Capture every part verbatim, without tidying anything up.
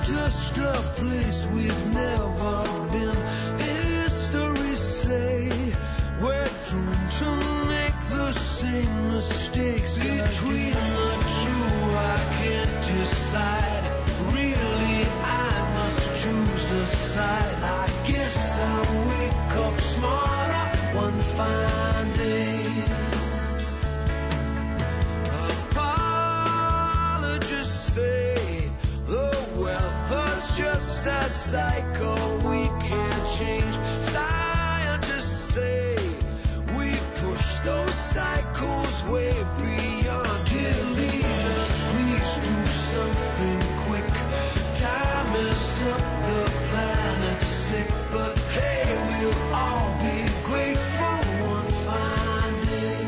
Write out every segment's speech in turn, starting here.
just a place we've never been. History say we're doomed to make the same mistakes. Between the two I can't decide. Really I must choose a side. I guess I'll wake up smarter one fine day. Apologists say the weather's just a cycle we can't change. Scientists say we push those cycles way beyond. Dear leaders, please do something quick. Time is up, the planet's sick, but hey, we'll all be grateful one fine day.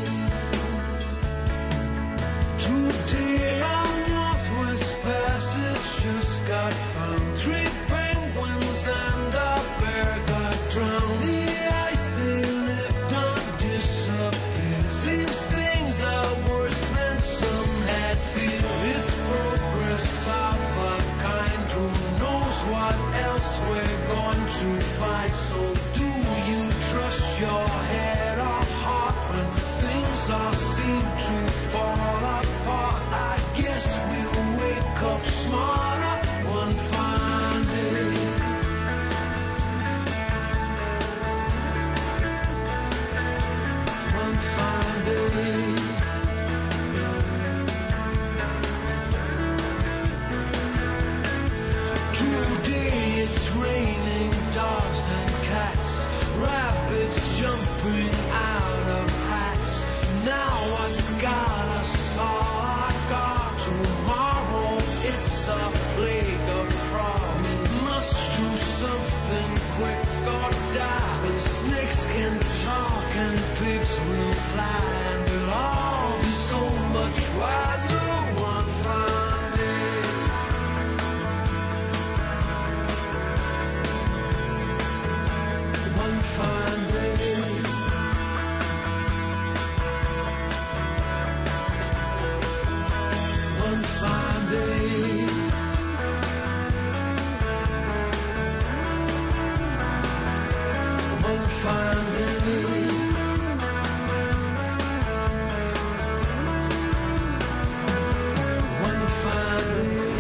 Today our Northwest Passage just got found. Three penguins and a bear got drowned. The ice they lived on disappeared. Seems things are worse than some had feared. It's progress of a kind. Who knows what else we're going to find? So do you trust your head or heart when things all seem to fall apart? I guess we'll wake up smarter one fine day. One fine day. Today it's raining dogs and cats, rabbits jumping out of hats. Now what's got us all off guard? Tomorrow it's a plague of frogs. Must do something quick or die. And snakes can talk and pigs will fly, and we'll all be so much wiser one fine day. One fine day. One fine day. One fine day. One fine day.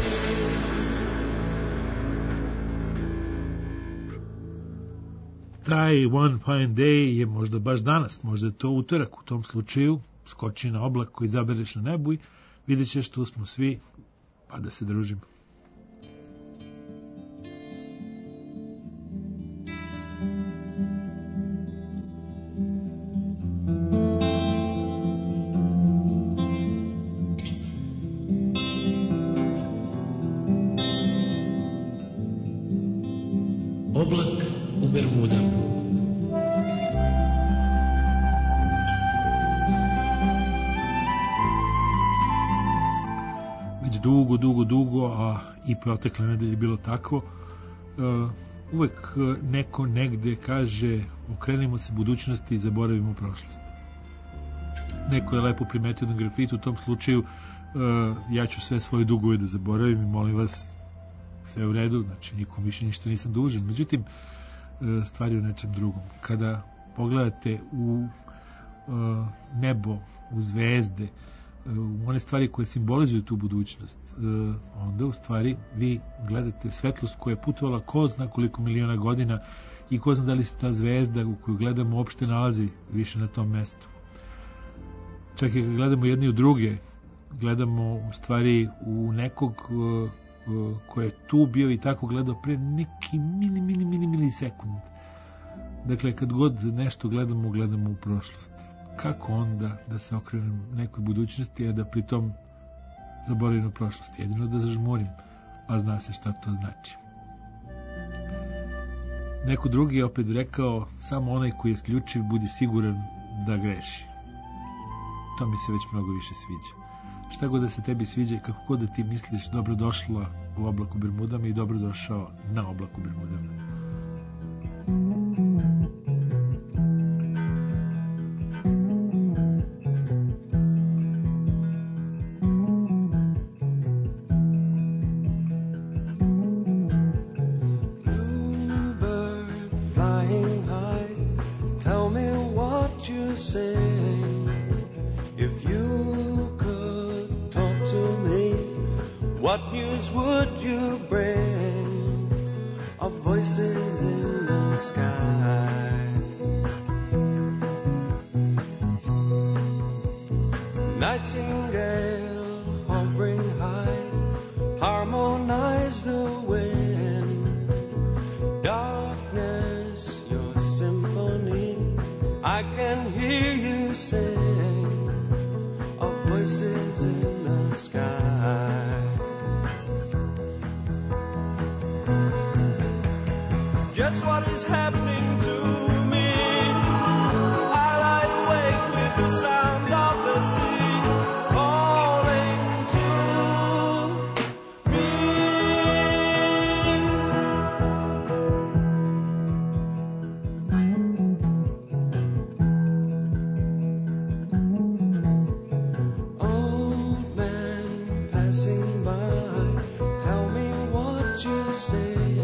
Taj One Fine Day je možda baš danas, možda je to utorak. U tom slučaju skoči na oblak koji izabereš na nebu i vidjet ćeš tu smo svi, pa da se družimo. Oblak u Bermudama. Već dugo, dugo, dugo, a i protekle nedelje je bilo tako, uh, uvek neko negde kaže okrenimo se budućnosti i zaboravimo prošlost. Neko je lepo primetio na grafitu, u tom slučaju uh, ja ću sve svoje dugove da zaboravim i molim vas, sve u redu, znači nikom više ništa nisam dužan. Međutim, stvari u nečem drugom. Kada pogledate u nebo, u zvezde, u one stvari koje simbolizuju tu budućnost, onda u stvari vi gledate svetlost koja je putovala ko zna koliko miliona godina i ko zna da li se ta zvezda u koju gledamo uopšte nalazi više na tom mestu. Čak i kad gledamo jedni u druge, gledamo u stvari u nekog ko je tu bio i tako gledao pre neki mini, mini, mini, mini sekund. Dakle, kad god nešto gledamo, gledamo u prošlost. Kako onda da se okrenem nekoj budućnosti, a da pritom zaboravim na prošlost? Jedino da zažmurim, a zna se šta to znači. Neko drugi je opet rekao, samo onaj koji je isključiv budi siguran da greši. To mi se već mnogo više sviđa. Šta god da se tebi sviđa i kako god da ti misliš, dobrodošla u oblaku Bermudama i dobrodošao na oblaku Bermudama. What news would you bring of voices in the sky? Nightingale hovering high, harmonize the wind. Darkness, your symphony, I can hear you sing of voices in the sky. Just what is happening to me? I lie awake with the sound of the sea calling to me. Old man passing by, tell me what you say.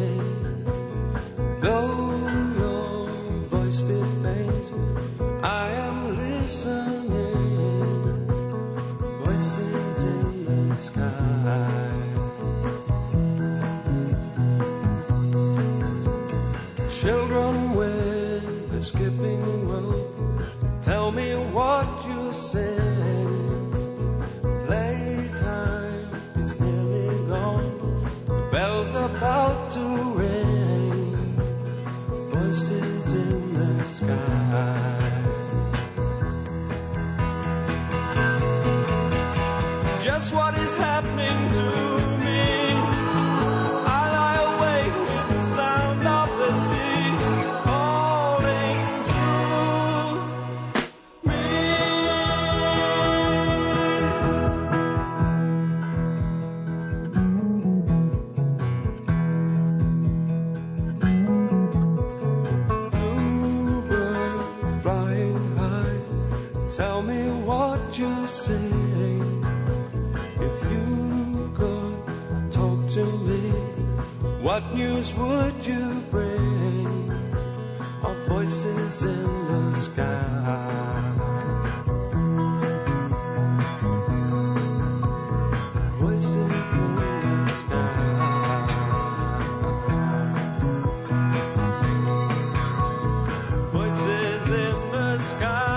Though your voice be faint, I am listening. Voices in the sky. Children with the skipping rope, tell me what you sing. Playtime is nearly gone, the bell's about to ring. Voices in the sky. Just what is happening to me? I lie awake with the sound of the sea calling to me. Tell me what you sing. If you could talk to me, what news would you bring of voices in the sky? Voices in the sky. Voices in the sky.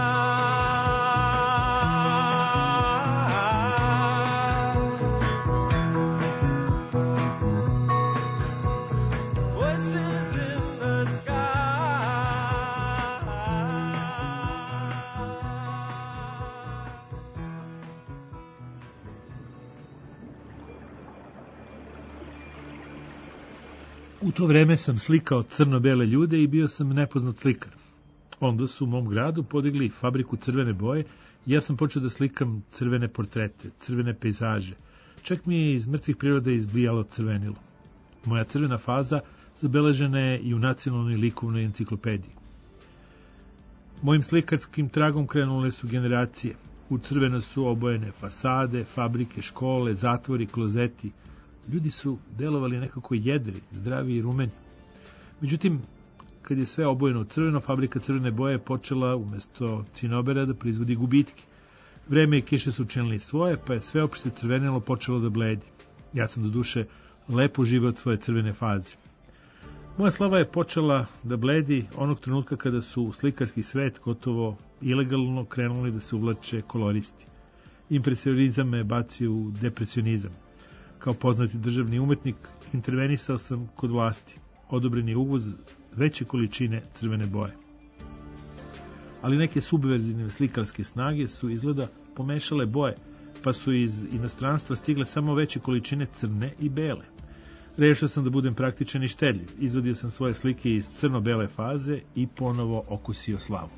U to vreme sam slikao crno-bele ljude i bio sam nepoznat slikar. Onda su u mom gradu podigli fabriku crvene boje i ja sam počeo da slikam crvene portrete, crvene pejzaže. Čak mi je iz mrtvih priroda izblijalo crvenilo. Moja crvena faza zabeležena je i u nacionalnoj likovnoj enciklopediji. Mojim slikarskim tragom krenule su generacije. U crveno su obojene fasade, fabrike, škole, zatvori, klozeti. Ljudi su delovali nekako jedri, zdravi i rumeni. Međutim, kad je sve obojeno u crveno, fabrika crvene boje je počela umesto cinobera da proizvodi gubitke. Vreme i kiše su učinili svoje, pa je sveopšte crvenilo počelo da bledi. Ja sam do duše lepo živeo od svoje crvene faze. Moja slava je počela da bledi onog trenutka kada su u slikarski svet gotovo ilegalno krenuli da se uvlače koloristi. Impresionizam me bacio u depresionizam. Kao poznati državni umetnik intervenisao sam kod vlasti. Odobren je uvoz veće količine crvene boje. Ali neke subverzivne slikarske snage su izgleda pomešale boje, pa su iz inostranstva stigle samo veće količine crne i bele. Rešio sam da budem praktičan i štedljiv. Izvadio sam svoje slike iz crno-bele faze i ponovo okusio slavu.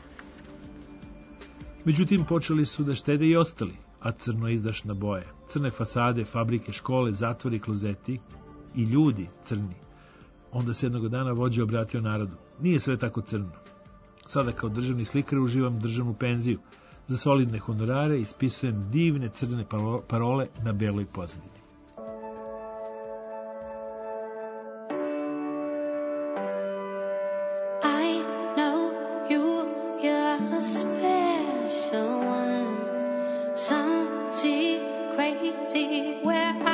Međutim, počeli su da štede i ostali, a crno izdašna boje, crne fasade, fabrike, škole, zatvori, klozeti i ljudi crni. Onda se jednog dana vođa obratio narodu. Nije sve tako crno. Sada kao državni slikar uživam državnu penziju. Za solidne honorare ispisujem divne crne parole na beloj pozadini. Crazy where I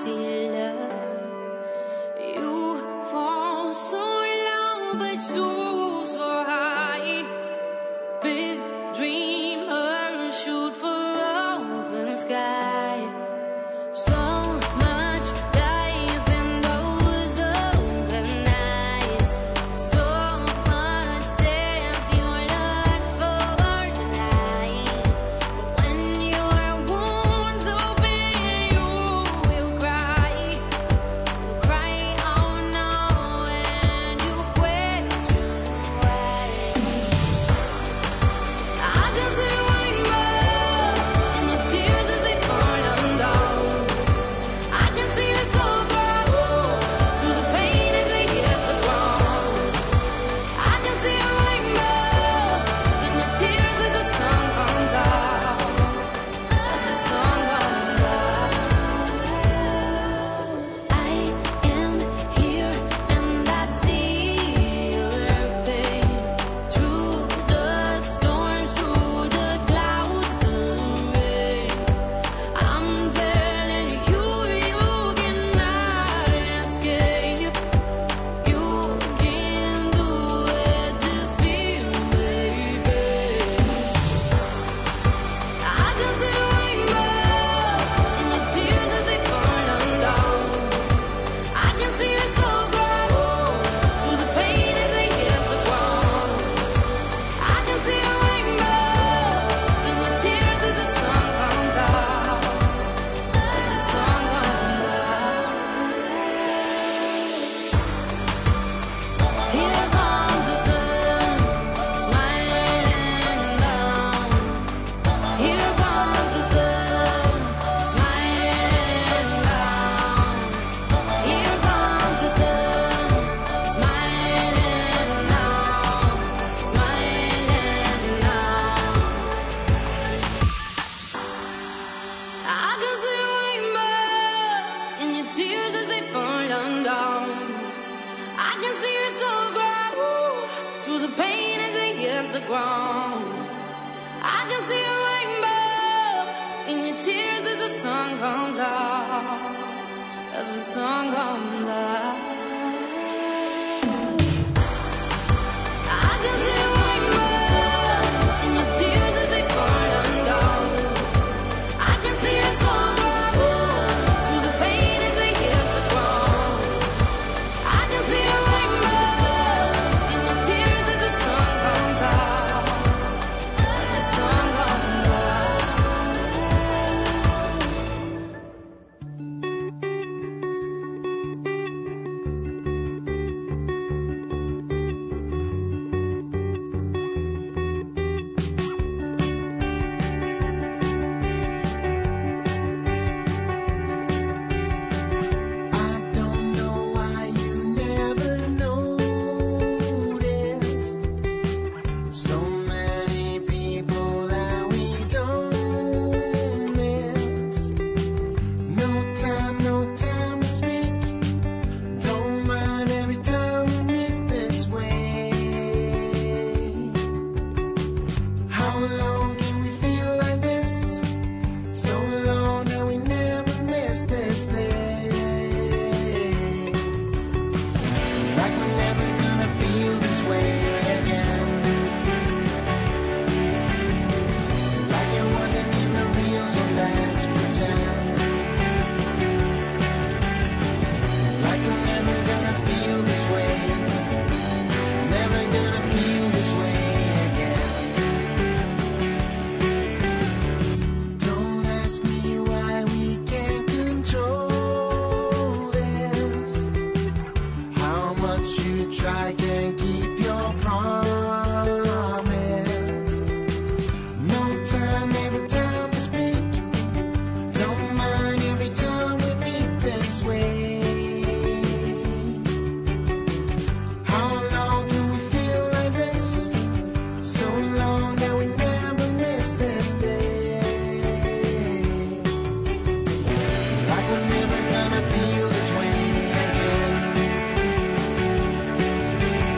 Like we're never gonna feel this way again.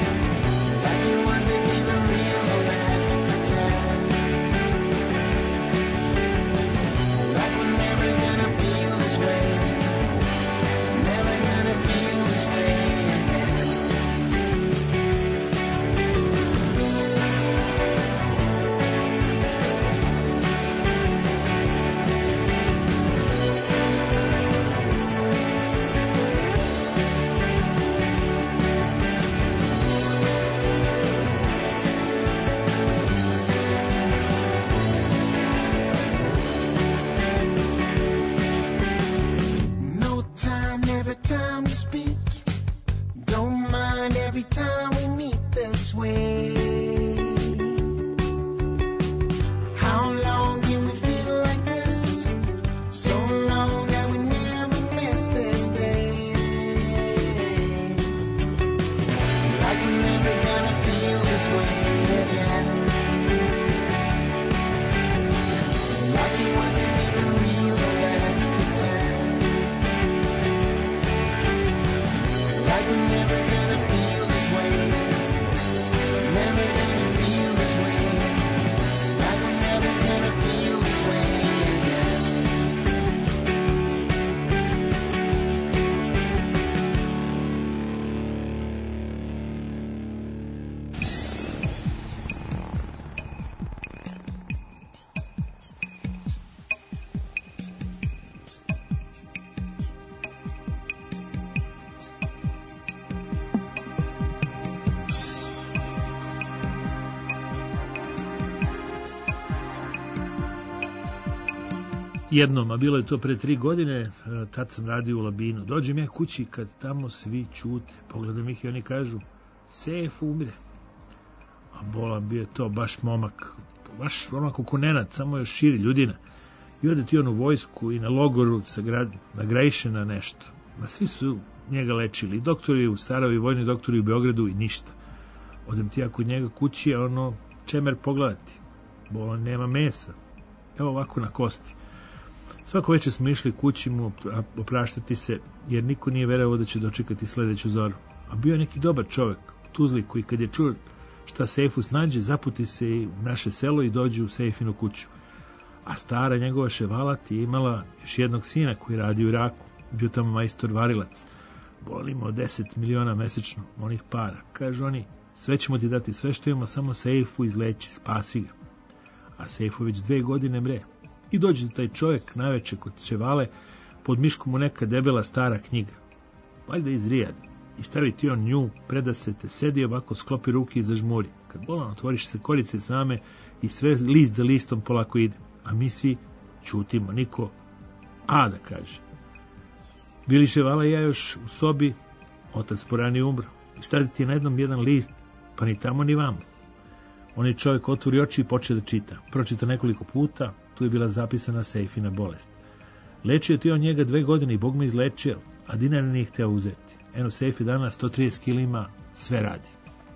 jednom, a bilo je to pre tri godine, tad sam radio u Labinu. Dođem ja kući kad tamo svi ćute, pogledam ih i oni kažu, Sejf umire. A bolan bio to baš momak, baš momak oko Nenad, samo još širi ljudina. I ode ti on u vojsku i na logoru sa grad, na Grajšena nešto. Ma svi su njega lečili, i doktori u Sarajevu, i vojni doktori u Beogradu, i ništa. Odem ti ja kod njega kući, a ono, čemer pogledati, bolan nema mesa. Evo ovako na kosti. Svako večer smo išli kući mu opraštati se, jer niko nije verovao da će dočekati sledeću zoru. A bio je neki dobar čovek, Tuzli, koji kad je čuo šta Sejfu snađe, zaputi se i u naše selo i dođe u Sejfinu kuću. A stara njegova Ševalat je imala još jednog sina koji radi u Iraku, bio tamo majstor varilac. Bol imao deset miliona mesečno, onih para. Kažu oni, sve ćemo ti dati, sve što imamo, samo Sejfu izleči, spasi ga. A Sejfu već dve godine mre. I dođe taj čovjek naveče kod Ševale, pod miškom mu neka debela stara knjiga. Valjda iz Rijada. I stavi ti on nju, preda se te, sedi ovako, sklopi ruke i zažmuri. Kad bolan otvoriš se korice same i sve list za listom polako ide. A mi svi ćutimo, niko a da kaže. Bili Ševala i ja još u sobi, otac porani umro. I stavi ti na jednom jedan list, pa ni tamo ni vamo. On je čovjek otvori oči i počeo da čita. Pročita nekoliko puta, tu je bila zapisana Sejfina bolest. Lečio ti on njega dve godine i Bog me izlečio, a dinar nije hteo uzeti. Eno, Sejf je danas sto trideset kilima, sve radi.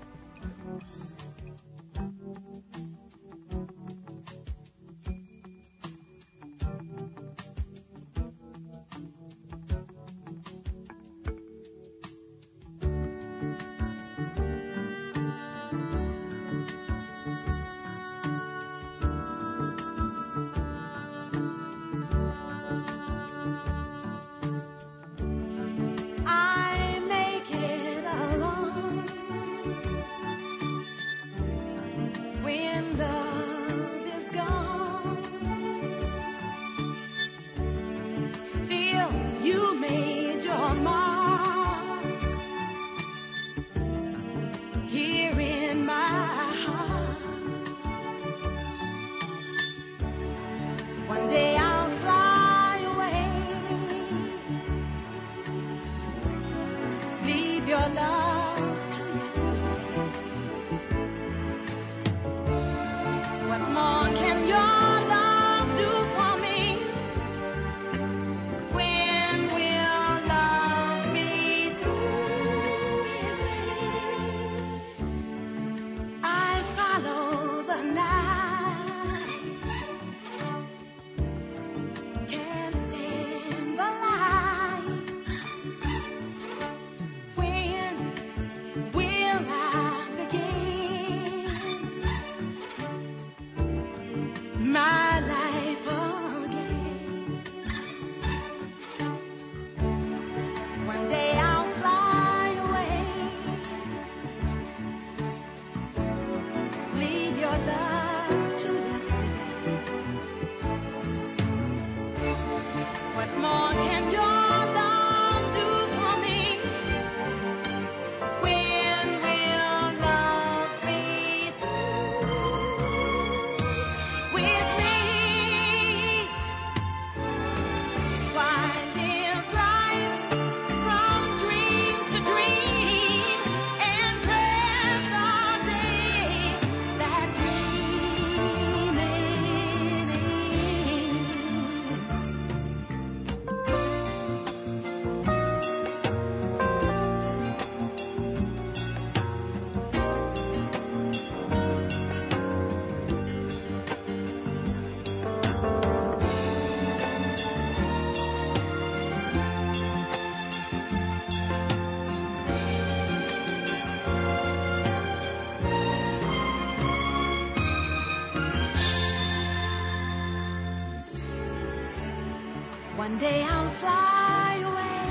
One day I'll fly away,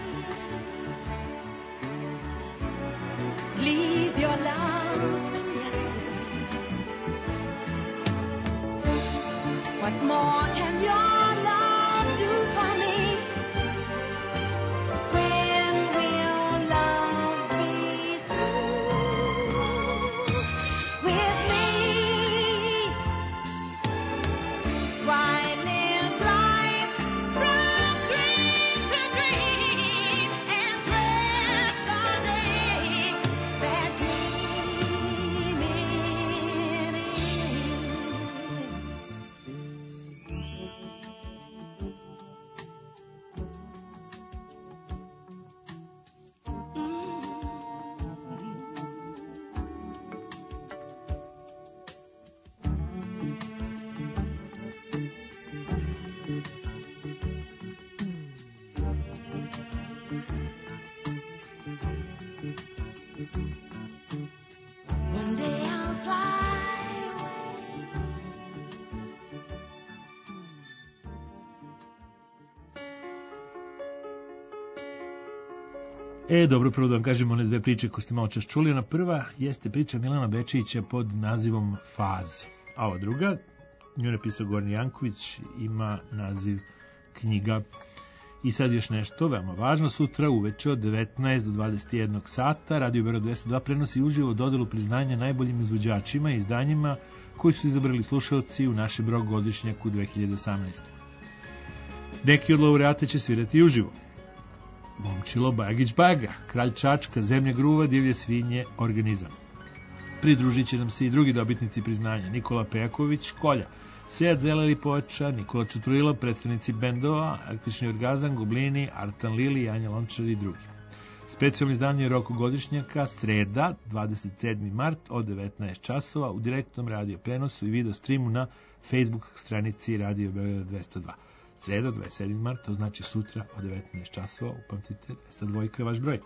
leave your love to yesterday. What more can your love do for me? When will love be through with me? Why live life E, dobro, prvo da vam kažem one dve priče koje ste malo čas čuli. Ona prva jeste priča Milana Bečića pod nazivom Faze. A ova druga, nju napisao Goran Janković, ima naziv Knjiga. I sad još nešto veoma važno, sutra uveče od devetnaest do dvadeset jedan sata Radio Beograd dvesta dva prenosi uživo dodelu priznanja najboljim izvođačima i izdanjima koji su izabrali slušalci u našem rok godišnjaku dve hiljade osamnaeste. Neki od laureata će svirati uživo. Momčilo Bajagić Bajaga, Kralj Čačka, Zemlja gruva, Divlje svinje, Organizam. Pridružit će nam se i drugi dobitnici priznanja, Nikola Pejaković, Kolja, Sejat Zeleli Poča, Nikola Čuturila, predstavnici bendova, Električni orgazam, Goblini, Artan Lili, Anja Lončar i drugi. Specijalno izdanje roku godišnjaka, sreda, dvadeset sedmi mart od devetnaest časova u direktnom radio prenosu i video streamu na Facebook stranici Radio Beograd dvesta dva. Sreda, dvadeset sedmi mart, to znači sutra od devetnaest časova, upamtite, dvesta dva je vaš broj.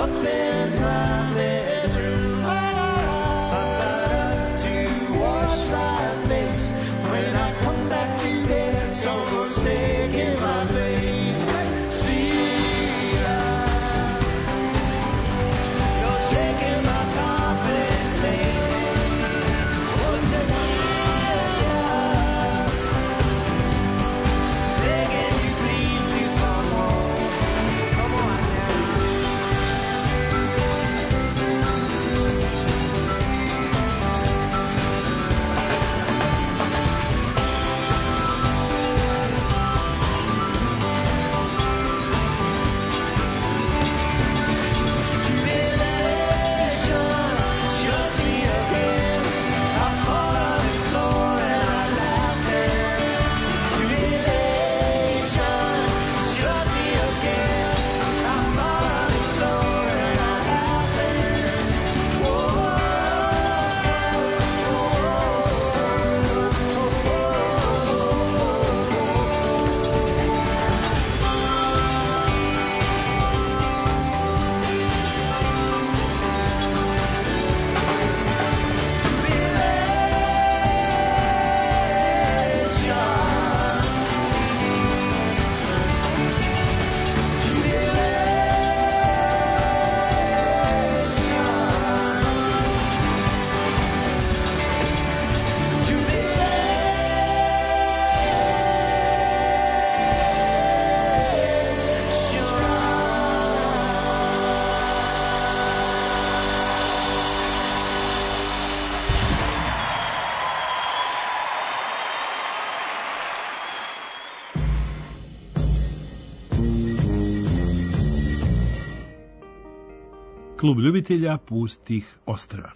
Klub ljubitelja pustih ostrva.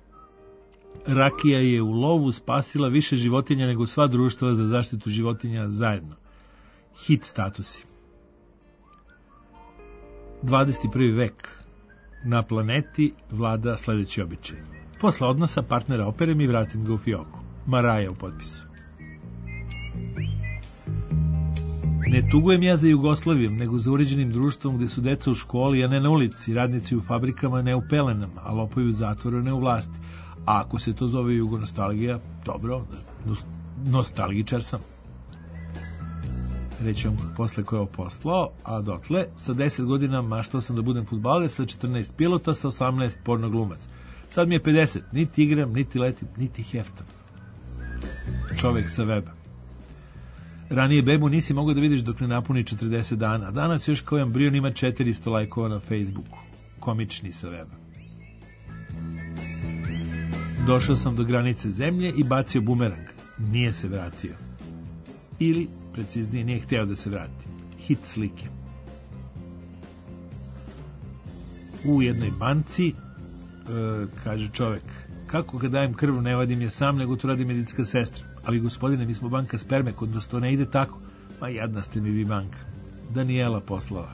Rakija je u lovu spasila više životinja nego sva društva za zaštitu životinja zajedno. Hit statusi. dvadeset prvi vek. Na planeti vlada sledeći običaj. Posle odnosa partnera operem i vratim ga u fioku. Maraja u potpisu. Ne tugujem ja za Jugoslavijom, nego za uređenim društvom gde su deca u školi, a ne na ulici, radnici u fabrikama, ne u pelenama, a lopovi u zatvoru, ne u vlasti. A ako se to zove jugonostalgija, dobro, nostalgičar sam. Reći vam posle ko je ovo poslao, a dotle, sa deset godina maštao sam da budem fudbaler, sa četrnaest pilota, sa osamnaest porno glumac. Sad mi je pedeset, niti igram, niti letim, niti heftam. Čovek sa weba. Ranije bebu nisi mogao da vidiš dok ne napuni četrdeset dana. Danas još kao embrion ima četiristo lajkova na Facebooku. Komični sa weba. Došao sam do granice zemlje i bacio bumerang. Nije se vratio. Ili, preciznije, nije hteo da se vrati. Hit slike. U jednoj banci, e, kaže čovek, kako kad dajem krv ne vadim je sam, nego to radi medicinska sestra. Ali gospodine, mi smo banka sperme, kod nas to ne ide tako. Ma jadna ste mi vi banka. Danijela poslala.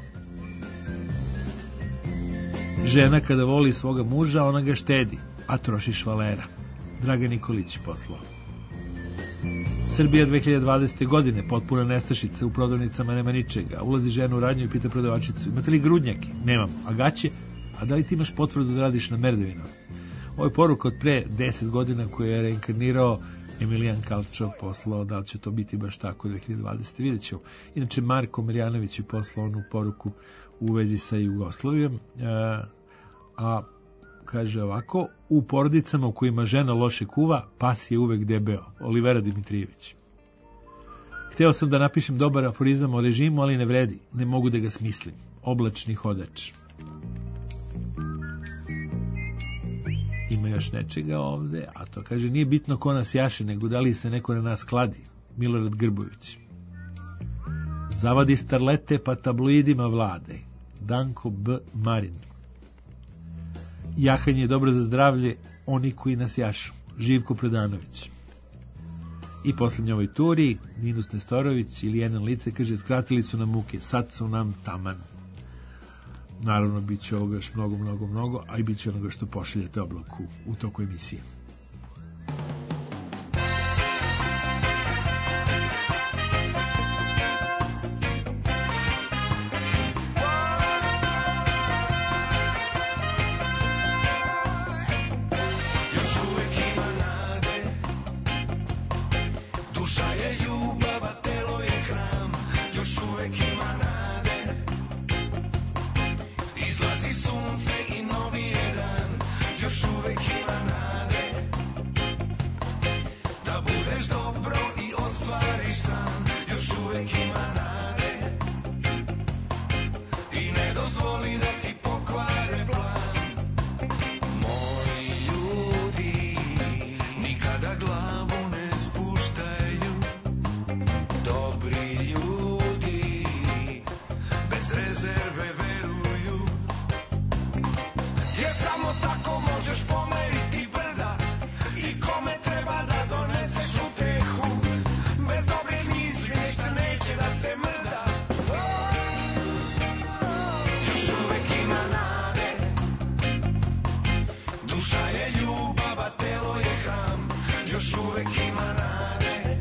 Žena kada voli svoga muža, ona ga štedi, a troši švalera. Dragan Nikolić poslao. Srbija dve hiljade dvadesete. godine, potpuna nestašica, u prodavnicama nema ničega. Ulazi žena u radnju i pita prodavačicu, imate li grudnjake? Nemam. A gaće? A da li ti imaš potvrdu da radiš na Merdevinu? Ovo je poruka od pre deset godina koju je reinkarnirao Emilijan Kalčov, poslao, da li će to biti baš tako dve hiljade dvadesete. Vidjet ćemo. Inače, Marko Marjanović je poslao onu poruku u vezi sa Jugoslavijom, a, a kaže ovako, u porodicama u kojima žena loše kuva, pas je uvek debeo. Olivera Dimitrijević. Hteo sam da napišem dobar aforizam o režimu, ali ne vredi. Ne mogu da ga smislim. Oblačni hodač. Ima još nečega ovde, a to kaže, nije bitno ko nas jaše, nego da li se neko na nas kladi. Milorad Grbović. Zavadi starlete pa tabloidima vlade. Danko B. Marin. Jahanje je dobro za zdravlje, oni koji nas jašu. Živko Predanović. I poslednje ovoj turi, Ninus Nestorović ili jedan lice, kaže, skratili su nam muke, sad su nam taman. Naravno, bit će ovoga još mnogo, mnogo, mnogo, a i bit će onoga što pošaljete oblaku u toku emisije. sunce i novi je dan, još uvek ima nade. Da budeš dobro i ostvariš san, još uvek ima nade. I ne dozvoli da ti pokvare plan. Moji ljudi nikada glavu ne spuštaju. Dobri ljudi bez rezerve veruju. Jer samo tako možeš pomeriti brda. I kome treba da doneseš utehu. Bez dobrih misli ništa neće da se mrda. Još uvek ima nade. Duša je ljubav, a telo je hram. Još uvek ima nade.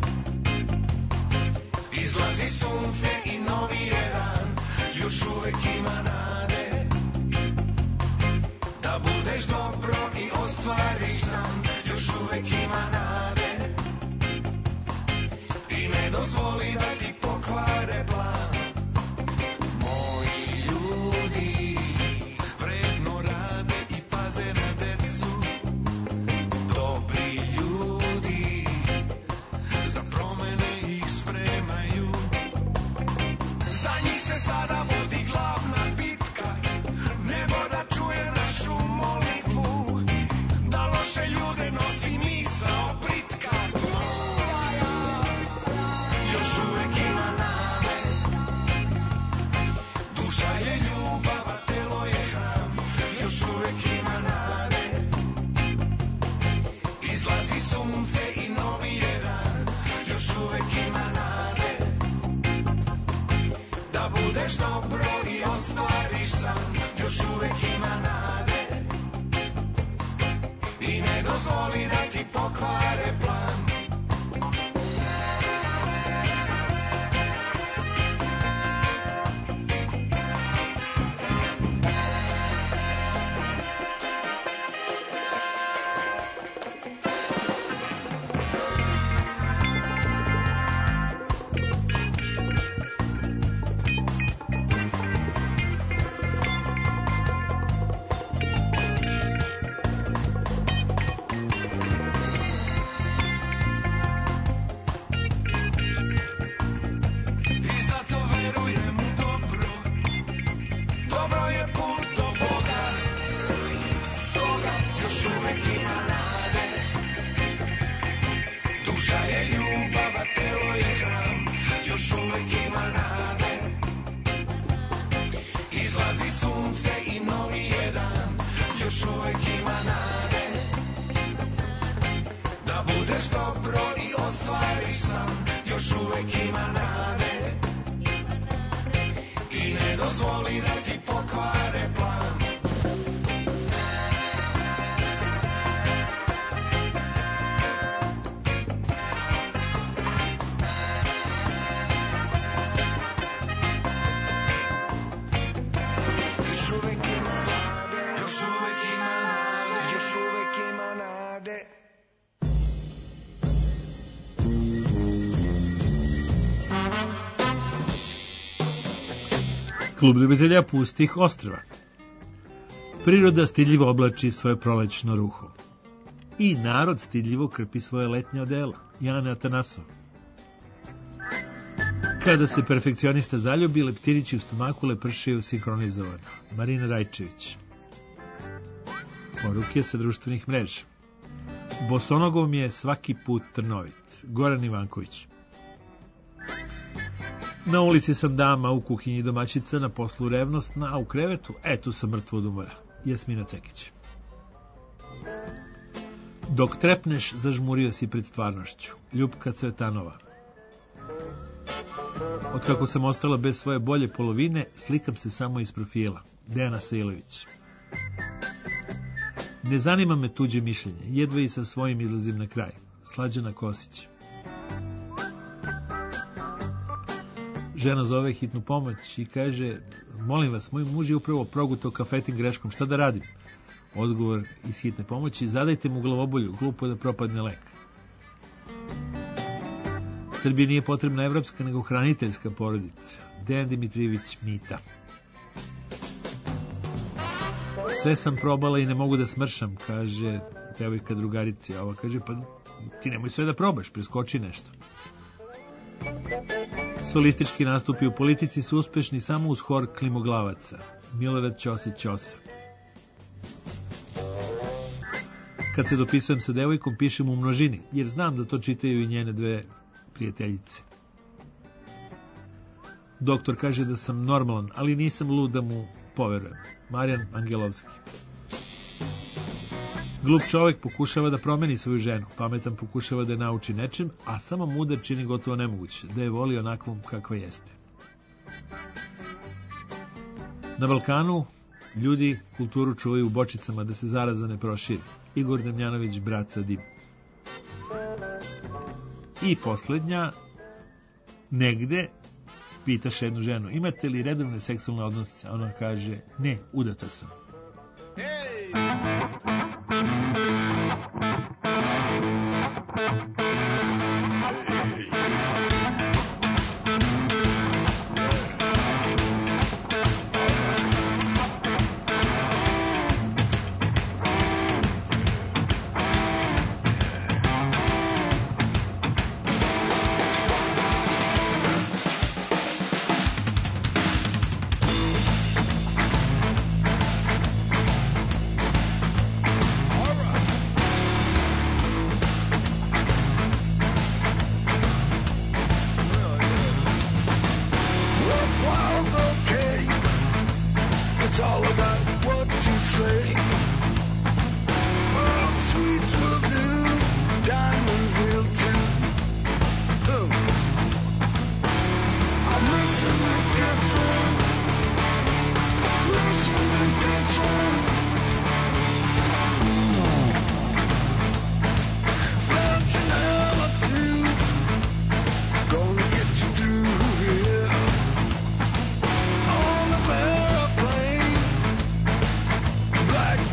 Izlazi sunce i novi je dan. Još uvek ima nade. Da budeš dobro i ostvariš san. Još uvek ima nade. I ne dozvoli da ti pokvare plan. Moji ljudi vredno rade i paze na decu. Dobri ljudi za promene ih spremaju. Za njih se sada vodi glavna bitka. Nebo da čuje našu molitvu. Da loše ljude nosi misao britka. Još uvek ima nade. Duša je ljubav, a telo je hram. Još uvek ima nade. Izlazi sunce i novi je dan. Još uvek ima nade. Da budeš dobro i ostvariš san. Još uvek ima nade. I ne dozvoli da ti pokvare plan. I zato verujem u dobro. Dobro je put do Boga. Stoga još uvek ima nade. Duša je ljubav, a telo je hram. Još uvek ima nade. Izlazi sunce i novi je dan. Još uvek ima nade. Da budeš dobro i ostvariš san. Još uvek ima nade. I ne dozvoli da ti pokvare plan. Još uvek ima nade. Još uvek ima nade. Još uvek ima nade. Klub ljubitelja pustih ostrva. Priroda stidljivo oblači svoje prolećno ruho. I narod stidljivo krpi svoje letnje odela. Jane Atanasov. Kada se perfekcionista zaljubi, leptirići u stomaku lepršaju sinhronizovano. Marina Rajčević. Poruke sa društvenih mreža. Bosonogom je svaki put trnovit. Goran Ivanković. Na ulici sam dama, u kuhinji domaćica, na poslu revnostna, a u krevetu, e, tu sam mrtvo od umora. Jasmina Cekić. Dok trepneš, zažmurio si pred stvarnošću. Ljupka Cvetanova. Otkako sam ostala bez svoje bolje polovine, slikam se samo iz profila. Dejana Sailović. Ne zanima me tuđe mišljenje, jedva i sa svojim izlazim na kraj. Slađana Kosić. Žena zove hitnu pomoć i kaže: molim vas, moj muž je upravo progutao kafetin greškom, šta da radim? Odgovor iz hitne pomoći: zadajte mu glavobolju, glupo da propadne lek. Srbiji nije potrebna evropska, nego hraniteljska porodica. Dejan Dimitrijević, Mita. Sve sam probala i ne mogu da smršam, kaže devojka drugarici, a ova kaže, pa ti nemoj sve da probaš, preskoči nešto. Solistički nastupi u politici su uspešni samo uz hor klimoglavaca. Milorad Ćosić Ćosa. Kad se dopisujem sa devojkom, pišem u množini, jer znam da to čitaju i njene dve prijateljice. Doktor kaže da sam normalan, ali nisam lud da mu poverujem. Marijan Angelovski. Glup čovjek pokušava da promeni svoju ženu, pametan pokušava da je nauči nečem, a samo mudar čini gotovo nemoguće, da je voli onakvom kakva jeste. Na Balkanu ljudi kulturu čuvaju u bočicama da se zaraza ne proširi. Igor Damjanović, Braca Dim. I poslednja, negde pitaš jednu ženu, imate li redovne seksualne odnose? Ona kaže, ne, udata sam. Black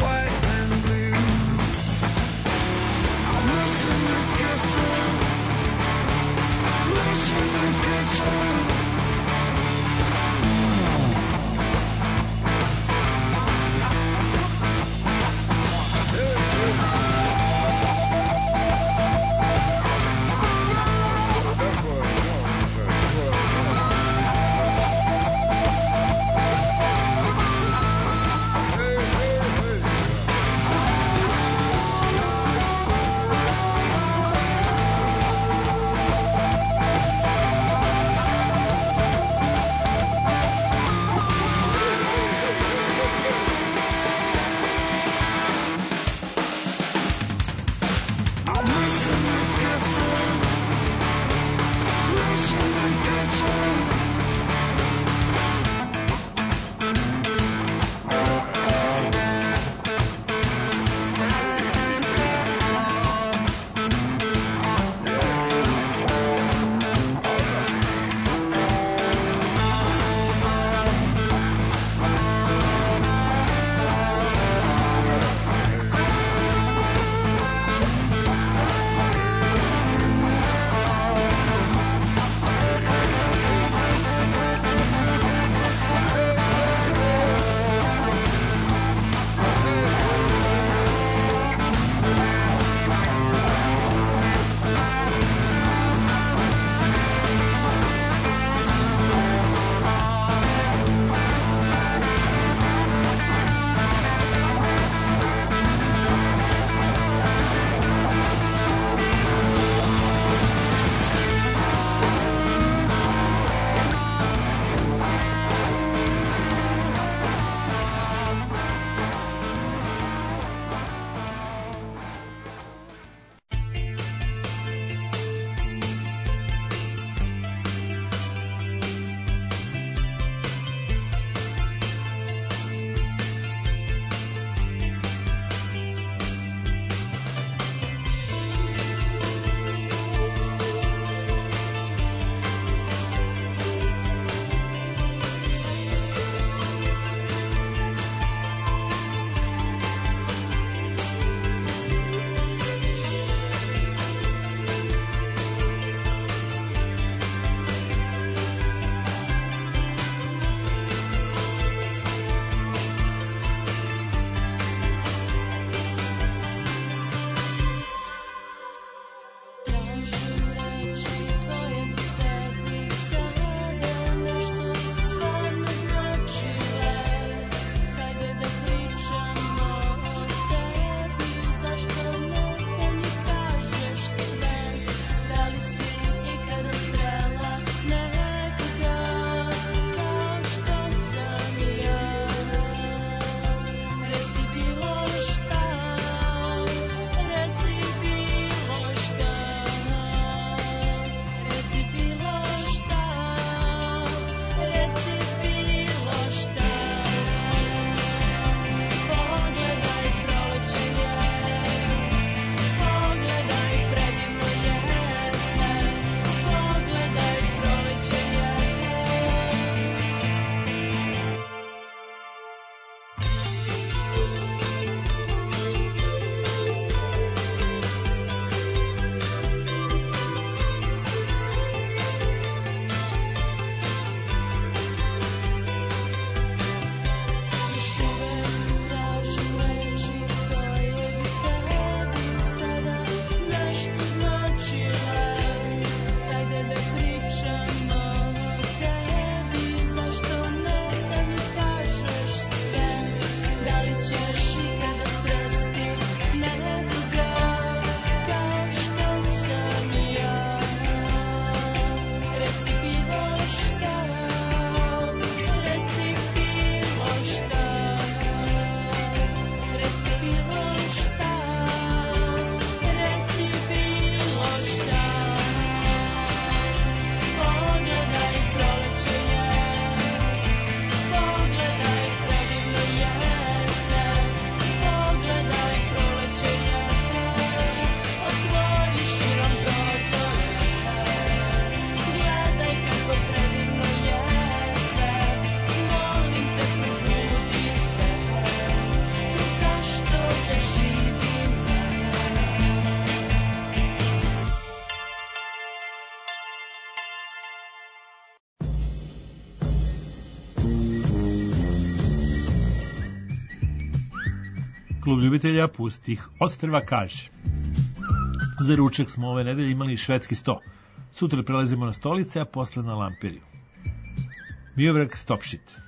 Klub ljubitelja pustih ostrva kaže: za ručak smo ove nedelje imali švedski sto. Sutra prelazimo na stolice, a posle na lamperiju. Miovrag Stopšit.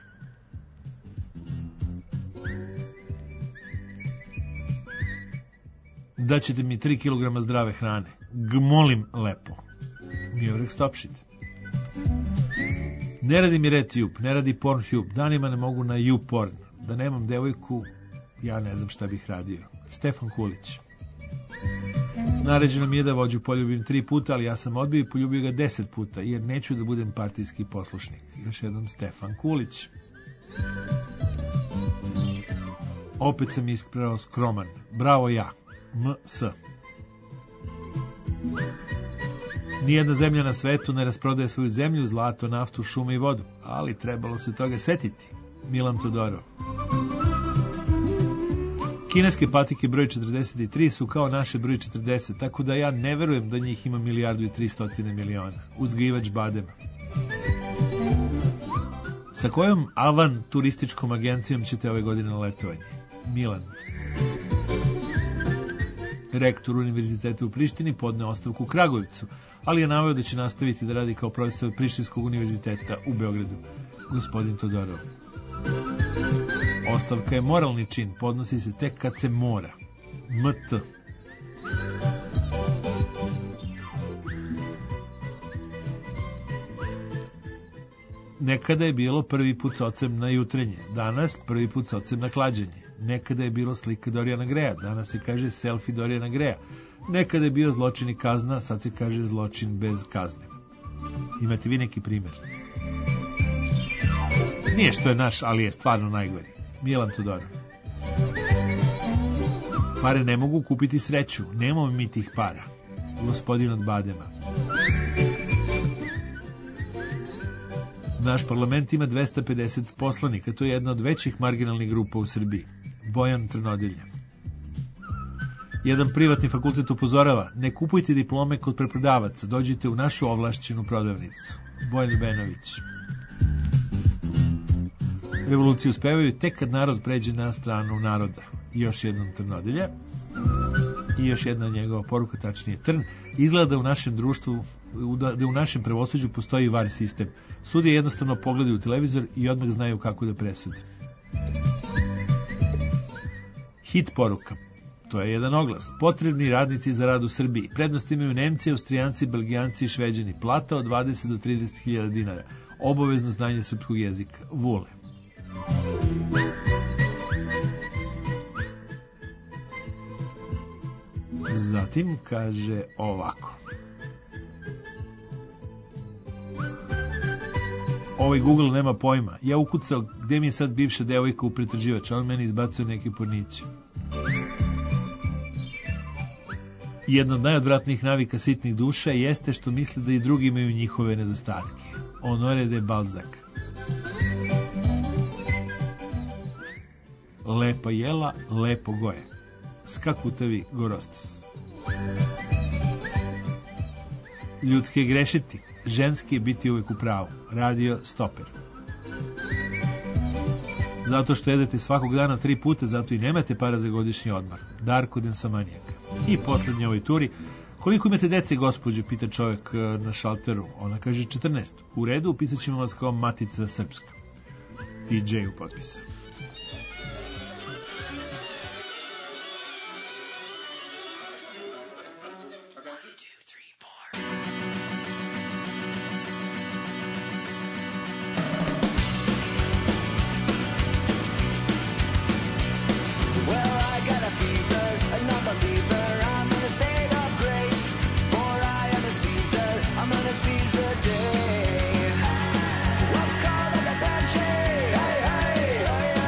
Daćete mi tri kilograma zdrave hrane. Gmolim lepo. Miovrag Stopšit. Ne radi mi RedTube, ne radi Pornhub, danima ne mogu na YouPorn. Da nemam devojku, ja ne znam šta bih radio. Stefan Kulić. Naređeno mi je da vođu poljubim tri puta, ali ja sam odbio i poljubio ga deset puta, jer neću da budem partijski poslušnik. Još jednom Stefan Kulić. Opet sam iskreno skroman. Bravo ja. M S. Nijedna zemlja na svetu ne rasprodaje svoju zemlju, zlato, naftu, šume i vodu, ali trebalo se toga setiti. Milan Todorov. Kineske patike broj četrdeset tri su kao naše broj četrdeset, tako da ja ne verujem da njih ima milijardu i tristotine miliona. Uzgajivač badema. Sa kojom avan turističkom agencijom ćete ove godine na letovanje? Milan. Rektor Univerziteta u Prištini podneo ostavku u Kragujevcu, ali je naveo da će nastaviti da radi kao profesor Prištinskog univerziteta u Beogradu. Gospodin Todorov. Ostavka je moralni čin, podnosi se tek kad se mora. M T. Nekada je bilo prvi put s ocem na jutrenje, danas prvi put s ocem na klađenje. Nekada je bilo slika Dorijana Greja, danas se kaže selfie Dorijana Greja. Nekada je bio zločin i kazna, sad se kaže zločin bez kazne. Imate vi neki primjer? Nije što je naš, ali je stvarno najgori. Milan Todorov. Pare ne mogu kupiti sreću, nemamo mi tih para. Gospodin od badema. Naš parlament ima dvesta pedeset poslanika, to je jedna od većih marginalnih grupa u Srbiji. Bojan Trnodilja. Jedan privatni fakultet upozorava: ne kupujte diplome kod preprodavaca, dođite u našu ovlašćenu prodavnicu. Bojan Benović. Revolucije uspevaju tek kad narod pređe na stranu naroda. I još jednom Trnodilja. I još jedna njegova poruka, tačnije Trn. Izgleda da u našem društvu, da u našem pravosuđu postoji var sistem. Sudije jednostavno pogledaju televizor i odmah znaju kako da presude. Hit poruka. To je jedan oglas. Potrebni radnici za rad u Srbiji. Prednost imaju Nemci, Austrijanci, Belgijanci i Šveđani. Plata od dvadeset do trideset hiljada dinara. Obavezno znanje srpskog jezika. Vule. Zatim kaže ovako. Ovaj Google nema pojma. Ja ukucao gde mi je sad bivša devojka u pretraživač, a on meni izbacuje neke porniće. Jedna od najodvratnijih navika sitnih duša jeste što misle da i drugi imaju njihove nedostatke. Honoré de Balzac. Lepa jela, lepo goje. Skakutavi Gorostas. Ljudski je grešiti, ženski je biti uvek u pravu. Radio Stoper. Zato što jedete svakog dana tri puta, zato i nemate para za godišnji odmor. Darko Densamanijak. I poslednje ovoj turi. Koliko imate dece, gospođo, pita čovjek na šalteru. Ona kaže četrnaest. U redu, upisat ćemo vas kao Matica Srpska. D J u potpisu. Hey, hey,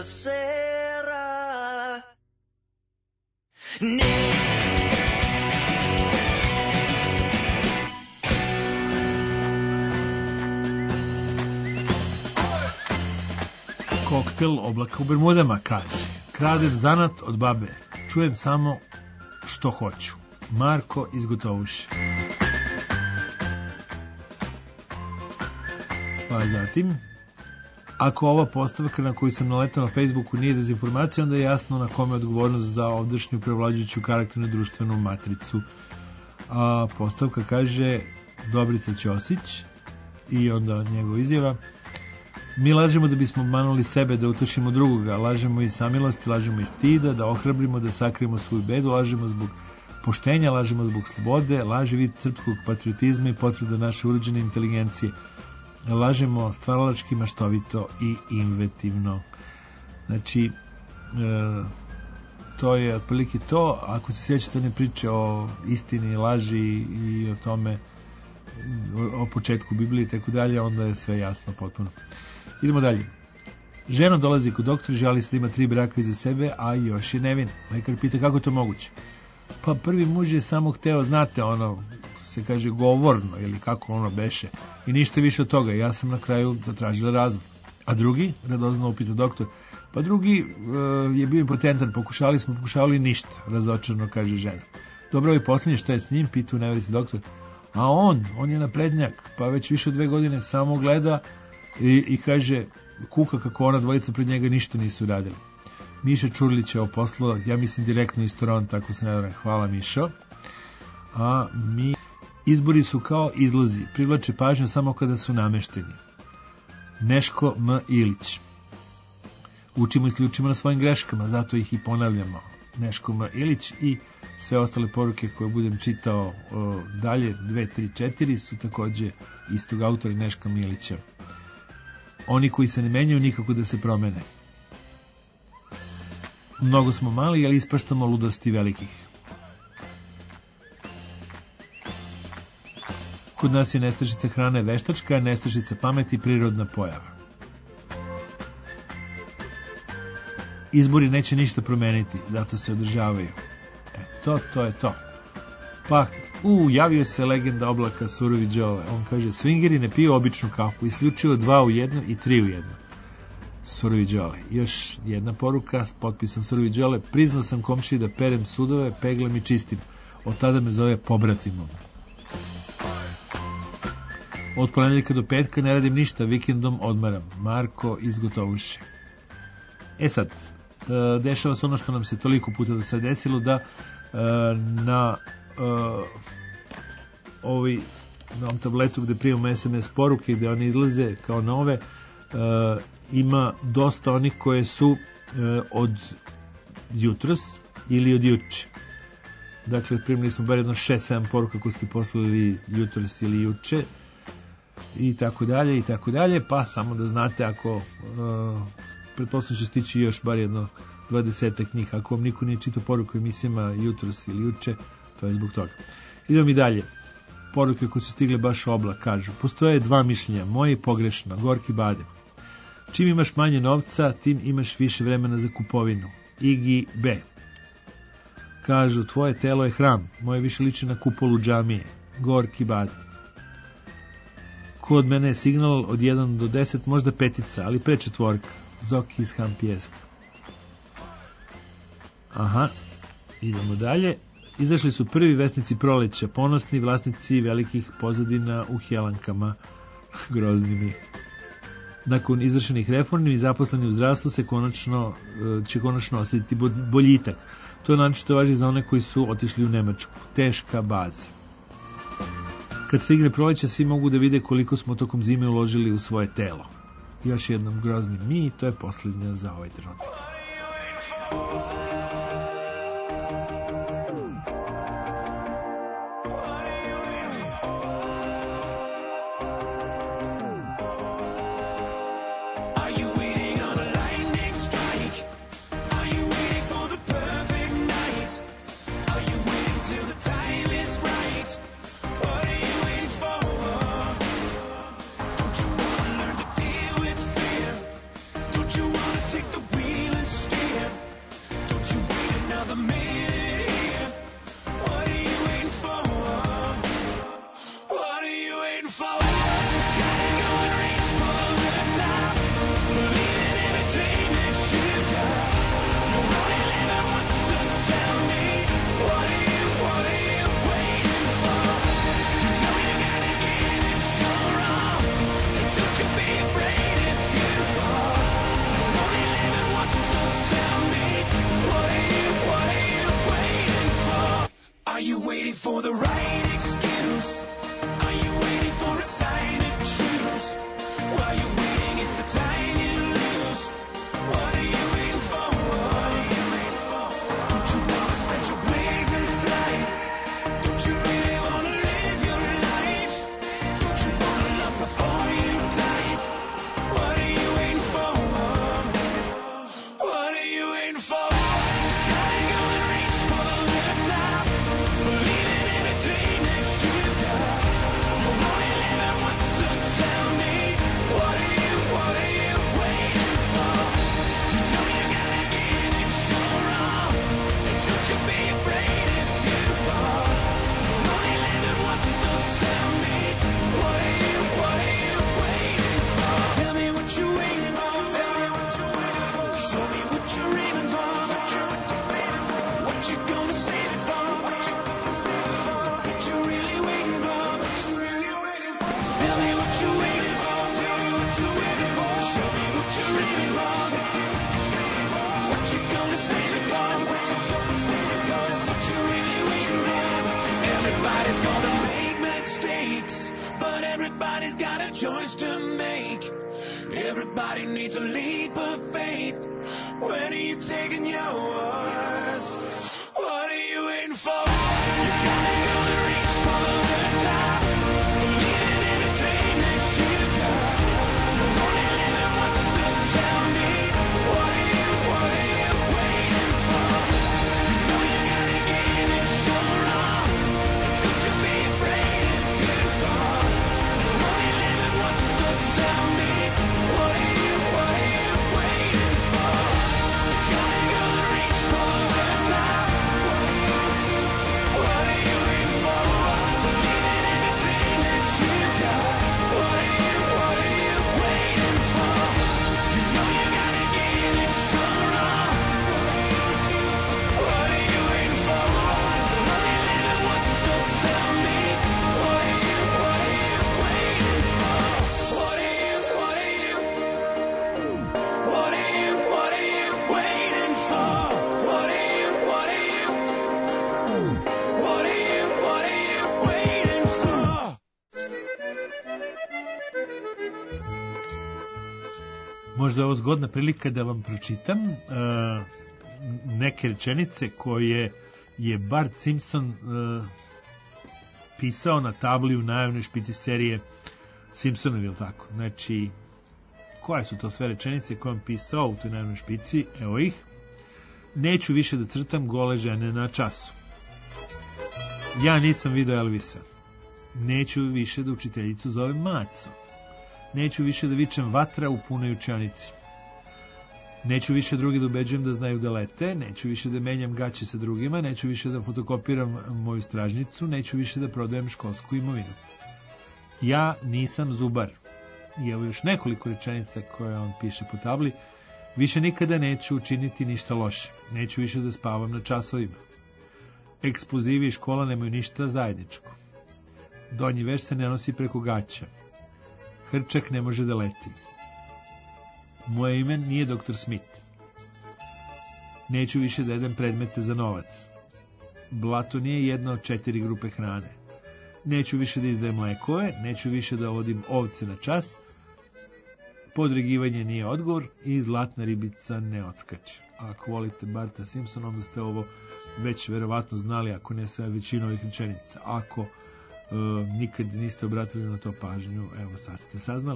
sera. Ne- Koktel oblaka u Bermudama kaže: kradem zanat od babe, čujem samo što hoću. Marko iz Gotovuše. Pa zatim, ako ova postavka na koju sam naletao na Facebooku nije dezinformacija, onda je jasno na kome je odgovornost za ovdašnju prevlađujuću karakternu društvenu matricu. A postavka kaže Dobrica Ćosić i onda njegov izjava: mi lažemo da bismo obmanuli sebe, da utešimo drugoga, lažemo iz samilosti, lažemo iz stida, da ohrabrimo, da sakrijemo svoju bedu, lažemo zbog poštenja, lažemo zbog slobode, laži vid srpskog patriotizma i potvrda naše urođene inteligencije. Lažemo stvaralački, maštovito i inventivno. Znači, e, to je otprilike to. Ako se sjećate one priče o istini, laži i o tome, o, o početku Biblije i tako dalje, onda je sve jasno potpuno. Idemo dalje. Žena dolazi kod doktora, žali se da ima tri braka iza sebe, a još je nevina. Lekar pita kako to moguće. Pa prvi muž je samo hteo, znate, ono, se kaže govorno, ili kako ono beše, i ništa više od toga. Ja sam na kraju zatražila razvod. A drugi, radozno upita doktor, pa drugi e, je bio impotentan, pokušali smo, pokušali ništa, razočarno kaže žena. Dobro, ovaj posljednji, šta je s njim, pita u neverici doktor. A on, on je naprednjak, pa već više od dve godine samo gleda i, i kaže, kuka kako ona dvojica pred njega ništa nisu radili. Miša Čurlić je ovo poslao, ja mislim direktno iz Toronto, tako se ne vjerujem. Hvala Mišo. A mi, izbori su kao izlazi, privlače pažnju samo kada su namešteni. Neško M. Ilić. Učimo i sličimo na svojim greškama, zato ih i ponavljamo. Neško M. Ilić i sve ostale poruke koje budem čitao o, dalje, dve, tri, četiri, su takođe istog autora Neška Milića. Oni koji se ne menjaju nikako da se promene. Mnogo smo mali, ali ispaštamo ludosti velikih. Kod nas je nestašica hrane veštačka, nestašica pameti prirodna pojava. Izbori neće ništa promeniti, zato se održavaju. E, to, to je to. Pa, u, javio se legenda oblaka Surovi Đole. On kaže, swingeri ne piju običnu kafu, isključivo dva u jedno i tri u jedno. Surovi Đole. Još jedna poruka s potpisom Surovi Đole. Priznao sam komšiji da perem sudove, peglem i čistim. Od tada me zove pobratimom. Od ponedjeljka do petka ne radim ništa, vikendom odmaram. Marko iz Gotovuše. E sad, dešava se ono što nam se toliko puta da se desilo, da na ovi na ovom tabletu gde primamo es em es poruke i gde one izlaze kao nove, ima dosta onih koje su od jutros ili od juče. Dakle, primili smo bar jedno šest sedam poruka koje ste poslali jutros ili juče i tako dalje i tako dalje, pa samo da znate, ako uh, pretpostavljam će stići još bar jedno dvadesetak njih, ako vam niko nije čitao poruku emisijama jutros ili juče, to je zbog toga. Idemo i dalje. Poruke koje su stigle baš obla kažu: postoje dva mišljenja, moje i pogrešno, Gorki Bade. Čim imaš manje novca, tim imaš više vremena za kupovinu. Igi B. Kažu, tvoje telo je hram, moje više liči na kupolu džamije. Gorki Bade. Kod mene je signal od jedan do deset, možda petica, ali pre četvorka. Zoki iz Hampijeska. Aha, idemo dalje. Izašli su prvi vesnici proleća, ponosni vlasnici velikih pozadina u Helankama. Grozni mi. Nakon izvršenih reformi i zaposleni u zdravstvu se konačno, će konačno osjetiti boljitak. To naročito važi za one koji su otišli u Nemačku. Teška baza. Kad stigne proleće, svi mogu da vide koliko smo tokom zime uložili u svoje telo. Još jednom grozni mi, to je posljednja za ovaj trenutak. Take the wheel. for? Gotta go and reach for the top. Believe in everything that you've got. You're only living once, so tell me, what are you, what are you waiting for? You know you gotta get it sure on. And don't you be afraid if you fall. You're only living once, so tell me, what are you, what are you waiting for? Are you waiting for the right excuse? Are you waiting for a sign to choose? While you're waiting, it's the time you lose. What are you waiting for? Don't you wanna spread your wings and fly? Don't you really wanna live your life? Don't you wanna love before you die? What are you waiting for? What are you waiting for? Gotta go and reach for the top. Believe in everything that you've got. You're only living once, so tell me, what are you, what are you waiting for? You know you gotta get it sure on. And don't you be afraid if you fall. You're only living once, so tell me, what are you, what are you waiting for? Tell me what you're waiting for. Tell me what you're waiting for. Show me what you're aiming for. What you gonna save it for? What you gonna save it for? What you really waiting for? What you really waiting for? Tell me what you're waiting for. Tell me what you're waiting for. Show me what you're aiming for. What you gonna save it for? What you gonna save it for? What you really waiting for? Everybody's gonna make mistakes, but everybody's got a choice to make. Everybody needs a leap of faith. When are you taking yours? What are you waiting for? You gotta go and reach for the top. Believe in everything that you've got. You're only living once, so tell me, what are you, what are you waiting for? You know you gotta get it sure on. Don't you be afraid if you fall. You're only living once, so tell me, what are you, what are you waiting for? You gotta go and reach for the top. What are you waiting for? Believe in everything that you've got. What are you, what are you waiting for? You know you gotta get it sure on. What are you waiting for? You're only living once, so tell me, what are you, what are you waiting for? What are you, what are you, what are you, what are you waiting for? What are you, what are you, what are you, what are you waiting for? Možda je ovo zgodna prilika da vam pročitam uh, neke rečenice koje je Bart Simpson uh, pisao na tabli u najavnoj špici serije Simpsonovi, jel tako? Znači, koje su to sve rečenice koje on pisao u toj najavnoj špici? Evo ih. Neću više da crtam gole žene na času. Ja nisam video Elvisa. Neću više da učiteljicu zovem Maco. Neću više da vičem vatra u punoj učionici. Neću više drugi da ubeđujem da znaju da lete. Neću više da menjam gaće sa drugima. Neću više da fotokopiram moju stražnicu. Neću više da prodajem školsku imovinu. Ja nisam zubar. I evo još nekoliko rečenica koje on piše po tabli. Više nikada neću učiniti ništa loše. Neću više da spavam na časovima. Eksplozivi i škola nemaju ništa zajedničko. Donji veš se ne nosi preko gaća. Hrčak ne može da leti. Moje ime nije doktor Smith. Neću više da jedem predmete za novac. Blato nije jedna od četiri grupe hrane. Neću više da izdajem lekove, neću više da vodim ovce na čas. Podregivanje nije odgovor i zlatna ribica ne odskače. Ako volite Barta Simpsona, onda ste ovo već verovatno znali, ako ne sve većinu ovih rečenica. Ako uh, nikad niste obratili na to pažnju, evo sad ste saznali.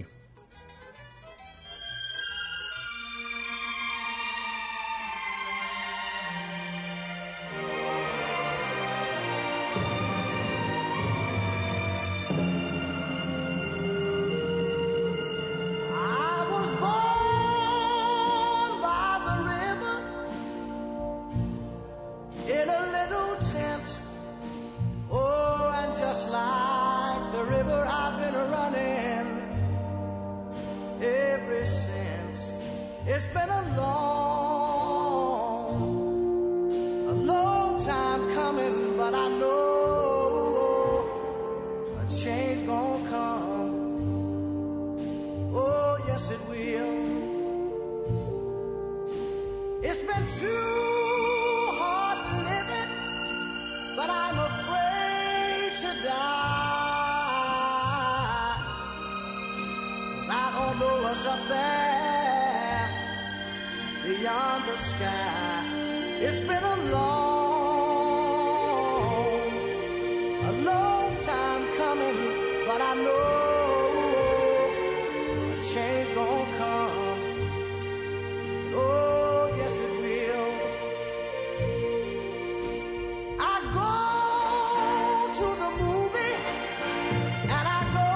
Like the river I've been around. know what's up there beyond the sky. It's been a long, a long time coming, but I know a change gonna come. Oh, yes it will. I go to the movie and I go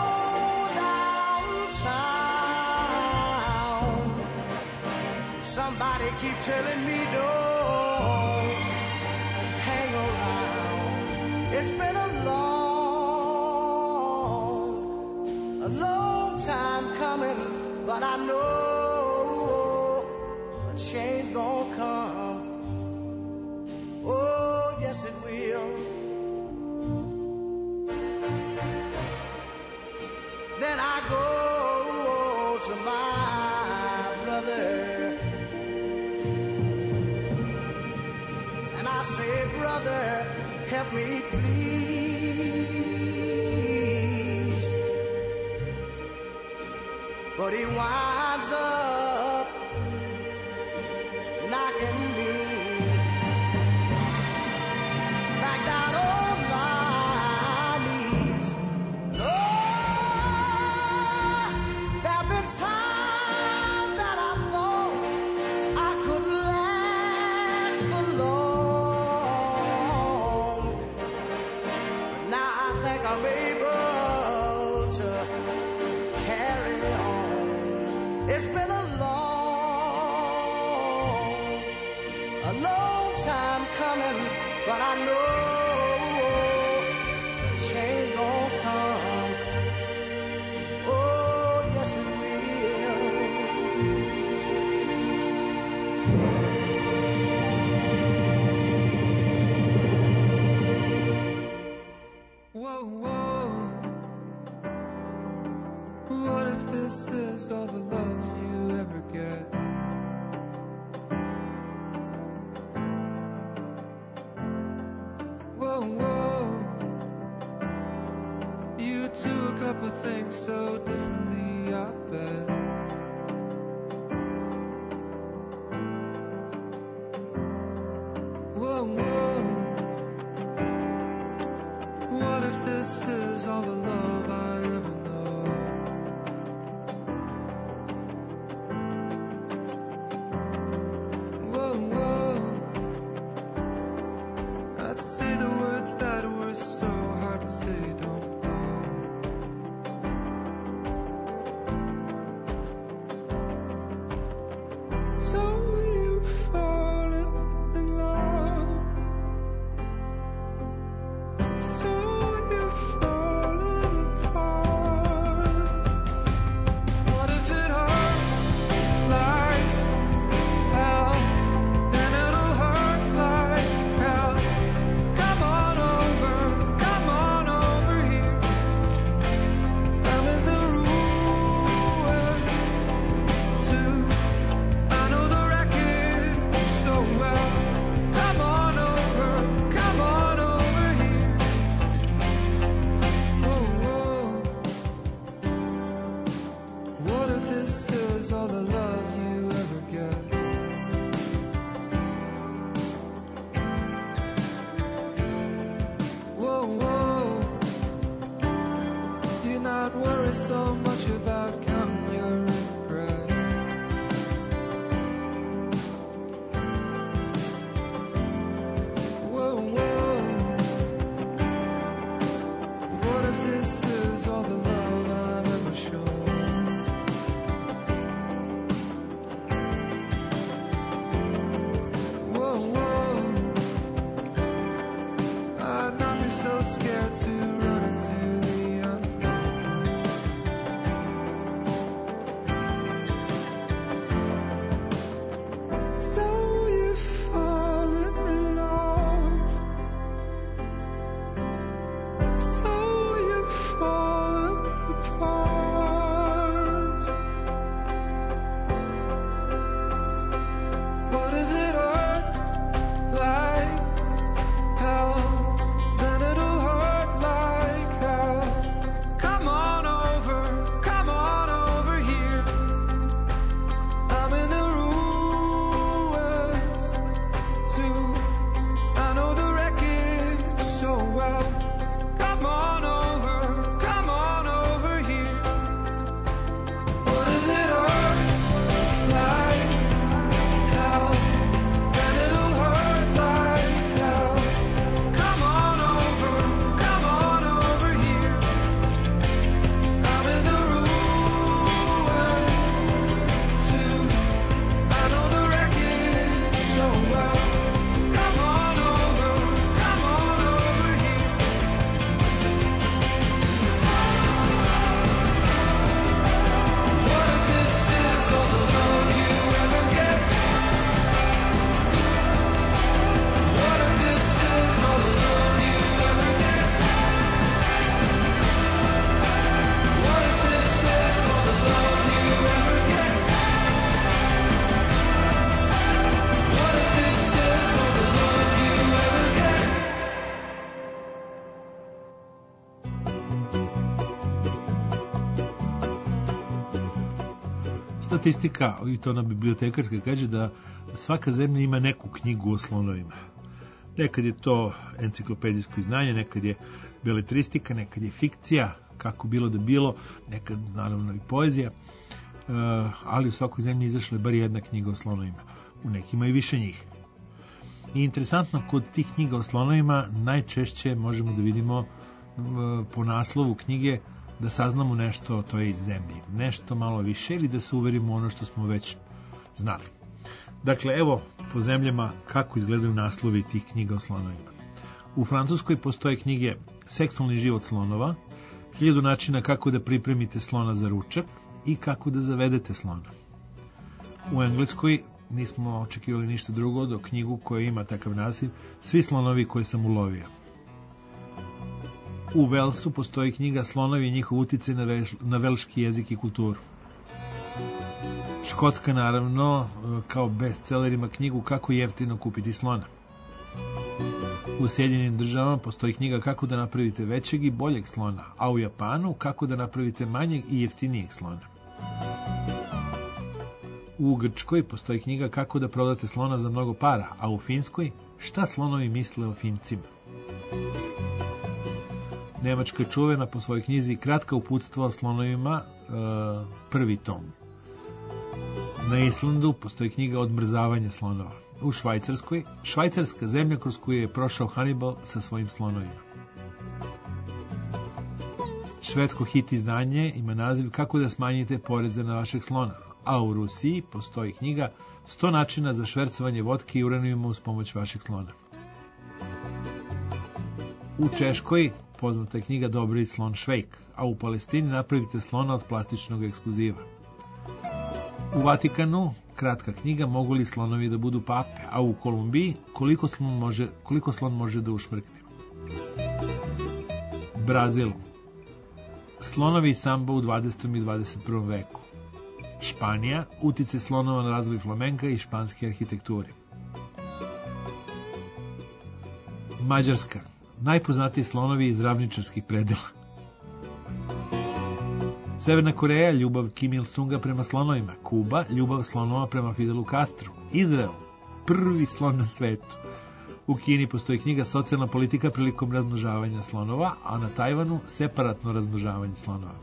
downtown. Somebody keep telling me don't hang around. It's been a long, a long time coming, but I know a change gonna come. Oh, yes it will. Then I go to my brother and I say, brother, help me please. But he winds up knocking me back down on my knees. Oh, there have been times that I thought I could last for long, but now I think I'm able to carry on. It's been a long, a long time coming, but I know change gonna come. Oh, yes it Whoa, whoa. What if this is all the love you ever get? Whoa, whoa. You do a couple things so differently, I bet. Whoa, whoa. What if this is all the love I ever know? Whoa, whoa. I'd say the words that were so hard to say, don't know. So you've fallen in love. So you've fallen apart. What if it hurts like hell? Then it'll hurt like hell. Come on over, come on over here. I'm in the ruin too. I know the wreckage so well. Come on over, come on over here. Whoa, whoa. What if this is all the love you ever get? Whoa, whoa. You're not worried so much about counting your regret. Whoa, whoa. What if this is all the love I've ever shown? Whoa, whoa. I'd not be so scared to run into the unknown. Statistika, i to na bibliotekarska, kaže da svaka zemlja ima neku knjigu o slonovima. Nekad je to enciklopedijsko znanje, nekad je beletristika, nekad je fikcija, kako bilo da bilo, nekad naravno i poezija, ali u svakoj zemlji izašla je bar jedna knjiga o slonovima. U nekima i više njih. I interesantno, kod tih knjiga o slonovima najčešće možemo da vidimo po naslovu knjige da saznamo nešto o toj zemlji, nešto malo više ili da se uverimo u ono što smo već znali. Dakle, evo po zemljama kako izgledaju naslovi tih knjiga o slonovima. U Francuskoj postoje knjige Seksualni život slonova, hiljadu načina kako da pripremite slona za ručak i kako da zavedete slona. U Engleskoj nismo očekivali ništa drugo do knjigu koja ima takav naziv Svi slonovi koje sam ulovio. U Velsu postoji knjiga Slonovi i njihov uticaj na, veš, na velški jezik i kulturu. Škotska, naravno, kao bestseller ima knjigu Kako jeftino kupiti slona. U Sjedinjenim državama postoji knjiga Kako da napravite većeg i boljeg slona, a u Japanu Kako da napravite manjeg i jeftinijeg slona. U Grčkoj postoji knjiga Kako da prodate slona za mnogo para, a u Finskoj Šta slonovi misle o Fincima. Nemačka je čuvena po svojoj knjizi Kratka uputstva o slonovima, prvi tom. Na Islandu postoji knjiga Odmrzavanje slonova. U Švajcarskoj, švajcarska zemlja kroz koju je prošao Hannibal sa svojim slonovima. Švedsko hit izdanje ima naziv Kako da smanjite poreze na vašeg slona, a u Rusiji postoji knjiga sto načina za švercovanje vodke i uranijuma uz pomoć vašeg slona. U Češkoj poznata je knjiga Dobri slon Švejk, a u Palestini Napravite slona od plastičnog ekskluziva. U Vatikanu kratka knjiga Mogu li slonovi da budu pape, a u Kolumbiji Koliko slon može, koliko slon može da ušmrkne. Brazil. Slonovi i samba u dvadesetom i dvadeset prvom veku. Španija, uticaj slonova na razvoj flamenka i španske arhitekture. Mađarska, najpoznatiji slonovi iz ravničarskih predela. Severna Koreja, ljubav Kim Il-sunga prema slonovima. Kuba, ljubav slonova prema Fidelu Castru. Izrael, prvi slon na svetu. U Kini postoji knjiga Socijalna politika prilikom razmnožavanja slonova, a na Tajvanu separatno razmnožavanje slonova.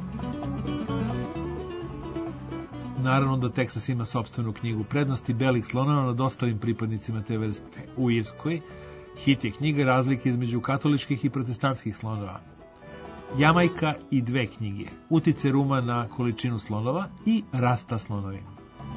Naravno da Teksas ima sopstvenu knjigu Prednosti belih slonova nad ostalim pripadnicima te vrste. U Irskoj hit je knjiga Razlike između katoličkih i protestantskih slonova. Jamajka i dve knjige Uticaj ruma na količinu slonova i Rasta slonovima.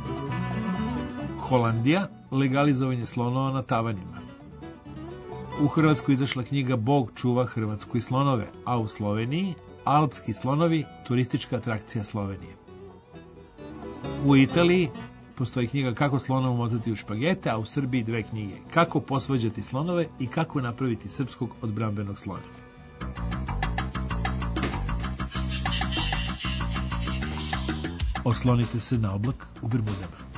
Holandija, legalizovanje slonova na tavanima. U Hrvatskoj izašla knjiga Bog čuva Hrvatsku i slonove, a u Sloveniji Alpski slonovi, turistička atrakcija Slovenije. U Italiji postoji knjiga Kako slonova umotati u špagete, a u Srbiji dve knjige Kako posvađati slonove i Kako napraviti srpskog odbrambenog slona. Oslonite se na oblak u Bermudama.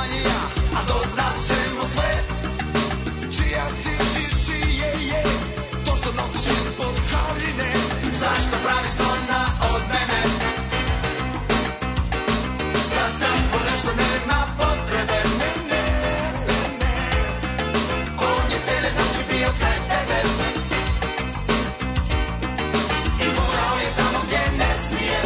manje ja, a doznat ćemo sve. Čija si ti, čije je to što nosiš ispod haline? Zašto praviš slona od mene? Za tako nešto nema potrebe. Ne, ne, ne, ne. On je cijele noći bio kraj tebe i morao je tamo gdje ne smije.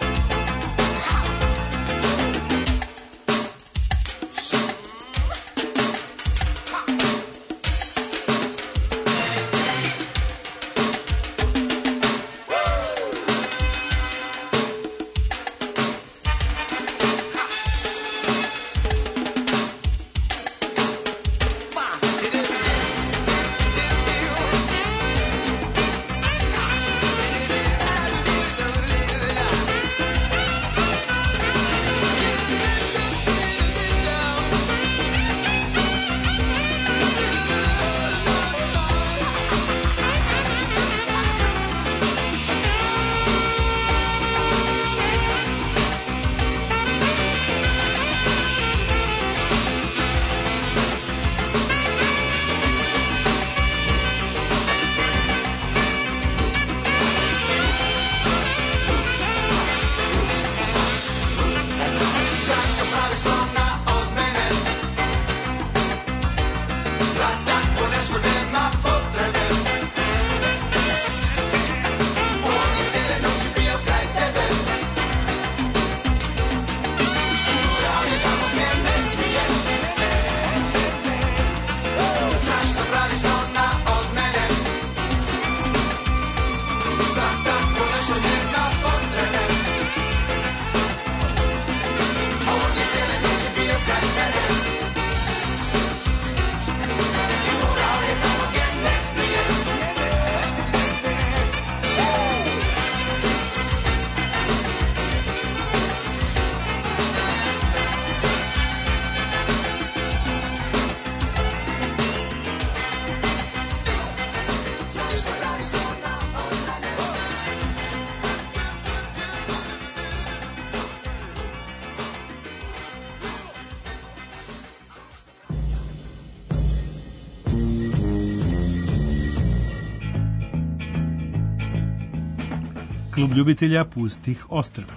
Klub ljubitelja pustih ostrva.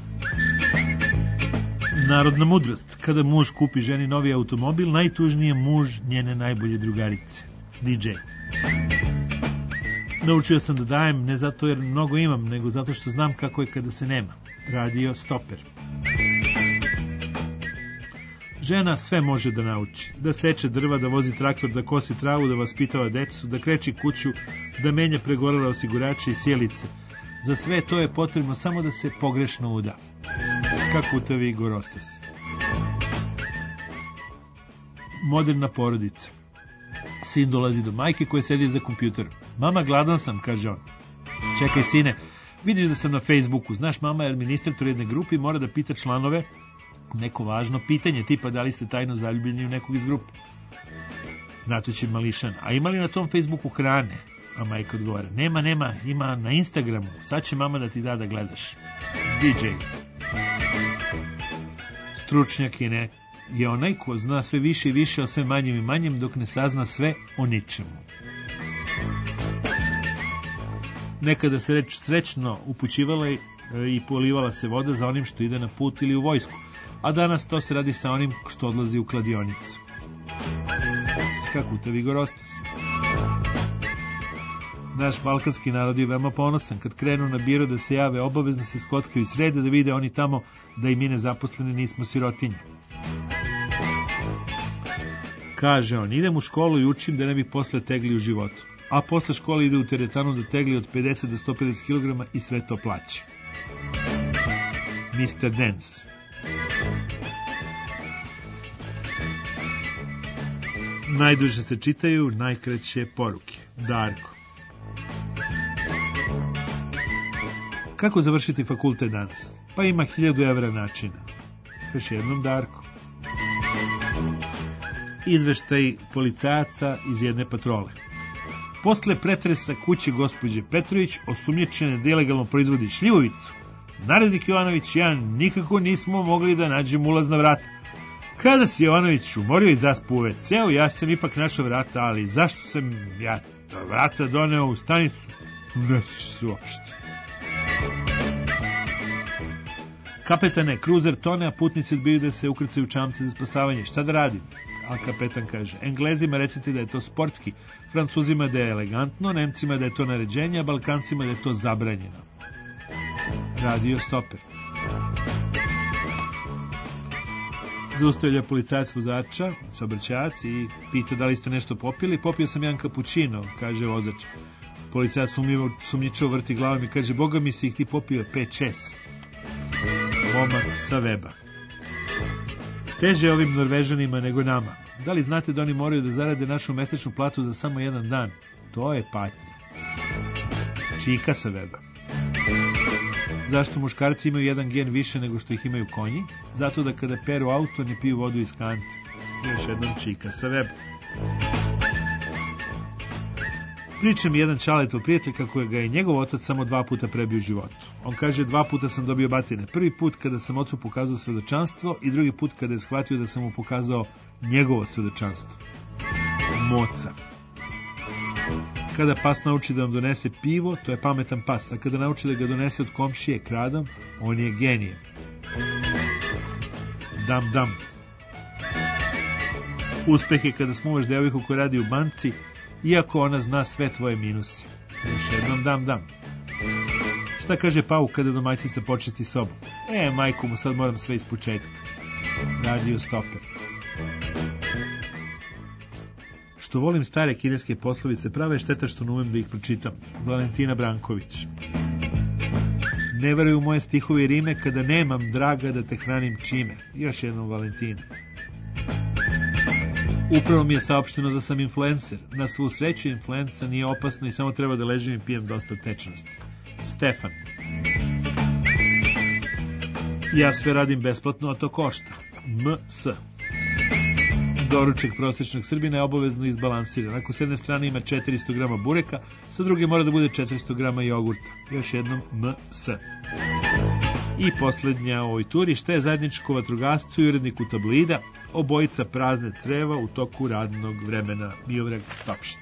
Narodna mudrost. Kada muž kupi ženi novi automobil, najtužniji je muž njene najbolje drugarice. D J. Naučio sam da dajem ne zato jer mnogo imam, nego zato što znam kako je kada se nema. Radio stoper. Žena sve može da nauči. Da seče drva, da vozi traktor, da kosi travu, da vaspitava decu, da kreči kuću, da menja pregorele osigurače i sjelice. Za sve to je potrebno samo da se pogrešno uda. Skakutavi Gorostas. Moderna porodica. Sin dolazi do majke koja sedi za kompjuterom. Mama, gladan sam, kaže on. Čekaj, sine, vidiš da sam na Facebooku. Znaš, mama je administrator jedne grupe i mora da pita članove neko važno pitanje, tipa da li ste tajno zaljubljeni u nekog iz grupe. Natući mališan. A ima li na tom Facebooku hrane? A majka odgovara, nema, nema, ima na Instagramu, sad će mama da ti da da gledaš. D J. Stručnjak je, ne, je onaj ko zna sve više i više o sve manjem i manjem, dok ne sazna sve o ničemu. Nekada se reč srećno upućivala i polivala se voda za onim što ide na put ili u vojsku, a danas to se radi sa onim što odlazi u kladionicu. Skakutavi Gorostas. Naš balkanski narod je veoma ponosan. Kad krenu na biro da se jave, obavezno se skockaju i srede da vide oni tamo da i mi nezaposleni nismo sirotinje. Kaže on, idem u školu i učim da ne bi posle tegli u životu. A posle škole ide u teretanu da tegli od pedeset do sto pedeset kilograma i sve to plaća. mister Dance. Najduže se čitaju, najkraće poruke. Darko. Kako završiti fakultet danas? Pa ima hiljadu evra načina. Još jednom Darko. Izveštaj policajaca iz jedne patrole. Posle pretresa kuće gospođe Petrović, osumnjičene da ilegalno proizvodi šljivovicu, narednik Jovanović i ja nikako nismo mogli da nađemo ulazna vrata. Kada se Jovanović umorio i zaspo u ve ceu, ja sam ipak našao vrata, ali zašto sam ja ta vrata doneo u stanicu? Ne se uopšte. Kapetane, kruzer tone, a putnici odbiju da se ukrcaju u čamce za spasavanje. Šta da radim? A kapetan kaže, Englezima recite da je to sportski, Francuzima da je elegantno, Nemcima da je to naređenje, a Balkancima da je to zabranjeno. Radio stoper. Zaustavlja policajac vozača, saobraćajac, i pita da li ste nešto popili. Popio sam jedan kapućino, kaže vozač. Policajac sumnjičavo vrti glavom i kaže, boga mi se ih ti popio pet šest. Momak sa weba. Teže ovim Norvežanima nego nama. Da li znate da oni moraju da zarade našu mesečnu platu za samo jedan dan? To je patnja. Čika sa weba. Zašto muškarci imaju jedan gen više nego što ih imaju konji? Zato da kada peru auto ne piju vodu iz kante. Još jednom čika sa weba. Priča mi jedan Čaletov prijatelj kako ga je njegov otac samo dva puta prebio u životu. On kaže, dva puta sam dobio batine. Prvi put kada sam ocu pokazao svedočanstvo i drugi put kada je shvatio da sam mu pokazao njegovo svedočanstvo. Moca. Kada pas nauči da vam donese pivo, to je pametan pas, a kada nauči da ga donese od komšije kradom, on je genije. Dam dam. Uspeh je kada smuvaš devojku koja radi u banci, iako ona zna sve tvoje minuse. Još jednom dam dam. Šta kaže Pauk kada domaćica počisti sobu? E, majku mu, sad moram sve iz početka. Radio stoper. Što volim stare kineske poslovice, prave šteta što ne umem da ih pročitam. Valentina Branković. Ne veruju moje stihove i rime kada nemam, draga, da te hranim čime. Još jednom Valentina. Upravo mi je saopšteno da sam influencer. Na svu sreću influenca nije opasno i samo treba da ležim i pijem dosta tečnosti. Stefan. Ja sve radim besplatno, a to košta. M S. Doručak prosječnog Srbina je obavezno izbalansiran. Ako s jedne strane ima četiristo grama bureka, sa druge mora da bude četiristo grama jogurta. Još jednom M S. I posljednja u ovoj turi, šta je zajedničko vatrogascu i uredniku tabloida? Obojica prazne creva u toku radnog vremena. Miodrag Stopšić.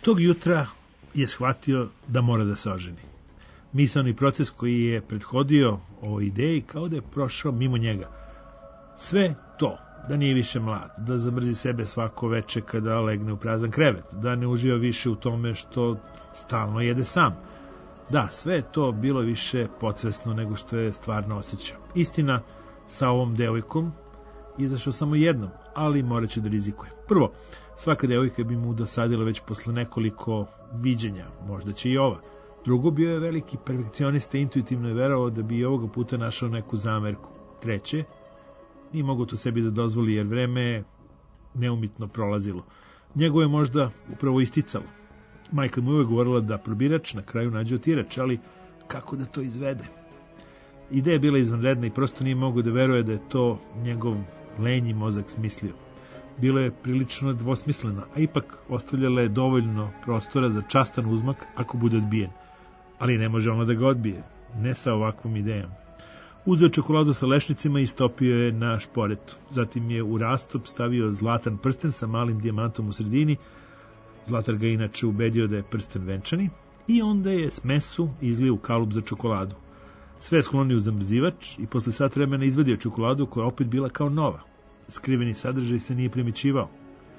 Tog jutra je shvatio da mora da se oženi. Misaoni proces koji je prethodio o ideji kao da je prošao mimo njega. Sve to, da nije više mlad, da zamrzi sebe svako veče kada legne u prazan krevet, da ne uživa više u tome što stalno jede sam. Da, sve je to bilo više podsvesno nego što je stvarno osjećao. Istina, sa ovom devojkom izašao samo jednom, ali morat će da rizikuje. Prvo, svaka devojka bi mu dosadila već posle nekoliko viđenja, možda će i ova. Drugo, bio je veliki perfekcionista i intuitivno je verovao da bi i ovoga puta našao neku zamerku. Treće, nije mogo to sebi da dozvoli jer vreme je neumitno prolazilo. Njegovo je možda upravo isticalo. Majka mu je uvek govorila da probirač na kraju nađe otirač, ali kako da to izvede? Ideja je bila izvanredna i prosto nije mogo da veruje da je to njegov lenji mozak smislio. Bila je prilično dvosmislena, a ipak ostavljala je dovoljno prostora za častan uzmak ako bude odbijen. Ali ne može ono da ga odbije, ne sa ovakvom idejom. Uzeo čokoladu sa lešnicima i stopio je na šporetu. Zatim je u rastop stavio zlatan prsten sa malim dijamantom u sredini. Zlatar ga inače ubedio da je prsten venčani. I onda je smesu izlio u kalup za čokoladu. Sve je sklonio u zamrzivač i posle sat vremena izvadio čokoladu koja je opet bila kao nova. Skriveni sadržaj se nije primećivao.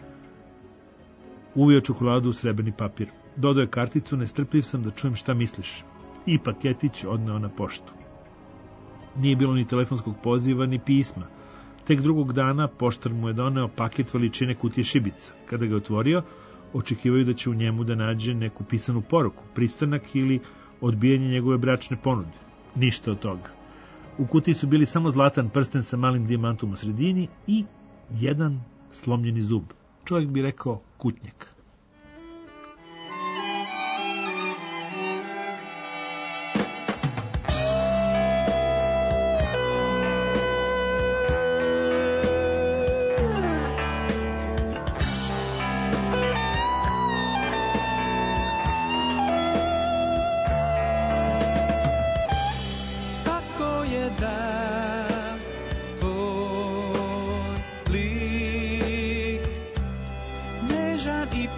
Uvio čokoladu u srebrni papir. Dodao je karticu, nestrpljiv sam da čujem šta misliš. I paketić odneo na poštu. Nije bilo ni telefonskog poziva, ni pisma. Tek drugog dana poštar mu je doneo paket veličine kutije šibica. Kada ga je otvorio, očekivaju da će u njemu da nađe neku pisanu poruku, pristanak ili odbijanje njegove bračne ponude. Ništa od toga. U kutiji su bili samo zlatan prsten sa malim dijamantom u sredini i jedan slomljeni zub. Čovjek bi rekao kutnjak. I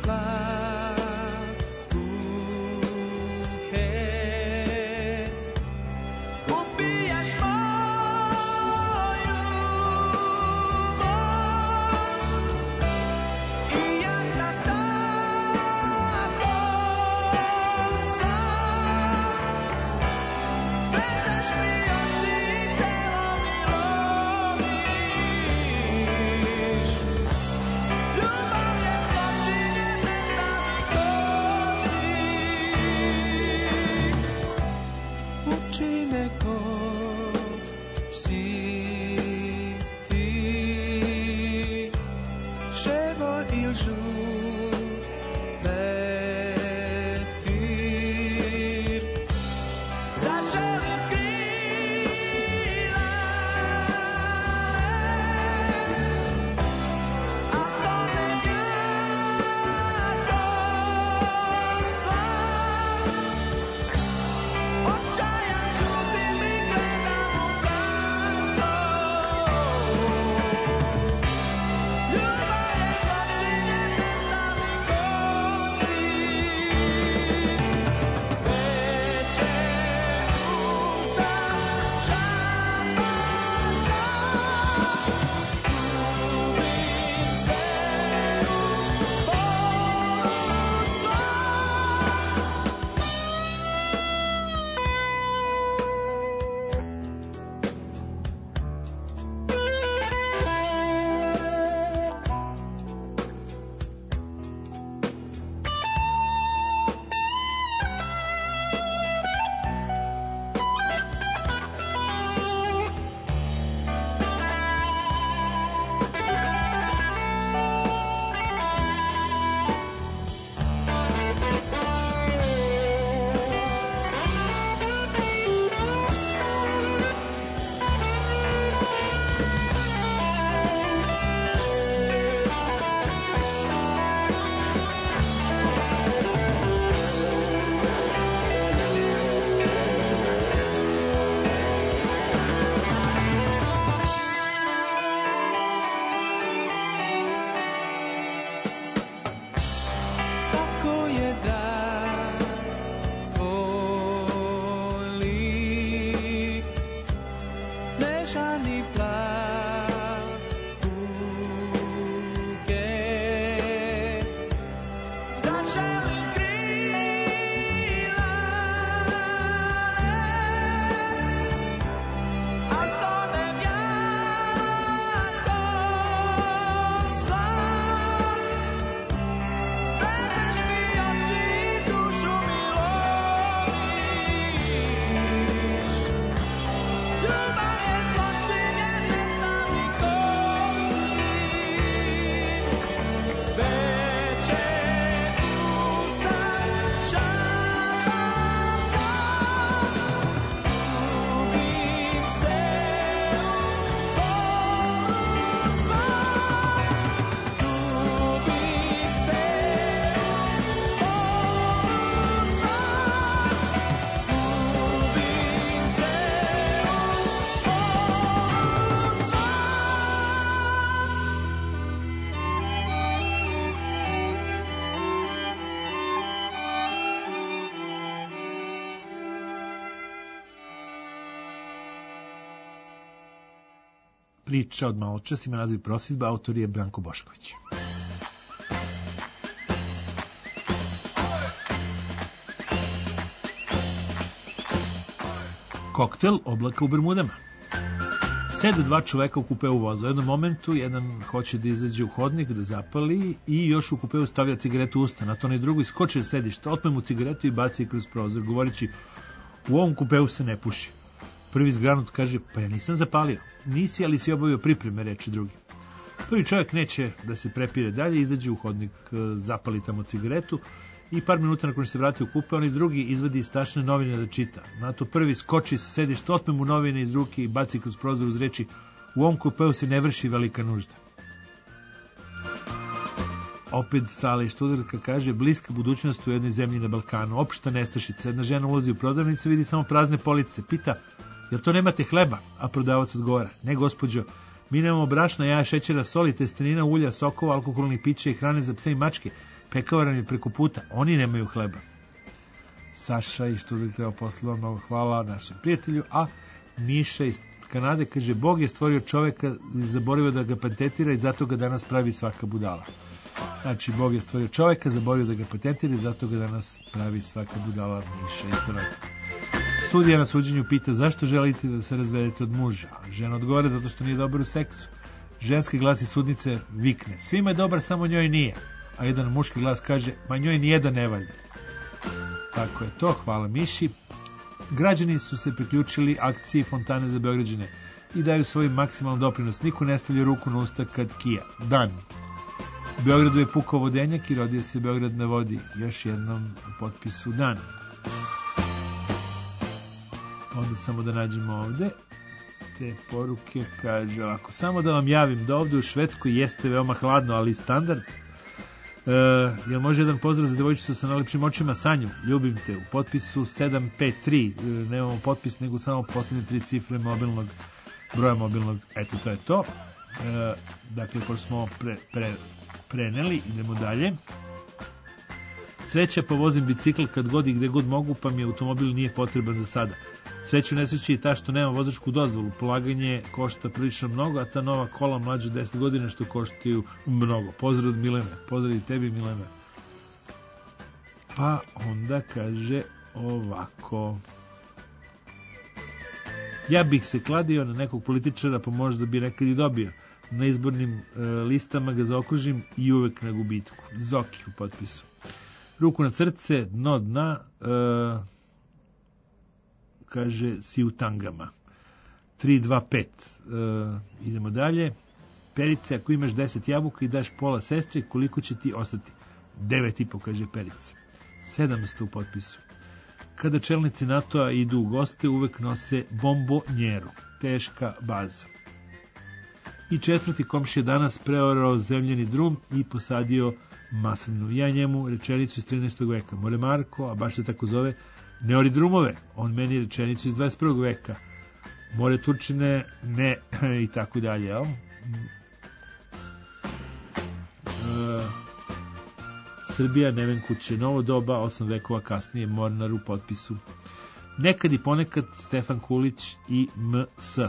Priča od maločas ima naziv Prosidba, autor je Branko Bošković. Koktel oblaka u Bermudama. Sede dva čoveka u kupeu voza. U jednom momentu jedan hoće da izađe u hodnik, da zapali i još u kupeu stavlja cigaretu u usta. Na to onaj drugi skoči s sedišta, otme mu cigaretu i baci kroz prozor, govoreći u ovom kupeu se ne puši. Prvi zgranut kaže, pa ja nisam zapalio. Nisi, ali si obavio pripreme, reče drugi. Prvi čovjek neće da se prepire dalje, izađe u hodnik, zapali tamo cigaretu i par minuta nakon što se vrati u kupe, onaj drugi izvadi iz tašne novine da čita. Na to prvi skoči sa sedišta, otme mu novine iz ruke i baci kroz prozor uz reči, u ovom kupeu se ne vrši velika nužda. Opet Sala i Študarka kaže, bliska budućnost u jednoj zemlji na Balkanu, opšta nestašica. Jedna žena ulazi u prodavnicu, vidi samo prazne police, pita, jel to nemate hleba? A prodavac odgovara, ne gospođo, mi nemamo brašna, jaja, šećera, soli, testenina, ulja, sokova, alkoholnih pića i hrane za pse i mačke. Pekavaran je preko puta, oni nemaju hleba. Saša i Študarka poslala mnogo hvala našem prijatelju, a Miša iz Kanade kaže, Bog je stvorio čoveka, zaboravio da ga patentira i zato ga danas pravi svaka budala. Znači, Bog je stvorio čoveka, zaboravio da ga patentira i zato ga danas pravi svaka budala. Miša iz Kanade. Sudija na suđenju pita zašto želite da se razvedete od muža. Žena odgovara zato što nije dobar u seksu. Ženski glas iz sudnice vikne, svima je dobar, samo njoj nije. A jedan muški glas kaže, ma njoj nijedan ne valja. Tako je to, hvala Miši. Građani su se priključili akciji Fontane za Beograđane i daju svoj maksimalan doprinos. Niko ne stavlja ruku na usta kad kija. Dan. U Beogradu je pukao vodenjak i rodio se Beograd na vodi. Još jednom u potpisu dan. Onda samo da nađemo ovde. Te poruke kaže ovako. Samo da vam javim da ovde u Švedskoj jeste veoma hladno, ali standard. Uh, jel može jedan pozdrav za devojčicu sa najlepšim očima? Sanju, ljubim te. U potpisu sedam pet tri, uh, nemamo potpis nego samo posljednje tri cifre mobilnog broja mobilnog. Eto, to je to. Uh, dakle, pošto smo pre, pre, preneli, idemo dalje. Sreća, povozim bicikl kad god i gde god mogu, pa mi automobil nije potreban za sada. Sreća u nesreći je ta što nema vozačku dozvolu. Polaganje košta prilično mnogo, a ta nova kola mlađe od deset godina što koštaju mnogo. Pozdrav od Milene. Pozdrav i tebi, Milene. Pa onda kaže ovako. Ja bih se kladio na nekog političara, pa možda bi nekad i dobio. Na izbornim e, listama ga zaokružim i uvek na gubitku. Zoki u potpisu. Ruku na srce, dno dna, e, kaže si u tangama. tri dva pet. E, idemo dalje. Perice, ako imaš deset jabuka i daš pola sestri, koliko će ti ostati? devet i po, kaže Perice. sedamsto u potpisu. Kada čelnici NATO-a idu u goste, uvek nose bombonjeru. Teška baza. I četvrti komšija danas preorao zemljeni drum i posadio maslinu. Ja njemu rečenicu iz trinaestog veka. More Marko, a baš se tako zove, ne ori drumove. On meni rečenicu iz dvadeset prvog veka. More Turčine, ne, i tako dalje, jel? E, Srbija, Neven kuće, novo doba, osam vekova kasnije, Mornar u potpisu. Nekad i ponekad Stefan Kulić i M S.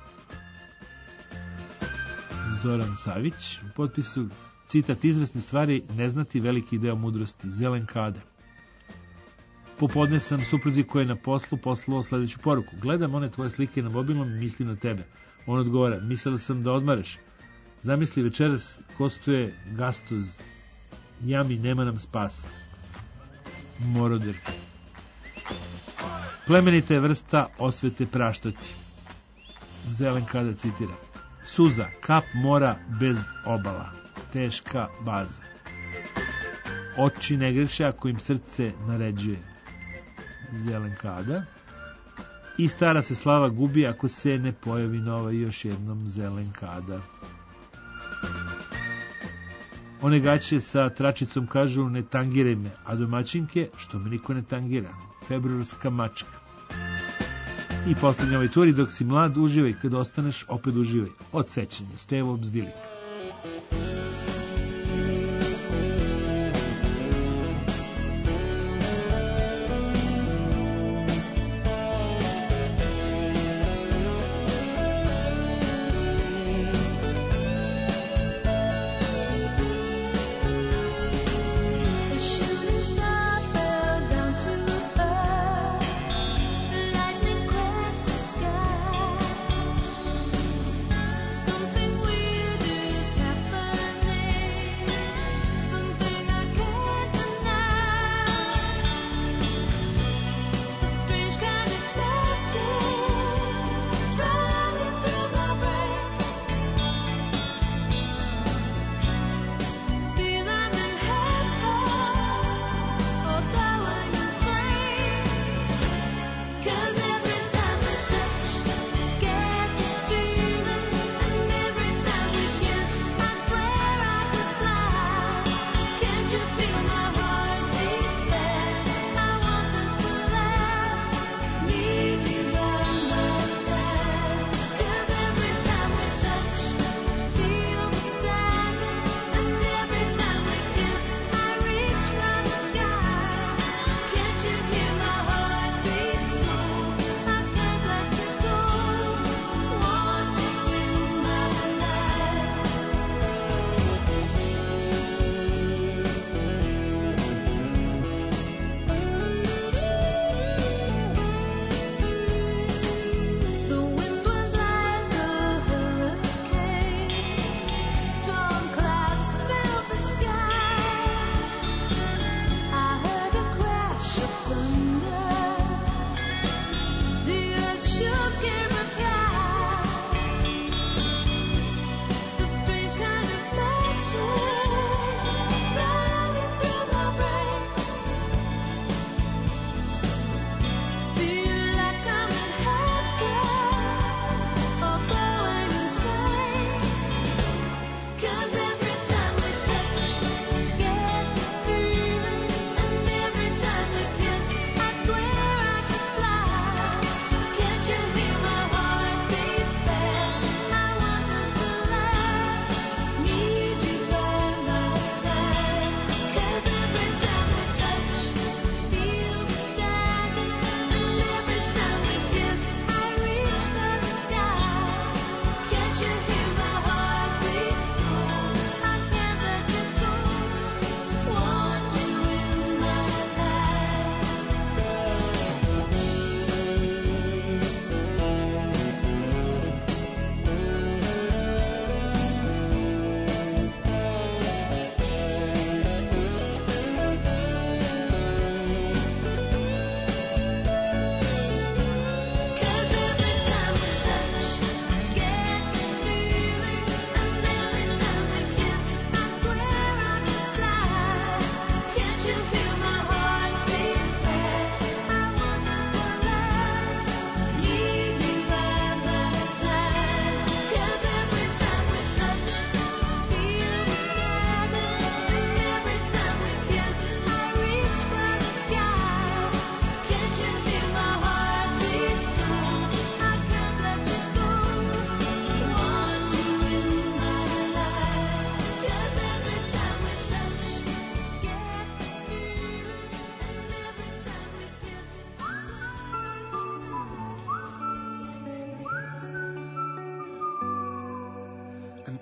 Zoran Savić u potpisu. Citat, izvesne stvari ne znati veliki deo mudrosti. Zelen Kade. Popodne sam supruzi koja je na poslu poslao sledeću poruku. Gledam one tvoje slike na mobilnom i mislim na tebe. On odgovara, mislila sam da odmareš. Zamisli večeras kostuje gastoz. Jami, nema nam spasa. Moroder. Plemenita je vrsta osvete praštati. Zelen Kada citira. Suza, kap mora bez obala. Teška baza. Oči ne greše ako im srce naređuje. Zelen Kada. I stara se slava gubi ako se ne pojavi nova. Još jednom Zelen Kada. One gaće sa tračicom kažu ne tangiraj me, a domaćinke što me niko ne tangira. Februarska mačka. I poslednji ovaj turi, dok si mlad, uživaj, kad ostaneš, opet uživaj. Od sećanja, Stevo Bzdilik.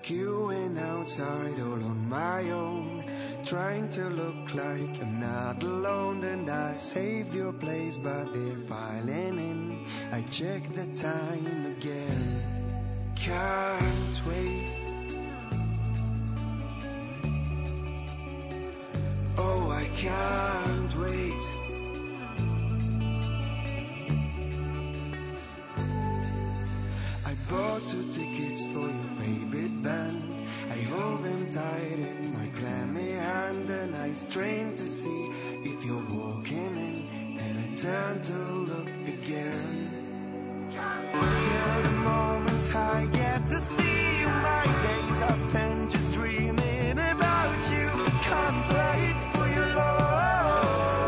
queuing outside all on my own, trying to look like I'm not alone. And I saved your place, but they're filing in. I check the time again. Can't wait. Oh, I can't wait. I bought two tickets for your favorite band. I hold them tight in my clammy hand, and I strain to see if you're walking in. Then I turn to look again. Till the moment I get to see you, my days are spent just dreaming about you. Can't wait for your love.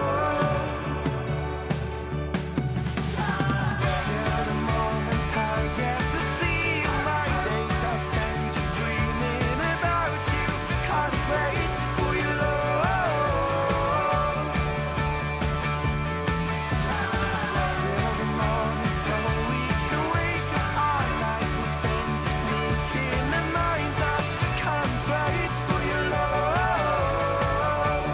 Till the moment I get to see you, my days are spent just dreaming about you. Can't wait for your love. Till the moment so we can wake up all night, we'll spend just making the minds up. Can't wait for your love.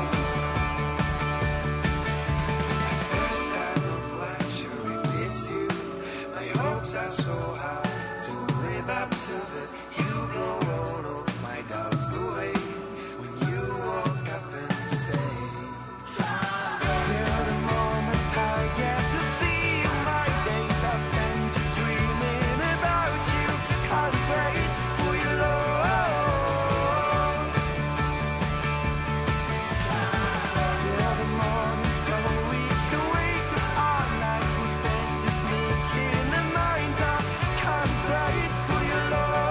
First I look like sure if it's you. My hopes are so high to live up to the. You blow all of my doubts away when you walk up and say, till the moment I get to see you, my days are spent just dreaming about you. Can't wait for your love. Till the morning so we can wake up all night, we'll spend just making the minds up. Can't wait for your love.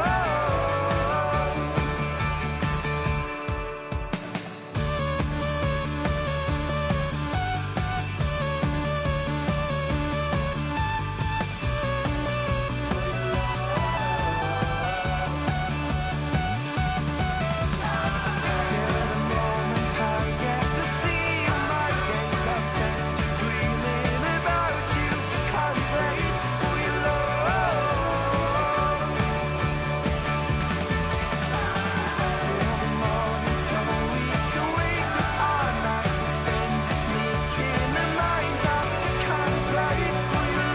Till the moment I get to see you, my days are spent just dreaming about you. Can't wait for your love. Till the morning so we can wake up all night, we'll spend just making the minds up. Can't wait for your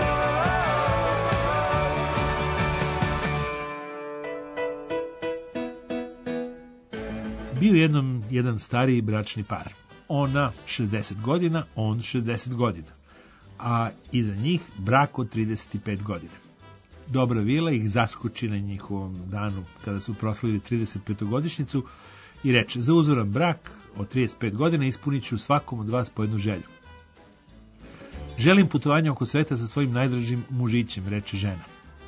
love. Bio je jednom jedan stariji bračni par. Ona šezdeset godina, on šezdeset godina. A iza njih brak od trideset pet godina. Dobra vila ih zaskoči na njihovom danu kada su proslavili trideset petogodišnjicu i reče: za uzoran brak od trideset pet godina ispunit ću svakom od vas po jednu želju. Želim putovanje oko sveta sa svojim najdražim mužićem, reče žena.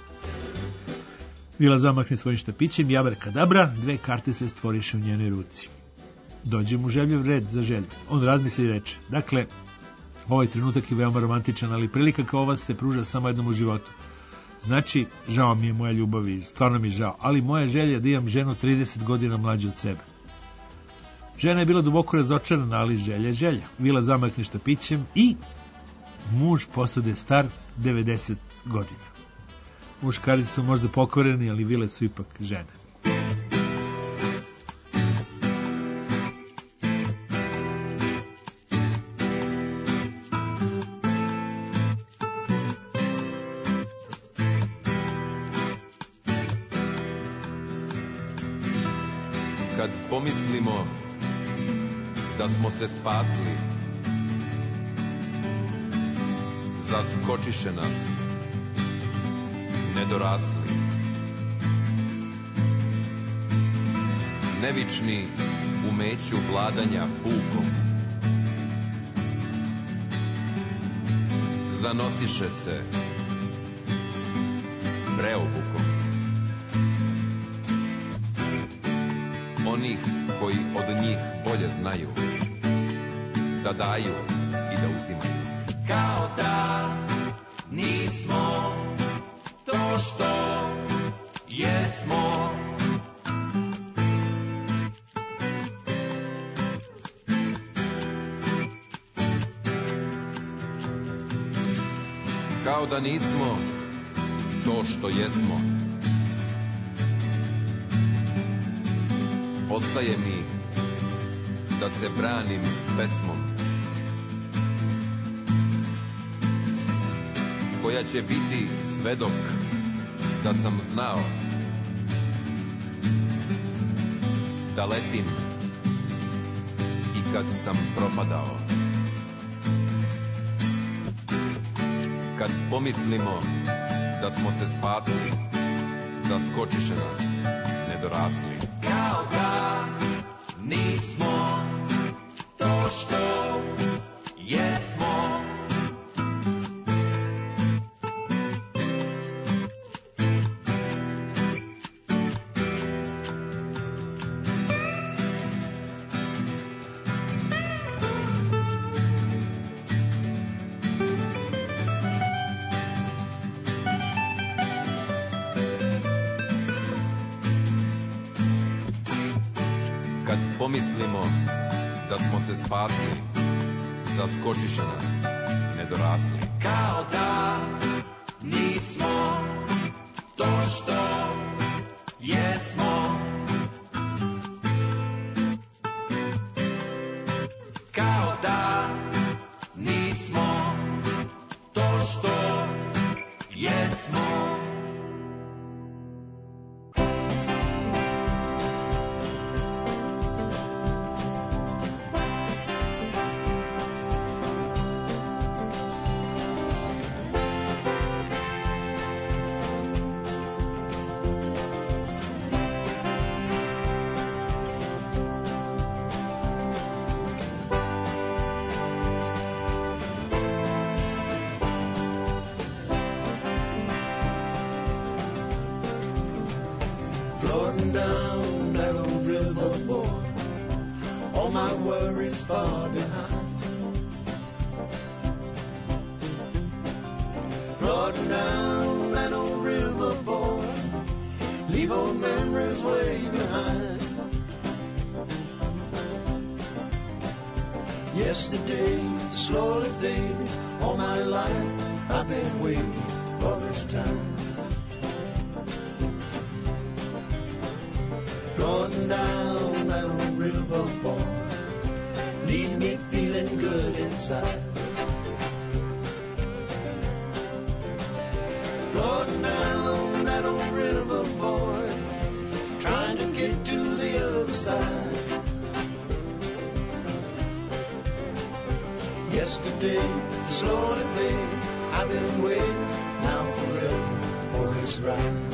Vila zamahne svojim štapićem i abrakadabra, dve karte se stvoriše u njenoj ruci. Dođe mu željev red za želju. On razmisli i reče: dakle, ovaj trenutak je veoma romantičan, ali prilika kao ova se pruža samo jednom u životu. Znači, žao mi je moja ljubav i stvarno mi je žao, ali moja želja je da imam ženu trideset godina mlađe od sebe. Žena je bila duboko razočarana, ali želja je želja. Vila zamahne štapićem i muž postade star devedeset godina. Muškarci su možda pokvareni, ali vile su ipak žene. Kad pomislimo da smo se spasli, zaskočiše nas nedorasli. Nevični umeću vladanja pukom, zanosiše se preobukom. Onih koji od njih bolje znaju da daju i da uzimaju. Kao da nismo to što jesmo. Kao da nismo to što jesmo. ostaje mi da se branim pesmom koja će biti svedok da sam znao da letim i kad sam propadao. Kad pomislimo da smo se spasili, zaskočiše nas nedorasli. Kao da nismo to što jesmo. Pomislimo da smo se spasili, zaskočiše nas nedorasli. Kao da nismo to što jesmo. Kao da nismo to što jesmo. Floating down that old river, boy, all my worries far behind. Floating down that old river, boy, leave old memories way behind. Yesterdays slowly fade, all my life I've been waiting for this time. Floating down that old river, boy, leaves me feeling good inside. Floating down that old river, boy, trying to get to the other side. Yesterday, slowly fade, I've been waiting now forever for this ride.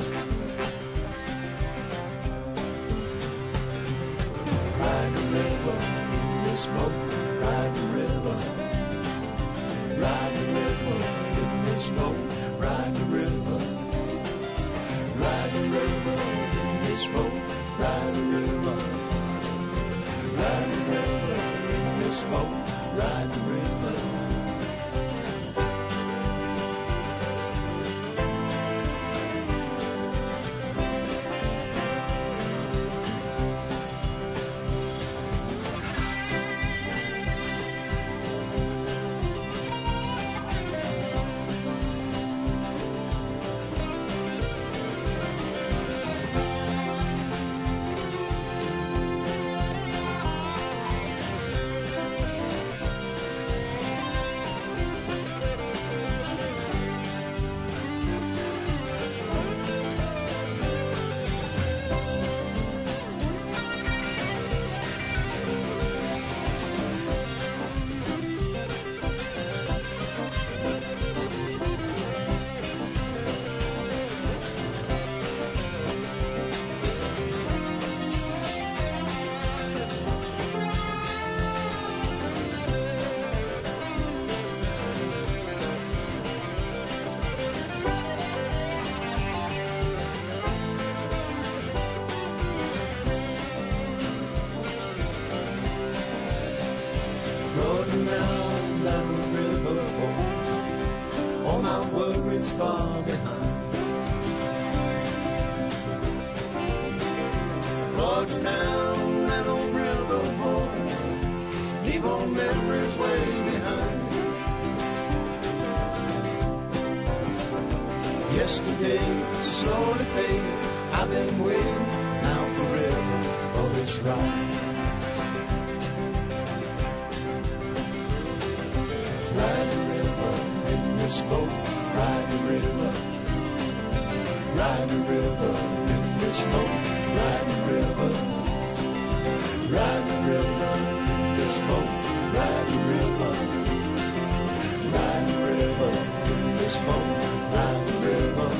Ride the river in the smoke, ride the river. Ride the river in the smoke, ride the river. Ride the river in the smoke, ride the river. Ride the river in the smoke, ride the river. Floating down that river, boy, all my worries far behind. Floating down that old river, boy, leave old memories way behind. Yesterday slowly fade, I've been waiting now forever for it's right. Ride the river in this boat, ride the river. Ride the river in this boat, ride the river. Ride the river in this boat, ride the river. Ride the river in this boat, ride the river.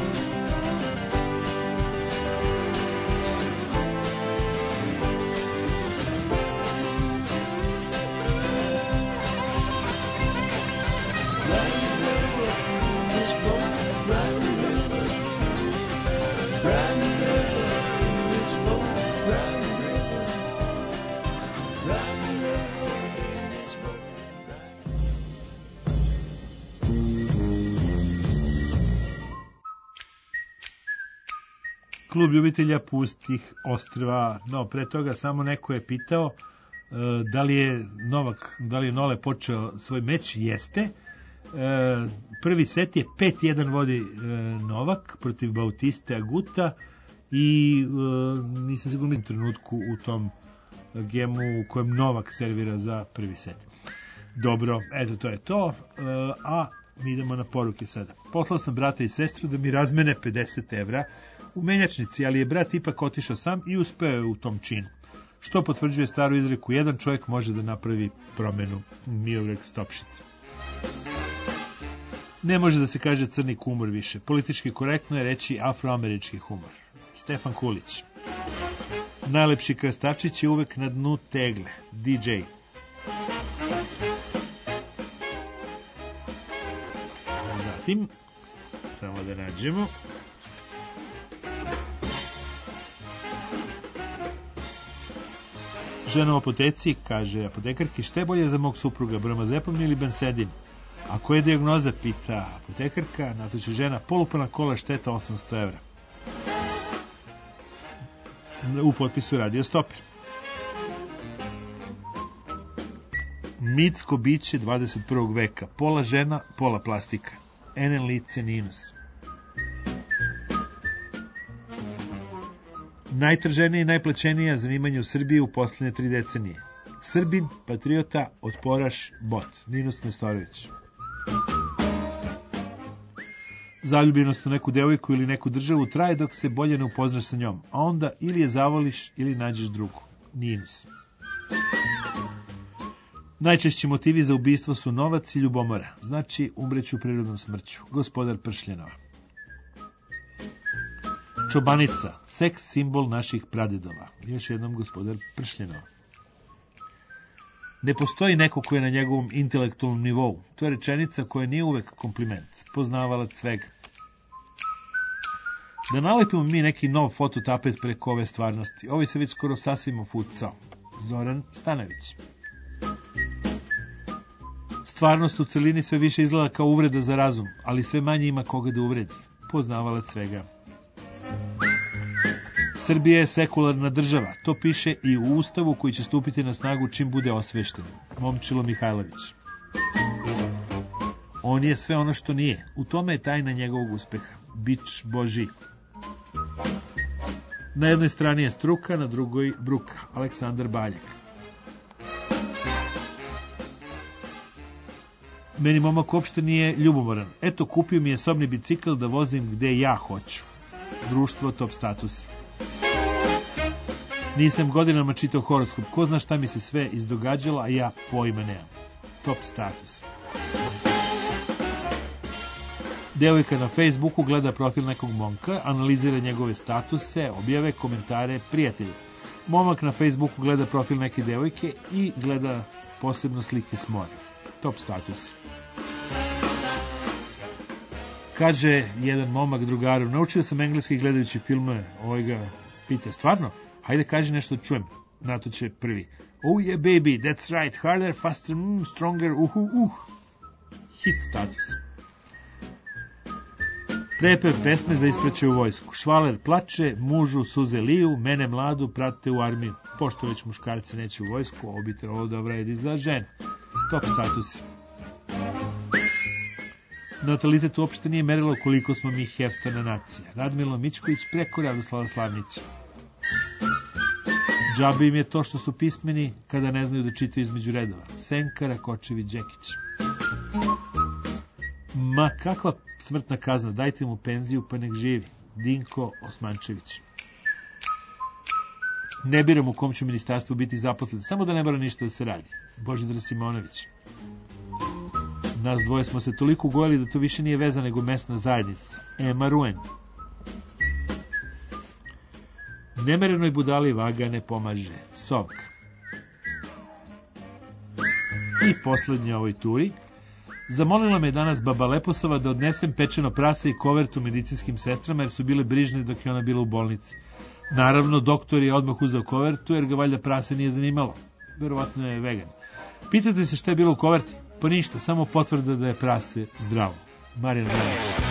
Klub ljubitelja pustih ostrva. No, pre toga samo neko je pitao uh, da li je Novak, da li je Nole počeo svoj meč. Jeste. Uh, prvi set je pet jedan vodi uh, Novak protiv Bautiste Aguta i uh, nisam sigurno u trenutku u tom gemu u kojem Novak servira za prvi set. Dobro, eto to je to. Uh, a mi idemo na poruke sada. Poslao sam brata i sestru da mi razmene pedeset evra u menjačnici, ali je brat ipak otišao sam i uspeo je u tom činu. Što potvrđuje staru izreku, jedan čovjek može da napravi promenu. Miodrag Stopšit. Ne može da se kaže crni humor više. Politički korektno je reći afroamerički humor. Stefan Kulić. Najlepši krstačić je uvek na dnu tegle. D J. Zatim, samo da nađemo. Žena u apoteci kaže apotekarki, šta je bolje za mog supruga, bromazepam ili bensedin? A koja je dijagnoza, pita apotekarka, na to će žena, polupana kola šteta osamsto evra. U potpisu Radio Stoper. Mitsko biće dvadeset prvog veka, pola žena, pola plastika. Enen lice ninus. Najtraženije i najplaćenija zanimanje u Srbiji u posljednje tri decenije. Srbin, patriota, otporaš, bot. Ninus Nestorović. Zaljubljenost u neku devojku ili neku državu traje dok se bolje ne upoznaš sa njom, a onda ili je zavoliš ili nađeš drugu. Ninus. Najčešći motivi za ubistvo su novac i ljubomora, znači umreću prirodnom smrću. Gospodar Pršljenova. Čobanica, seks simbol naših pradedova. Još jednom gospodar Pršljenova. Ne postoji neko ko je na njegovom intelektualnom nivou. To je rečenica koja nije uvek kompliment. Poznavalac svega. Da nalepimo mi neki nov fototapet preko ove stvarnosti. Ovaj se već skoro sasvim ofucao. Zoran Stanović. Stvarnost u celini sve više izgleda kao uvreda za razum, ali sve manje ima koga da uvredi. Poznavalac svega. Srbija je sekularna država. To piše i u Ustavu koji će stupiti na snagu čim bude osvešten. Momčilo Mihajlović. On je sve ono što nije. U tome je tajna njegovog uspeha. Bič Boži. Na jednoj strani je struka, na drugoj bruka. Aleksandar Baljak. Meni momak uopšte nije ljubomoran. Eto, kupio mi je sobni bicikl da vozim gde ja hoću. Društvo top statusa. Nisam godinama čitao horoskop. Ko zna šta mi se sve izdogađalo, a ja pojma nemam. Top status. Devojka na Facebooku gleda profil nekog momka, analizira njegove statuse, objave, komentare, prijatelji. Momak na Facebooku gleda profil neke devojke i gleda posebno slike s mora. Top status. Kaže jedan momak drugaru, naučio sam engleski gledajući filmove. Ovaj ga pita, stvarno? Hajde kaži nešto da čujem. Na to će prvi. Oh yeah baby, that's right, harder, faster, mm, stronger, uhu, uh. Hit status. Prepev pesme za ispraćaj u vojsku. Švaler plače, mužu suze liju, mene mladu prate u armiju. Pošto već muškarci neće u vojsku, ovo bi trebalo da vredi za žene. Top statusi. Natalitet uopšte nije merilo koliko smo mi heftana nacija. Radmilo Mičković preko Radoslava Slavnića. Džabe im je to što su pismeni kada ne znaju da čitaju između redova. Senka Rakočević-Đekić. Ma kakva smrtna kazna, dajte mu penziju pa nek živi. Dinko Osmančević. Ne biram u kom ću ministarstvu biti zaposlen, samo da ne mora ništa da se radi. Božidar Simonović. Nas dvoje smo se toliko ugojili da to više nije veza nego mesna zajednica. Ema Ruen. Nemerenoj budali vaga ne pomaže. Sovka. I poslednja ovoj turi. Zamolila me danas baba Leposova da odnesem pečeno prase i kovertu medicinskim sestrama jer su bile brižne dok je ona bila u bolnici. Naravno, doktor je odmah uzeo kovertu jer ga valjda prase nije zanimalo. Verovatno je vegan. Pitate se šta je bilo u koverti? Pa ništa, samo potvrda da je prase zdravo. Marijan Ranić.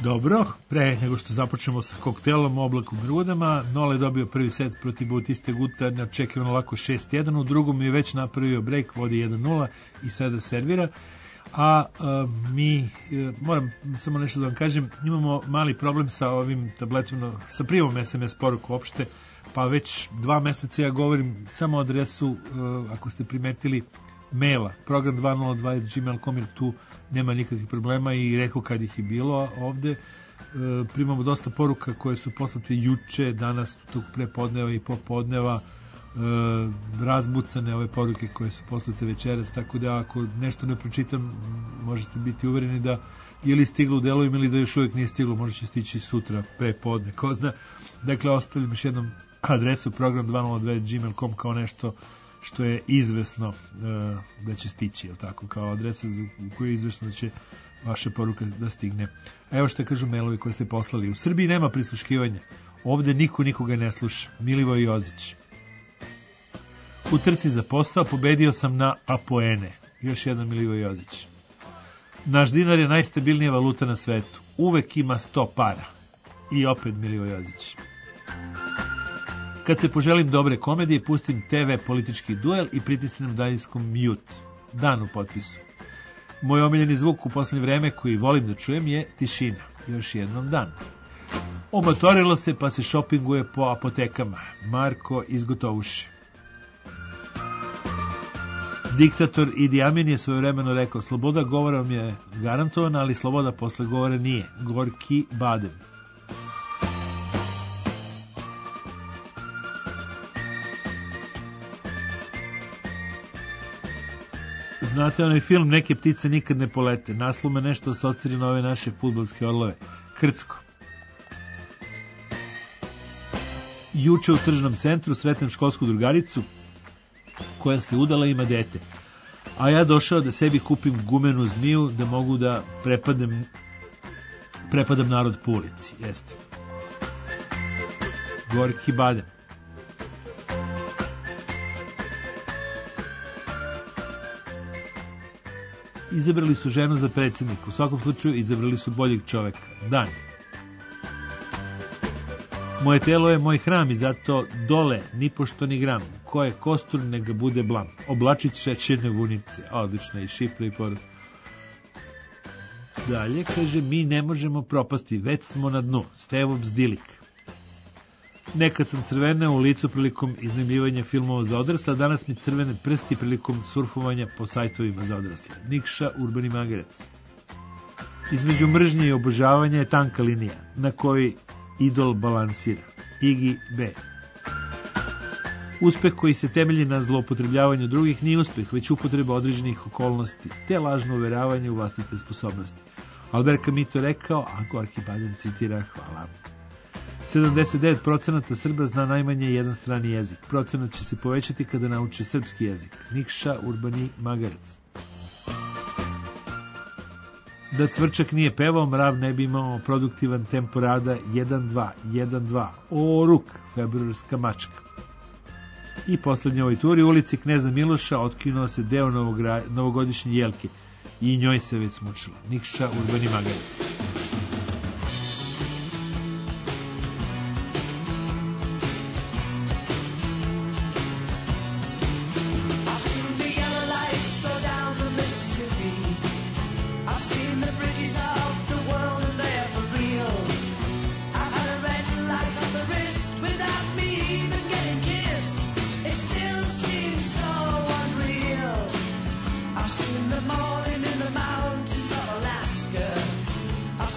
Dobro, pre nego što započnemo sa koktelom Oblak u Bermudama, Nole je dobio prvi set protiv Bautiste Guta, neočekivano lako šest jedan, u drugom je već napravio break, vodi jedan nula i sada servira. A, a mi, e, moram samo nešto da vam kažem, imamo mali problem sa ovim tabletom, sa prijavom es em es poruku uopšte, pa već dva meseca ja govorim samo adresu, e, ako ste primetili, maila, program dva nula dva at gmail dot com, jer tu nema nikakvih problema i rekao kad ih je bilo ovde. E, primamo dosta poruka koje su poslate juče, danas, tog prepodneva i popodneva, e, razbucane ove poruke koje su poslate večeras, tako da ako nešto ne pročitam, možete biti uvereni da je li stiglo u delovima ili da još uvijek nije stiglo, može će stići sutra prepodne, ko zna. Dakle, ostavljam još jednom adresu program dva nula dva at gmail dot com kao nešto što je izvesno uh, da će stići, je tako, kao adresa za, u kojoj je izvesno da će vaša poruka da stigne. A evo što kažu mailovi koje ste poslali. U Srbiji nema prisluškivanja. Ovde niko nikoga ne sluša. Milivoj Jozić. U trci za posao pobedio sam na Apoene. Još jedan Milivoj Jozić. Naš dinar je najstabilnija valuta na svetu. Uvek ima sto para. I opet Milivoj Jozić. Kad se poželim dobre komedije, pustim te ve politički duel i pritisnem daljinskom mute. Dan u potpisu. Moj omiljeni zvuk u poslednje vreme koji volim da čujem je tišina. Još jednom dan. Omotorilo se pa se šopinguje po apotekama. Marko iz Gotovuše. Diktator Idi Amin je svojevremeno rekao: sloboda govora mi je garantovana, ali sloboda posle govora nije. Gorki Badem. Znate onaj film Neke ptice nikad ne polete? Naslov me nešto asocira na ove naše fudbalske orlove. Krcko. Juče u tržnom centru sretnem školsku drugaricu koja se udala i ima dete. A ja došao da sebi kupim gumenu zmiju da mogu da prepadem, prepadam narod po ulici. Jeste. Gorki Badem. Izabrali su ženu za predsjednika. U svakom slučaju izabrali su boljeg čoveka. Dan. Moje telo je moj hram i zato dole ni pošto ni gram. Ko je kostur neka bude blam. Oblačić šećerne vunice. Odlično, i šifra i poruka. Dalje kaže: mi ne možemo propasti, već smo na dnu. Stevo Bzdilik. Nekad sam crveneo u licu prilikom iznajmljivanja filmova za odrasle, a danas mi crvene prsti prilikom surfovanja po sajtovima za odrasle. Nikša Urbani Magarec. Između mržnje i obožavanja je tanka linija na kojoj idol balansira. Igi B. Uspeh koji se temelji na zloupotrebljavanju drugih nije uspeh, već upotreba određenih okolnosti, te lažno uveravanje u vlastite sposobnosti. Albert Camus to rekao, a Gorki Badem citira: hvala. sedamdeset devet procenata Srba zna najmanje jedan strani jezik. Procenat će se povećati kada nauče srpski jezik. Nikša Urbani Magarec. Da Cvrčak nije pevao, Mrav ne bi imao produktivan tempo rada jedan dva, jedan dva. O, ruk, februarska mačka. I poslednje ovoj turi, u ulici Kneza Miloša otkinuo se deo novogra... novogodišnje jelke i njoj se već smučilo. Nikša Urbani Magarec. I've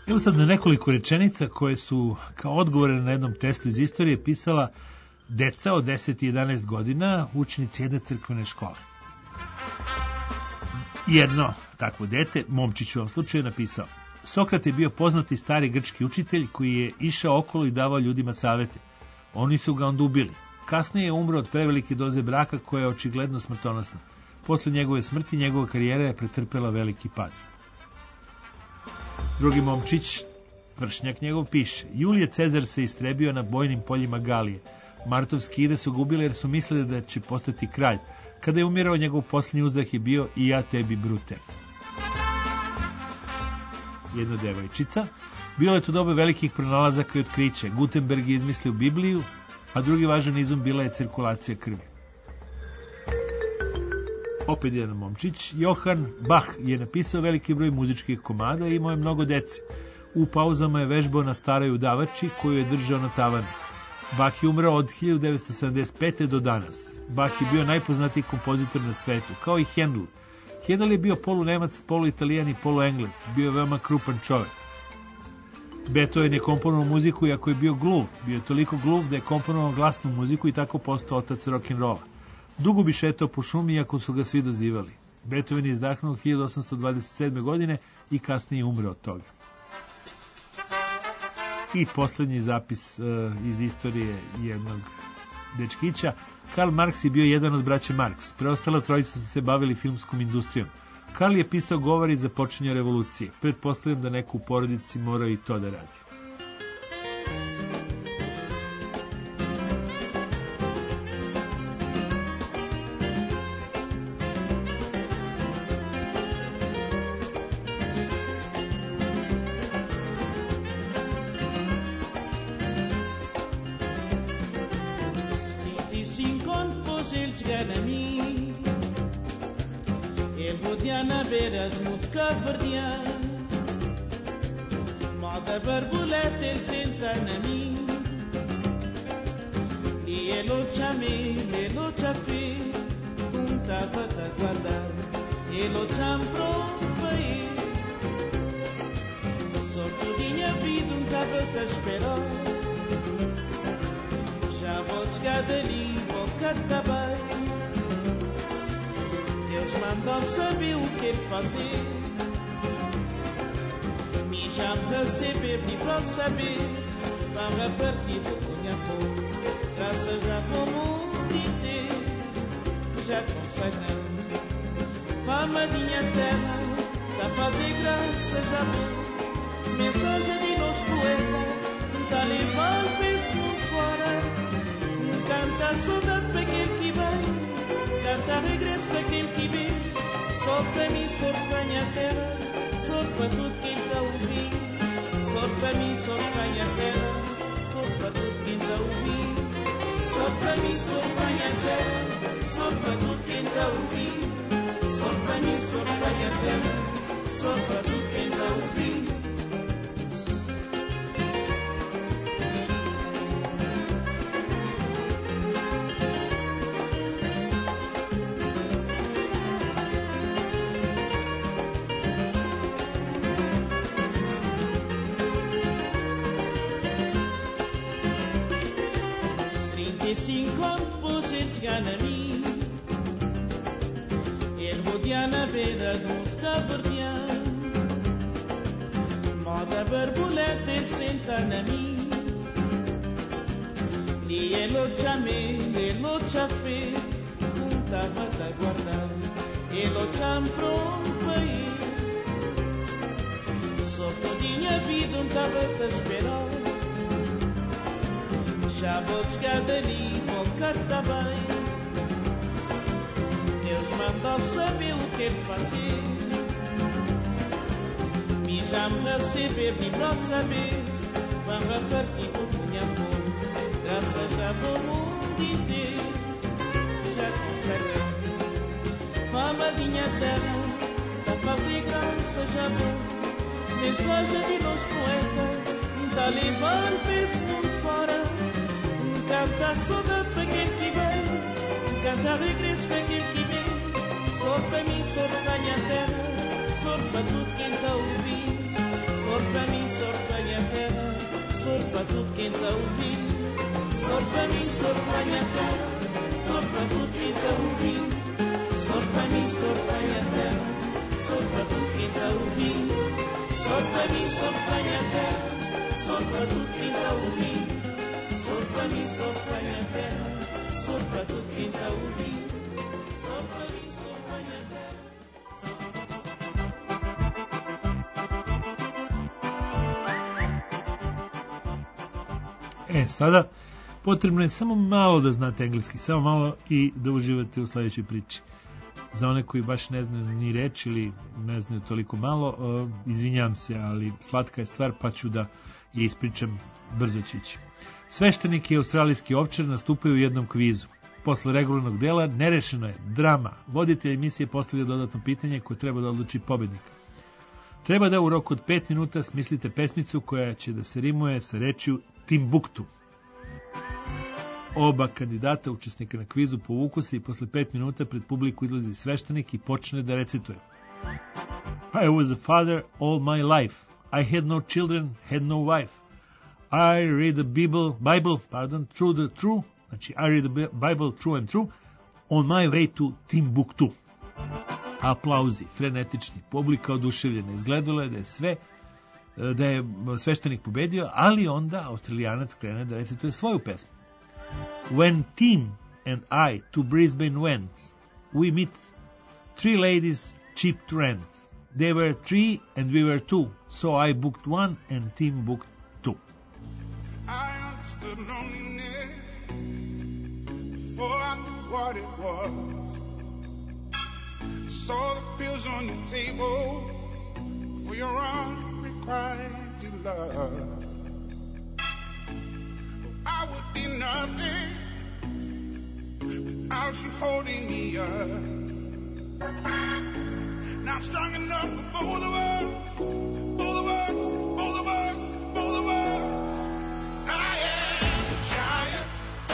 Evo sad na nekoliko rečenica koje su kao odgovore na jednom testu iz istorije pisala deca od deset i jedanaest godina, učenici jedne crkvene škole. Jedno takvo dete, momčić u ovom slučaju, napisao: Sokrat je bio poznati stari grčki učitelj koji je išao okolo i davao ljudima savete. Oni su ga onda ubili. Kasnije je umro od prevelike doze braka koja je očigledno smrtonosna. Posle njegove smrti njegova karijera je pretrpela veliki pad. Drugi momčić, vršnjak njegov, piše: Julije Cezar se istrebio na bojnim poljima Galije. Martovski ide su ga ubili jer su mislili da će postati kralj. Kada je umirao, njegov posljednji uzdah je bio: I ja tebi, Brute. Jedna devojčica: Bilo je to doba velikih pronalazaka i otkrića. Gutenberg je izmislio Bibliju, a drugi važan izum bila je cirkulacija krvi. Opet jedan momčić: Johann Bach je napisao veliki broj muzičkih komada i imao je mnogo dece. U pauzama je vežbao na staroj udavači koju je držao na tavanu. Bach je umrao od hiljadu devetsto sedamdeset pete do danas. Bach je bio najpoznatiji kompozitor na svetu, kao i Handel. Handel je bio polu Nemac, polu Italijan i polu Englez. Bio je veoma krupan čovjek. Beethoven je komponovao muziku, iako je bio gluv. Bio je toliko gluv da je komponovao glasnu muziku i tako postao otac rock'n'rolla. Dugo bi šetao po šumi, iako su ga svi dozivali. Beethoven je izdahnuo hiljadu osamsto dvadeset sedme. godine i kasnije umre od toga. I posljednji zapis uh, iz istorije jednog dečkića. Karl Marx je bio jedan od braće Marks. Preostala trojica su se bavili filmskom industrijom. Karl je pisao govor i započinjao revolucije. Pretpostavljam da neko u porodici mora i to da radi. Sor para mim, sor para a minha terra, sor para tudo quem está a ouvir, sor para mim, sor pra tudo quem tá ouvindo, só pra mim, só pra minha terra, só pra tudo quem tá ouvindo, só pra mim, só pra minha terra, só pra tudo quem tá ouvindo, só pra mim, só pra minha terra, só pra tudo quem tá ouvindo, só pra mim, só pra minha terra, só pra tudo quem tá ouvindo, só pra mim, só pra minha terra. E, sada potrebno je samo malo da znate engleski, samo malo i da uživate u sledećoj priči. Za one koji baš ne znaju ni reč ili ne znaju toliko malo, uh, izvinjam se, ali slatka je stvar pa ću da je ispričam, brzo će ići. Sveštenik i australijski ovčar nastupaju u jednom kvizu. Posle regularnog dela nerešeno je drama. Voditelj emisije postavlja dodatno pitanje koje treba da odluči pobednika. Treba da u roku od pet minuta smislite pesmicu koja će da se rimuje sa rečju Timbuktu. Oba kandidata učesnika na kvizu povuku se i posle pet minuta pred publiku izlazi sveštenik i počne da recituje. I was a father all my life. I had no children, had no wife. I read the Bible, Bible, pardon, through the true, znači I read the Bible true and true, on my way to Timbuktu. Aplauzi, frenetični, publika oduševljena, izgledalo je da je sve, da je sveštenik pobedio, ali onda Australijanac krene da recituje svoju pesmu. When Tim and I to Brisbane went, we meet three ladies cheap to rent. They were three and we were two, so I booked one and Tim booked two. I understood loneliness before I knew what it was. Saw the pills on your table for your unrequited love. I would be nothing without you holding me up. Now I'm strong enough for both of us, both of us, both of us, both of us. I am a giant.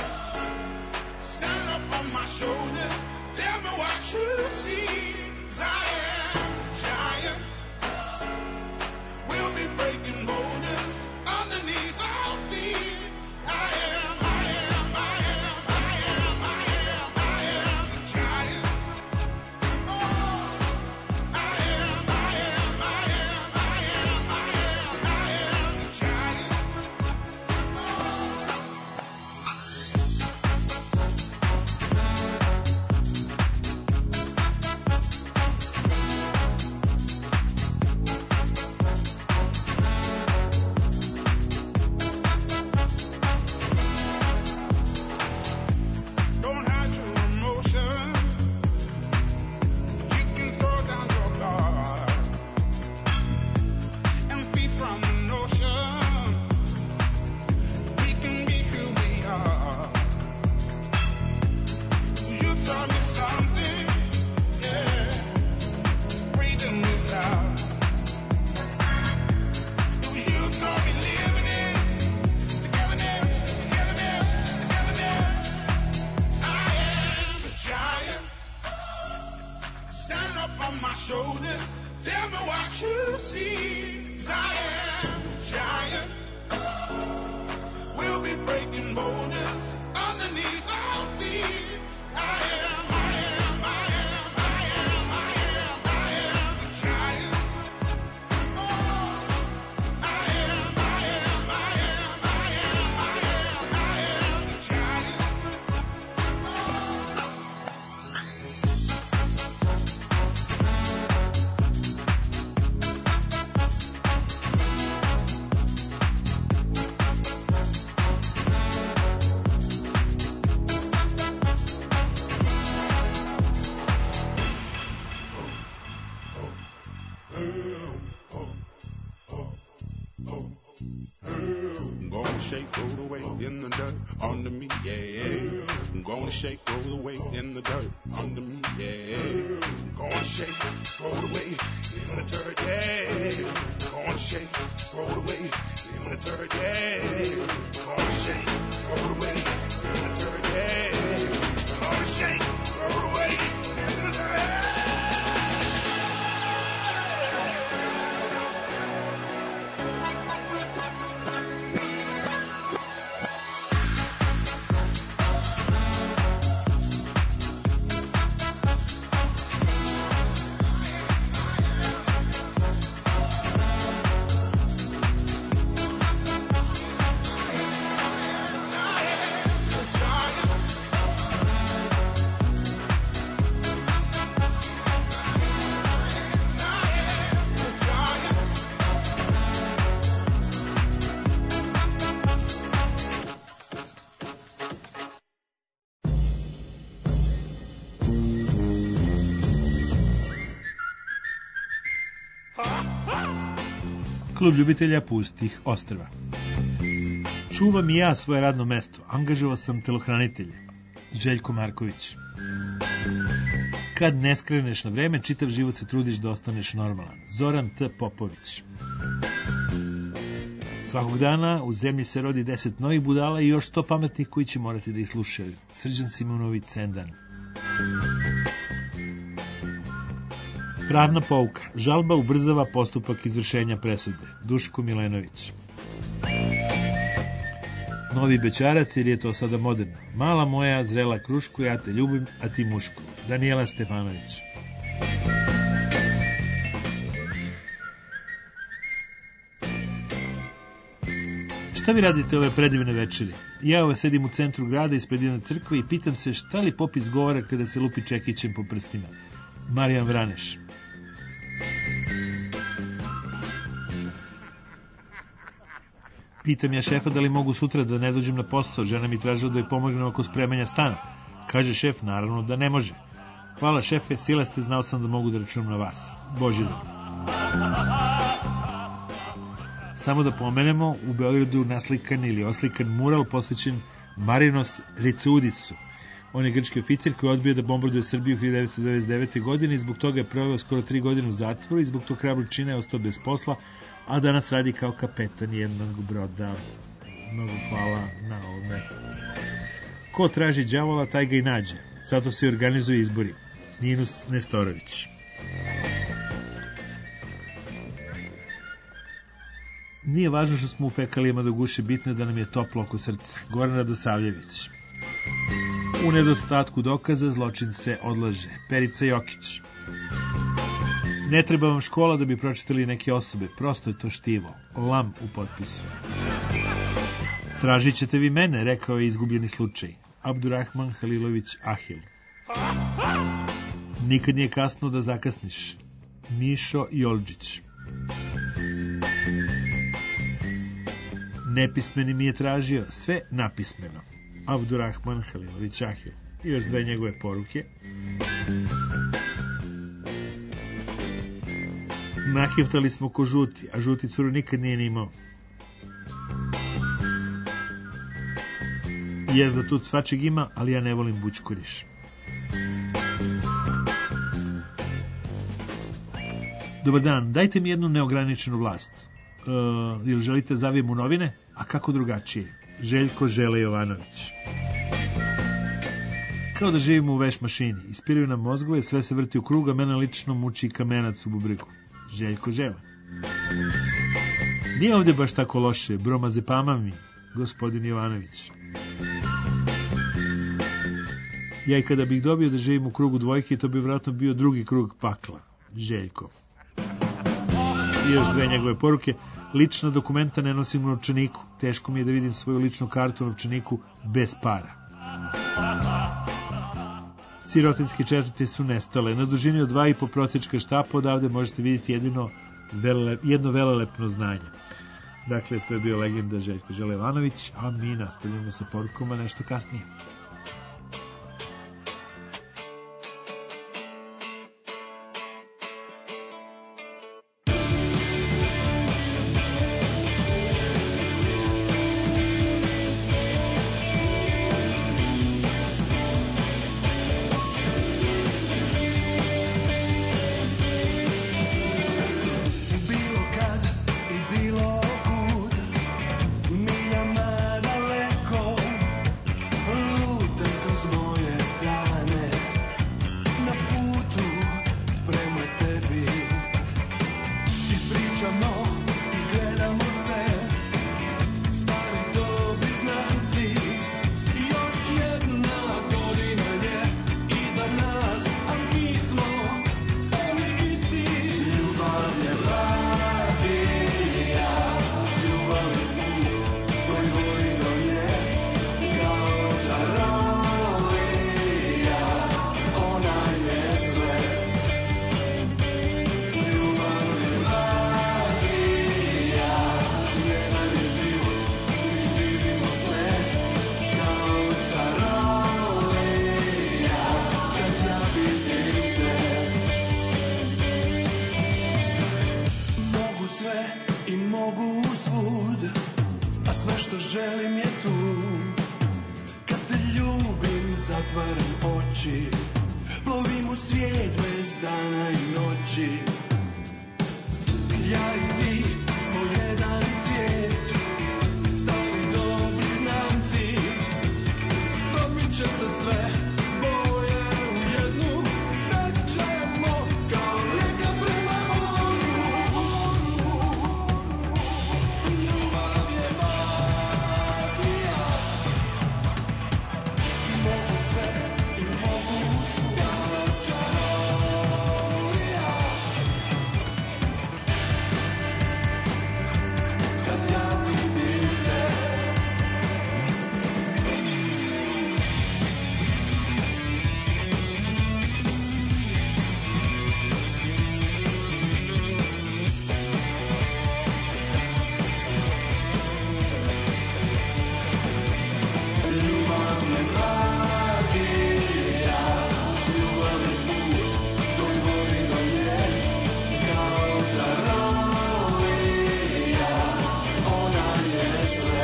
Stand up on my shoulders. Tell me what you see. 'Cause I am a giant. We'll be breaking borders underneath our feet. I am, I am, I am, I am, I am, I am the giant. Oh, I am, I am, I am, I am, I am, I am the giant. Don't hide your emotion. You can throw down your guard and feed from the notion. We can be who we are. You taught me something, yeah. Freedom is out. It was you taught me living it. Togetherness, togetherness, togetherness. I am a giant. Stand up on my shoulders. Tell me what you see. 'Cause I am a giant. We'll be breaking borders underneath our feet. I am, I am, I am, I am, I am, I am the giant. Oh, I am, I am, I am, I am, I am, I am the giant. I'm gonna shake, roll away in the dirt under me, yeah. I'm gonna shake, roll away in the dirt under me, yeah. I'm gonna shake, roll away in the dirt, yeah. I'm gonna shake, roll away in the dirt, yeah. I'm gonna shake, roll away in the dirt, yeah. I'm gonna shake, roll away in the dirt. Klub ljubitelja pustih ostrva. Čuvam i ja svoje radno mesto. Angažovao sam telohranitelja. Željko Marković. Kad ne skreneš na vreme, čitav život se trudiš da ostaneš normalan. Zoran T. Popović. Svakog dana u zemlji se rodi deset novih budala i još sto pametnih koji će morati da ih slušaju. Srđan Simonović Sendan. Pravna pouka. Žalba ubrzava postupak izvršenja presude. Duško Milenović. Novi bećarac, jer je to sada moderno. Mala moja, zrela kruško, ja te ljubim, a ti muško. Danijela Stefanović. Šta vi radite ove predivne večeri? Ja ove sedim u centru grada ispred jedne crkve i pitam se šta li pop izgovara kada se lupi čekićem po prstima. Marijan Vraneš. Pitam ja šefa da li mogu sutra da ne dođem na posao, žena mi tražila da joj pomognem oko spremanja stana. Kaže šef, naravno da ne može. Hvala šefe, sila ste, znao sam da mogu da računam na vas. Božidar. Samo da pomenemo, u Beogradu naslikan ili oslikan mural posvećen Marinos Ricaudisu. On je grčki oficir koji je odbio da bombarduje Srbiju hiljadu devetsto devedeset devete. godine i zbog toga je proveo skoro tri godine u zatvoru i zbog tog hrabrog čina je ostao bez posla, a danas radi kao kapetan jednog broda. Mnogo hvala na ovome. Ko traži đavola, taj ga i nađe. Zato se organizuju izbori. Ninus Nestorović. Nije važno što smo u fekalijama do guše, bitno je da nam je toplo oko srca. Goran Radosavljević. U nedostatku dokaza zločin se odlaže. Perica Jokić. Ne treba vam škola da bi pročitali neke osobe, prosto je to štivo. Lam u potpisu. Tražit ćete vi mene, rekao je izgubljeni slučaj. Abdurrahman Halilović Ahil. Nikad nije kasno da zakasniš. Mišo Jolđić. Nepismeni mi je tražio, sve napismeno. Abdurrahman Halilović Ahil. I još dve njegove poruke. Nahiftali smo ko žuti, a žuti curu nikad nije ni imao. Jezda tu svačeg ima, ali ja ne volim bućkuriš. Dobar dan, dajte mi jednu neograničenu vlast. Uh, ili želite zavijem u novine? A kako drugačije? Željko Žele Jovanović. Kao da živimo u veš mašini. Ispiraju nam mozgove, sve se vrti u krug, a mene lično muči kamenac u bubriku. Željko Žele. Nije ovdje baš tako loše, bromazepama mi, gospodin Jovanović. Ja i kada bih dobio da živim u krugu dvojke, to bi vjerojatno bio drugi krug pakla. Željko. I još dve njegove poruke. Lična dokumenta ne nosim u novčaniku. Teško mi je da vidim svoju ličnu kartu u novčaniku bez para. Sirotinske četvrti su nestale. Na dužini od dva i po prosječka štapa odavde možete vidjeti jedino vele, jedno velelepno znanje. Dakle, to je bio legenda Željko Žele Jovanović, a mi nastavljamo sa porukama nešto kasnije. mogu svud, a sve što želim je tu. Kad te ljubim, zatvaram oči, plovim u svijet bez dana i noći. Ja i ti smo jedan svijet, stari dobri znamci, strpit će se sve boje u jednu, nećemo kao reka prema moru. Ljubav je magija, mogu sve i mogu svuda. Kad ja vidim te, ljubav je magija, ljubav je put koji vodi do nje, kao čarolija, ona je sve.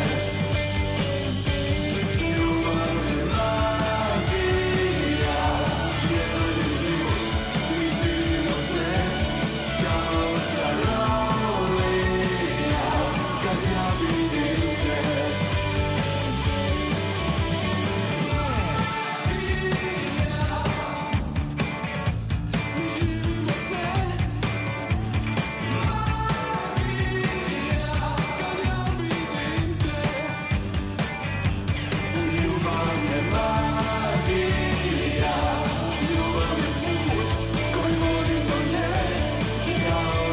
Ljubav je magija, jedan je život, mi živimo sne, kao čarolija, kad ja vidim te. Ljubav je magija, ljubav je put koji vodi do nje, kao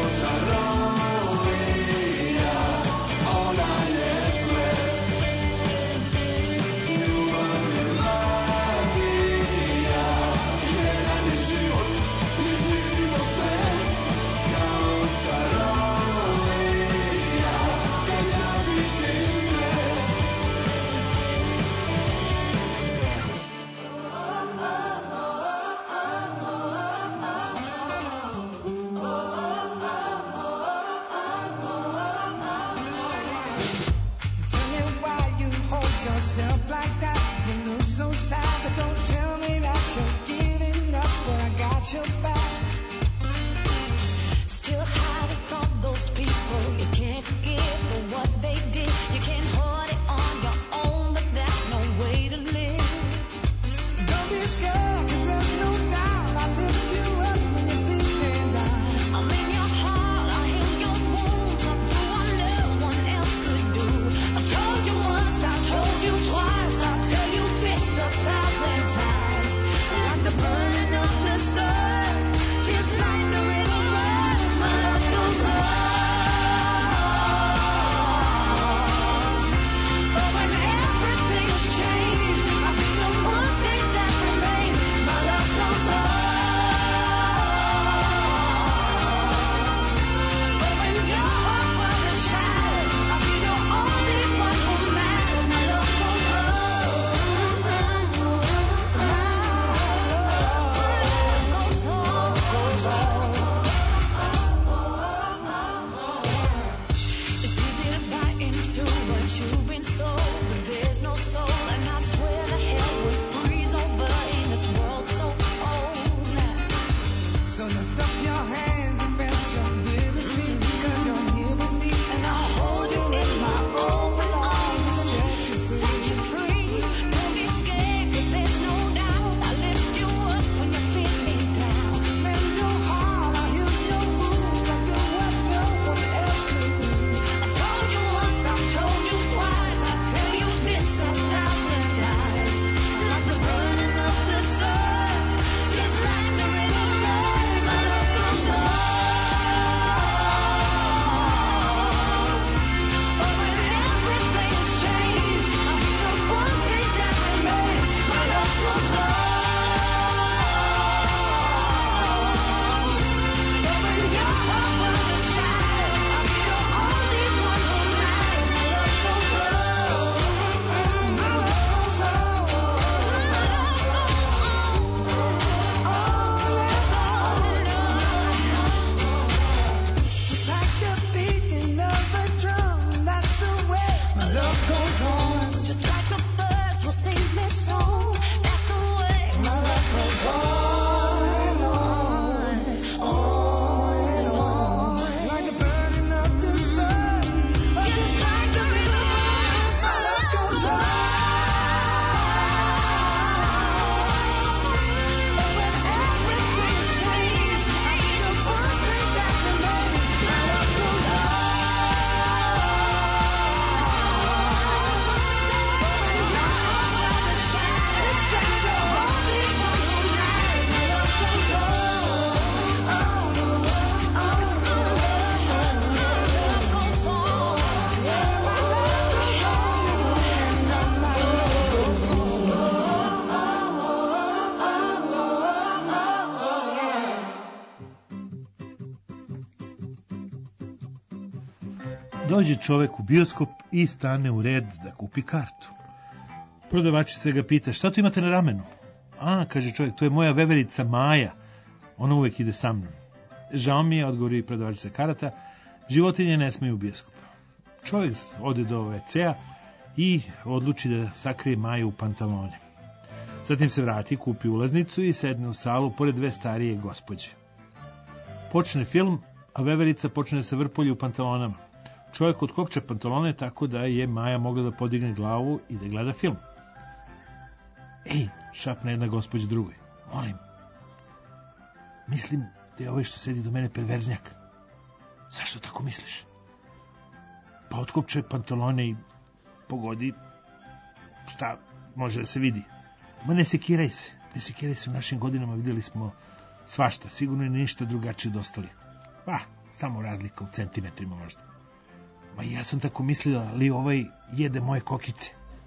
čarolija, ona je sve. Ljubav je magija, jedan je život, mi živimo sve, kao čarolija, kad ja vidim te. Tell me why you hold yourself like that. You look so sad, but don't tell me that you're giving up when I got your back. Still hiding from those people you can't forgive for what they did. You can't hold it on your own, but that's no way to live. Don't be scared, 'cause there's no doubt I'll lift you up when you're feeling down. I'm in your heart, I heal your wounds. I'm through what no one else could do. I've told you once, I've told you twice, I'll tell you this a thousand times. Like the burning of the sun, just like the river runs, my love goes on. But when everything's changed, I'll be the one thing that remains. My love goes on. But when your heart was shattered, I'll be the only one who matters. My love goes on. My love goes on. It's easy to buy into what you've been sold, but there's no soul, and I swear the hell would freeze over in this world so cold. So lift up your hands and rest your weary feet, 'cause you're here with me, and I'll hold you in my open arms, set you free. Set you free. Don't be scared, 'cause there's no doubt I lift you up when you're feeling down. Mend your heart, I'll heal your wounds, I'll do what no one else could do. I told you once, I've told you twice, Dođe čovek u bioskop i stane u red da kupi kartu. Prodavačica ga pita, šta tu imate na ramenu? A, kaže čovjek, to je moja veverica Maja. Ona uvek ide sa mnom. Žao mi je, odgovori prodavačica karata, životinje ne smeju u bioskop. Čovjek ode do ve cea i odluči da sakrije Maju u pantalone. Zatim se vrati, kupi ulaznicu i sedne u salu pored dve starije gospođe. Počne film, a veverica počne da se vrpolji u pantalonama. Čovjek otkopče pantalone tako da je Maja mogla da podigne glavu i da gleda film. Ej, šapne jedna gospođa drugoj. Molim. Mislim da je ovaj što sedi do mene perverznjak. Zašto tako misliš? Pa otkopče pantalone i pogodi šta može da se vidi. Ma ne sekiraj se. Ne sekiraj se, u našim godinama vidjeli smo svašta. Sigurno je ništa drugačije od ostalih. Pa, samo razlika u centimetrima možda. Ma ja sam tako mislila, ali ovaj jede moje kokice.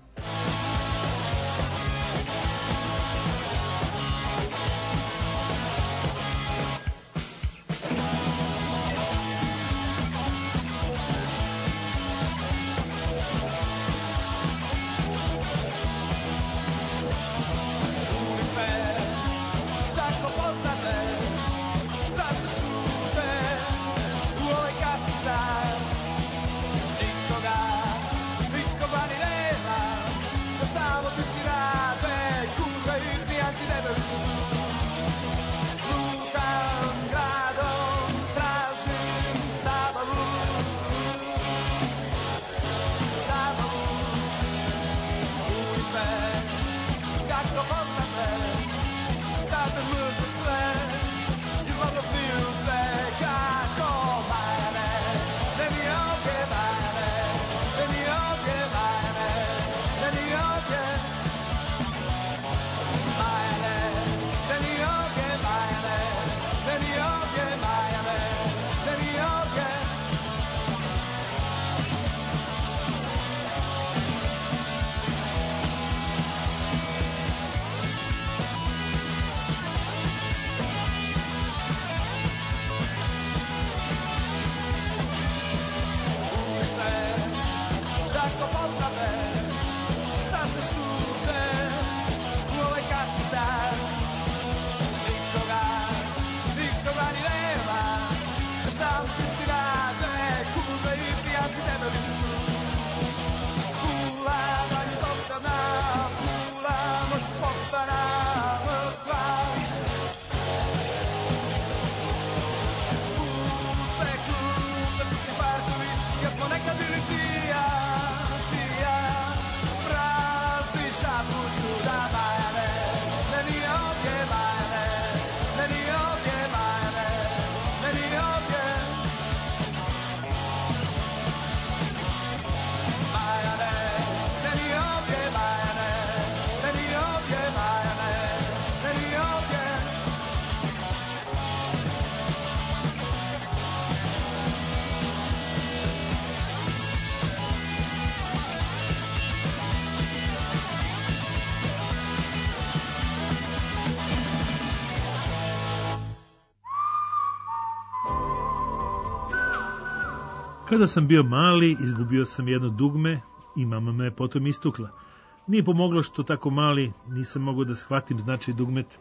Kada sam bio mali, izgubio sam jedno dugme i mama me potom istukla. Nije pomoglo što tako mali nisam mogao da shvatim značaj dugmeta.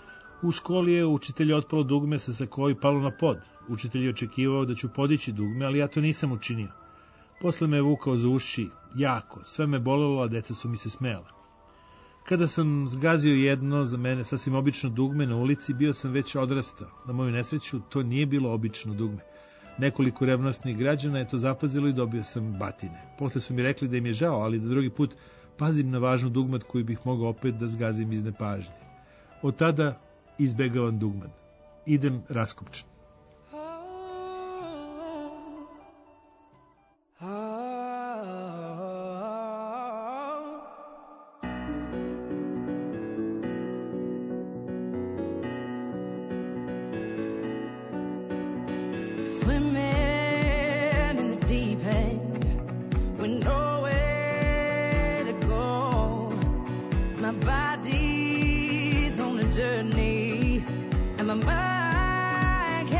U školi je učitelj otpalo dugme sa sakoji palo na pod. Učitelj je očekivao da ću podići dugme, ali ja to nisam učinio. Posle me je vukao za uši, jako, sve me bolelo, a deca su mi se smejala. Kada sam zgazio jedno, za mene sasvim obično dugme na ulici, bio sam već odrastao. Na moju nesreću, to nije bilo obično dugme. Nekoliko revnosnih građana je to zapazilo i dobio sam batine. Posle su mi rekli da im je žao, ali da drugi put pazim na važnu dugmat koju bih mogao opet da zgazim iz nepažnje. Od tada izbegavam dugmat. Idem raskopčan. Body's on a journey, and my mind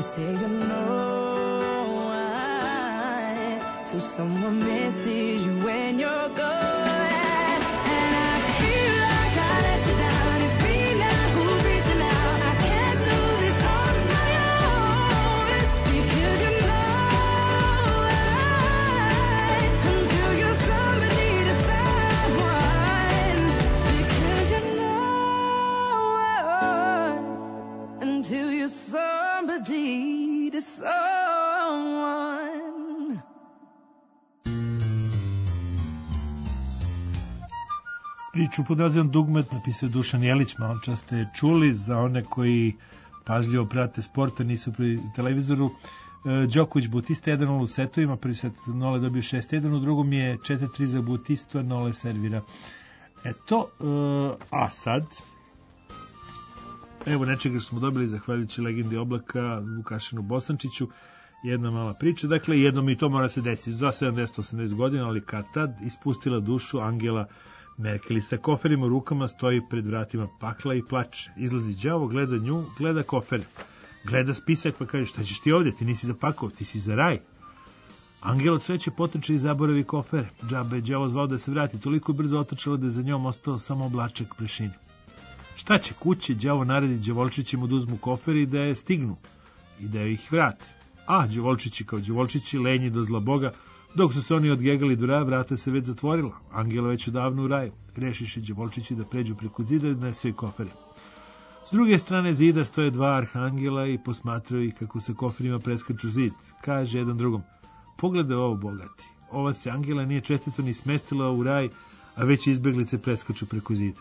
You say you know why. So someone misses you when you're gone. And I feel like I let you down. It's me now who's reaching out. I can't do this on my own. Because you know why. Until you're somebody to someone. Because you know until you're somebody to someone. Priču pod nazivom Dugmet napisao Dušan Jelić, malo čas ste čuli, za one koji pažljivo prate sporta, nisu pri televizoru. E, Đoković Bautista jedan nula u setovima, prvi set Nole dobio šest jedan, u drugom je četiri tri za Bautistu, Nole servira. Eto, e, a sad, evo nečega što smo dobili zahvaljujući legendi Oblaka, Vukašinu Bosančiću, jedna mala priča. Dakle, jednom i to mora se desiti. Za sedamdeset osamdeset godina, ali kad tad ispustila dušu Angela Merkel i sa koferima u rukama stoji pred vratima pakla i plače. Izlazi đavo, gleda nju, gleda kofer. Gleda spisak pa kaže, šta ćeš ti ovdje? Ti nisi za pakao, ti si za raj. Angela od sreće potrče i zaboravi kofer. Džabe je đavo zvao da se vrati. Toliko je brzo otrčala da je za njom ostao samo oblačak prašine. Šta će kuće? Đavo naredi đavolčićima da uzmu kofer i da je stignu i da ih vrate. A đavolčići kao đavolčići lenji do zla Boga. Dok su se oni odgegali do raja, vrata se već zatvorila. Angela već odavno u raju. Rešiše đavolčići da pređu preko zida i da nesu i koferi. S druge strane zida stoje dva arhangela i posmatraju ih kako se koferima preskaču zid. Kaže jedan drugom, pogledaj ovo bogati. Ova se Angela nije čestito ni smestila u raj, a već izbeglice preskaču preko zida.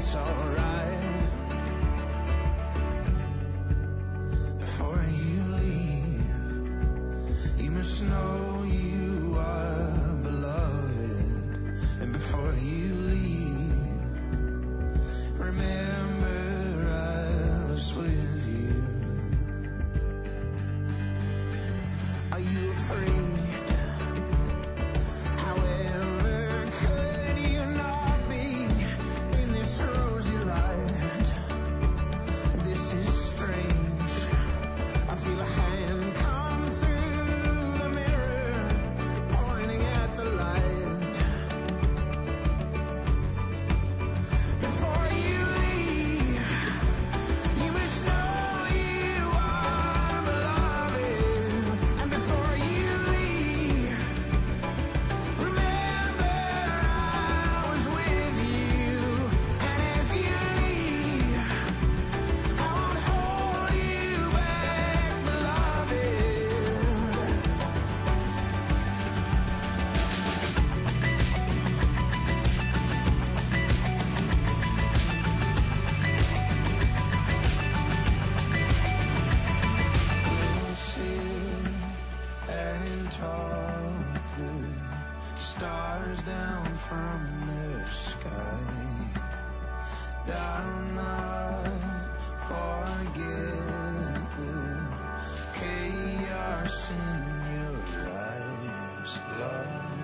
it's alright. Before you leave, you must know you are beloved. And before you leave, remember I was with you. Are you afraid? However, could you not be in this rosy light? This is strange. I feel a hand come through the mirror, pointing at the light. Before you leave, you must know you are beloved. And before you leave, remember I was with you. And as you leave, I won't hold you back, beloved. We'll sit and talk the stars down from the sky. I'll not forget the chaos in your lives, love.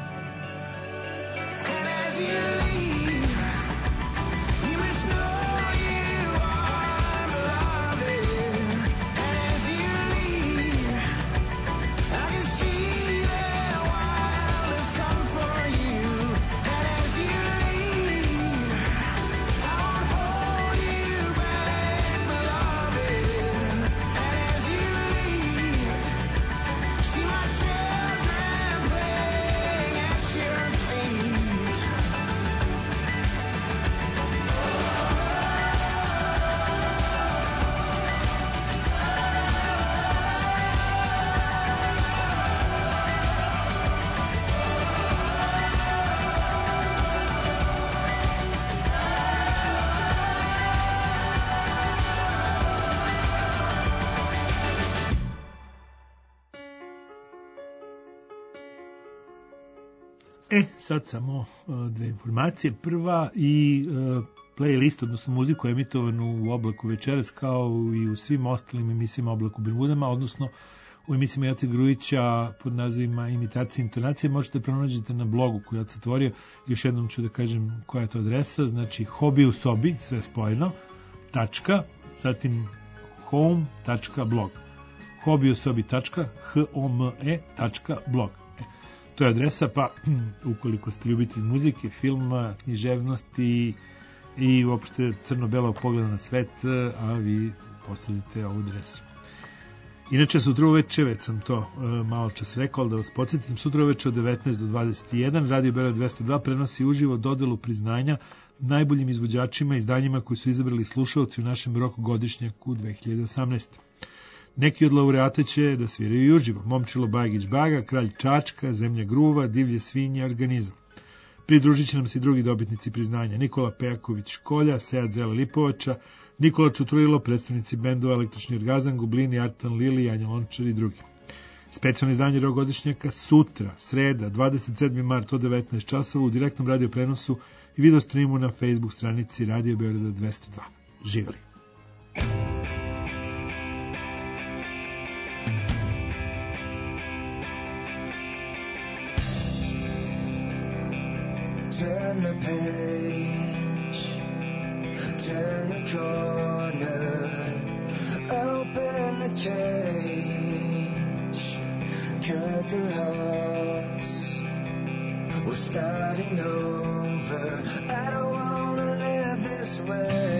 And as you leave, you must know you are beloved. And as you leave, I can see their wildest come for you. And as you leave, I won't hold you back, beloved. And as you leave, see my children playing at your feet. E, sad samo uh, dve informacije. Prva i uh, playlist, odnosno muziku emitovanu u Oblaku večeras, kao i u svim ostalim emisijama Oblaku Bermudama, odnosno u emisijama Joce Grujića pod nazivima Imitacije i intonacije, možete pronađete na blogu koji je otvorio. Još jednom ću da kažem koja je to adresa, znači hobi u sobi, sve spojeno, tačka, zatim home.blog. hobi u sobi tačka home tačka blog. To je adresa, pa ukoliko ste ljubitelj muzike, filma, književnosti i uopšte crno-belog pogleda na svet, a vi posadite ovu adresu. Inače, sutra uveče, već sam to uh, malo čas rekao, ali da vas podsjetim, sutra uveče od devetnaest do dvadeset jedan Radio Beograd dvesta dva prenosi uživo dodelu priznanja najboljim izvođačima i izdanjima koji su izabrali slušaoci u našem roku godišnjaku dve hiljade osamnaeste. Neki od laureata će da sviraju i uživo. Momčilo Bajagić Baga, Kralj Čačka, Zemlja Gruva, Divlje svinje, Organizam. Pridružit će nam se i drugi dobitnici priznanja. Nikola Pejaković Školja, Sead Zela Lipovača, Nikola Čuturilo, predstavnici bendova Električni orgazam, Gublini, Artan Lili, Janja Lončar i drugi. Specijalno izdanje rogodišnjaka sutra, sreda, dvadeset sedmi mart od devetnaest časova u direktnom radio prenosu i video streamu na Facebook stranici Radio Beograda dvesta dva. Živeli! Turn the page, turn the corner, open the cage, cut the hearts, we're starting over. I don't wanna live this way.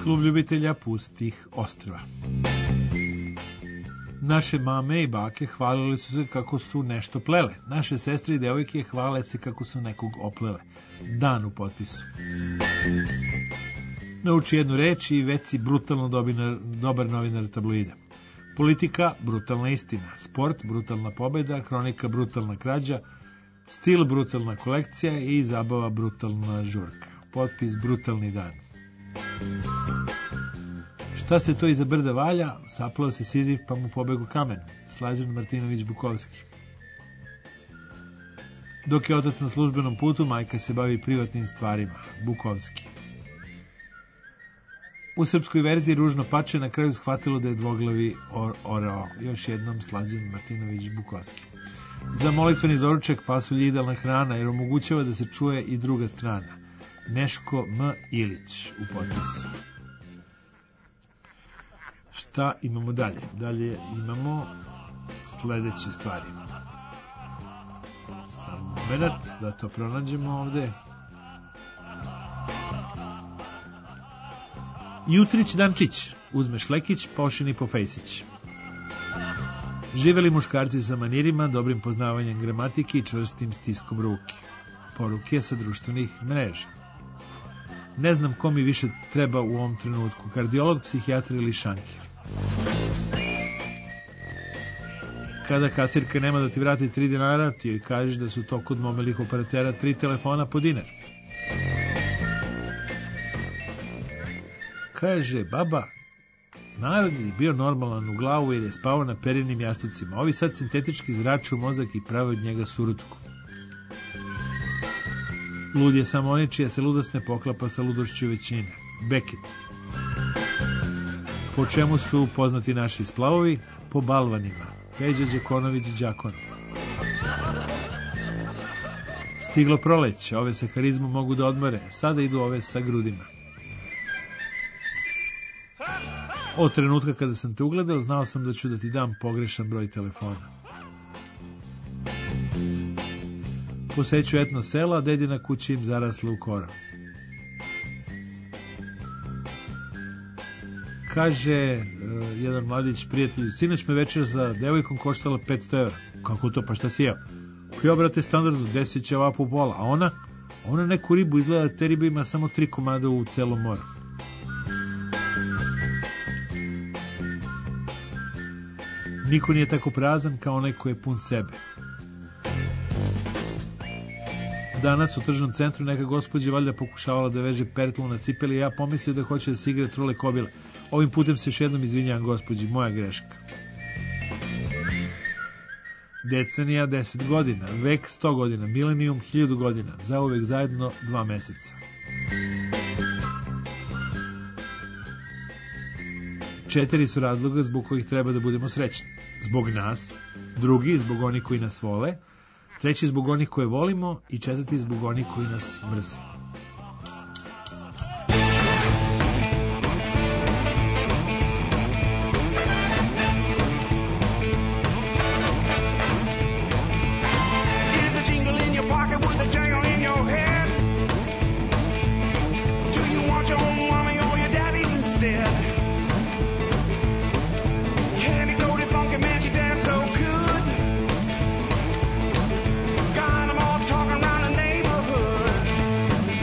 klub ljubitelja pustih ostrva. Naše mame i bake hvalile su se kako su nešto plele. Naše sestre i devojke hvale se kako su nekog oplele. Dan u potpisu. Nauči jednu reč i već si brutalno dobinar, dobar novinar tabloida. Politika, brutalna istina. Sport, brutalna pobeda. Hronika, brutalna krađa. Stil, brutalna kolekcija. I zabava, brutalna žurka. Potpis, brutalni dan. Šta se to iza brda valja? Saplao se Sizif pa mu pobegu kamen. Slađan Martinović Bukovski. Dok je otac na službenom putu, majka se bavi privatnim stvarima. Bukovski. U srpskoj verziji ružno pače na kraju shvatilo da je dvoglavi or orao. Još jednom Slađan Martinović Bukovski. Za molitveni doručak pasulj je idealna hrana jer omogućava da se čuje i druga strana. Neško M. Ilić u potpisu. Šta imamo dalje? Dalje imamo sledeće stvari. Samo moment da to pronađemo ovde. Jutrić Dančić, uzmeš lekić, pošini po fejsić. Živeli muškarci sa manirima, dobrim poznavanjem gramatike i čvrstim stiskom ruke. Poruke sa društvenih mreža. Ne znam ko mi više treba u ovom trenutku, kardiolog, psihijatr ili šankir. Kada kasirka nema da ti vrati tri dinara, ti joj kažeš da su to kod mobilnih operatera tri telefona po dinar. Kaže baba, narod je bio normalan u glavu jer je spavao na perivnim jastucima. Ovi sad sintetički zračuju mozak i prave od njega surutku. Lud je samo oni čija se ludost ne poklapa sa ludošću većine. Beckett. Po čemu su poznati naši splavovi? Po balvanima. Peđa Đakonović Đakon. Stiglo proleće, ove sa harizmom mogu da odmore, sada idu ove sa grudima. Od trenutka kada sam te ugledao, znao sam da ću da ti dam pogrešan broj telefona. Poseću etno sela, dedina kuća im zarasla u korov. Kaže uh, jedan mladić prijatelju, sinoć me večer za devojkom koštala petsto evra. Kako to, pa šta si jeo? Ja, brate, standardno, deset će ovako pola. A ona? Ona neku ribu izgleda, te ribe ima samo tri komada u celom moru. Niko nije tako prazan kao onaj ko je pun sebe. Danas u tržnom centru neka gospođa valjda pokušavala da veže pertlu na cipeli i ja pomislio da hoće da se igra trule kobile. Ovim putem se još jednom izvinjavam gospođi, moja greška. Decenija deset godina, vek sto godina, milenijum hiljadu godina, zauvek zajedno dva meseca. Četiri su razloga zbog kojih treba da budemo srećni. Zbog nas, drugi zbog onih koji nas vole, treći zbog onih koje volimo i četvrti zbog onih koji nas mrze. Got 'em all talking around the neighborhood.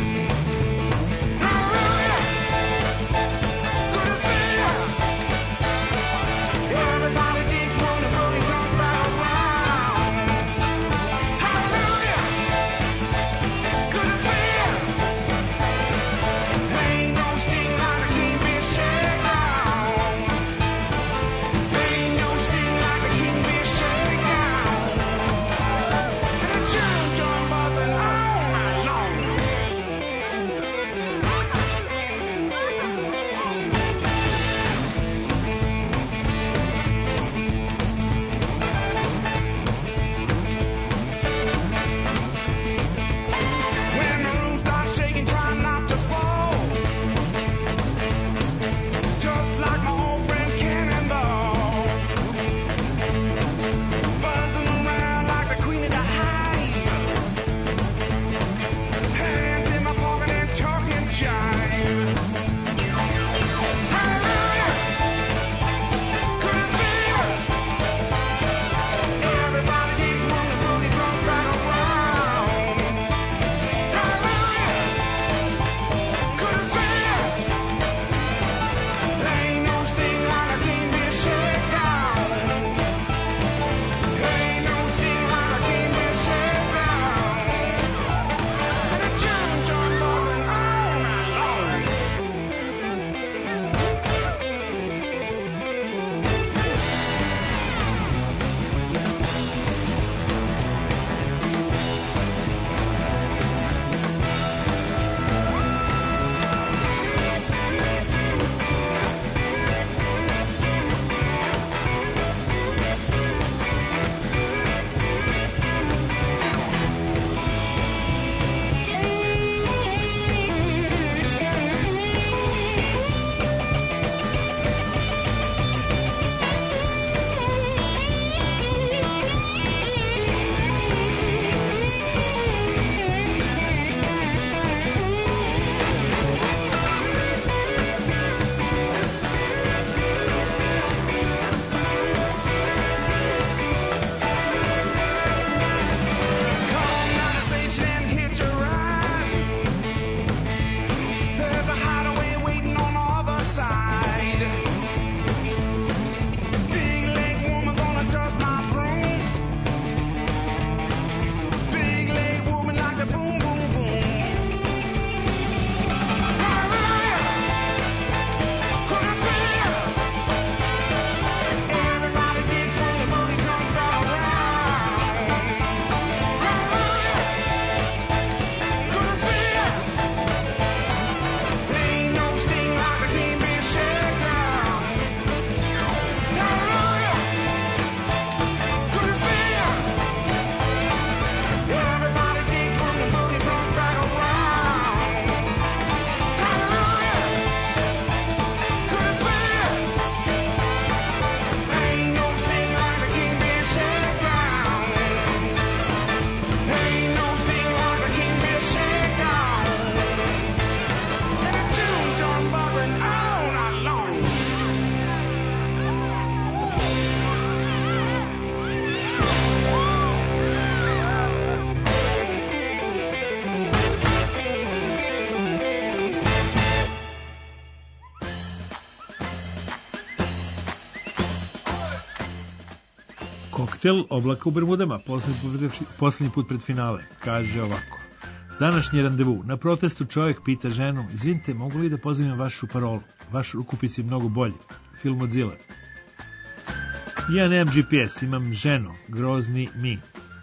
Koktel oblaka u Bermudama, poslednji put, pred, poslednji put pred finale, kaže ovako. Današnji randevu. Na protestu čovjek pita ženu, izvinite, mogu li da pozivim vašu parolu? Vaš rukopis je mnogo bolji. Film od Zile. Ja nemam G P S, imam ženu, grozni mi.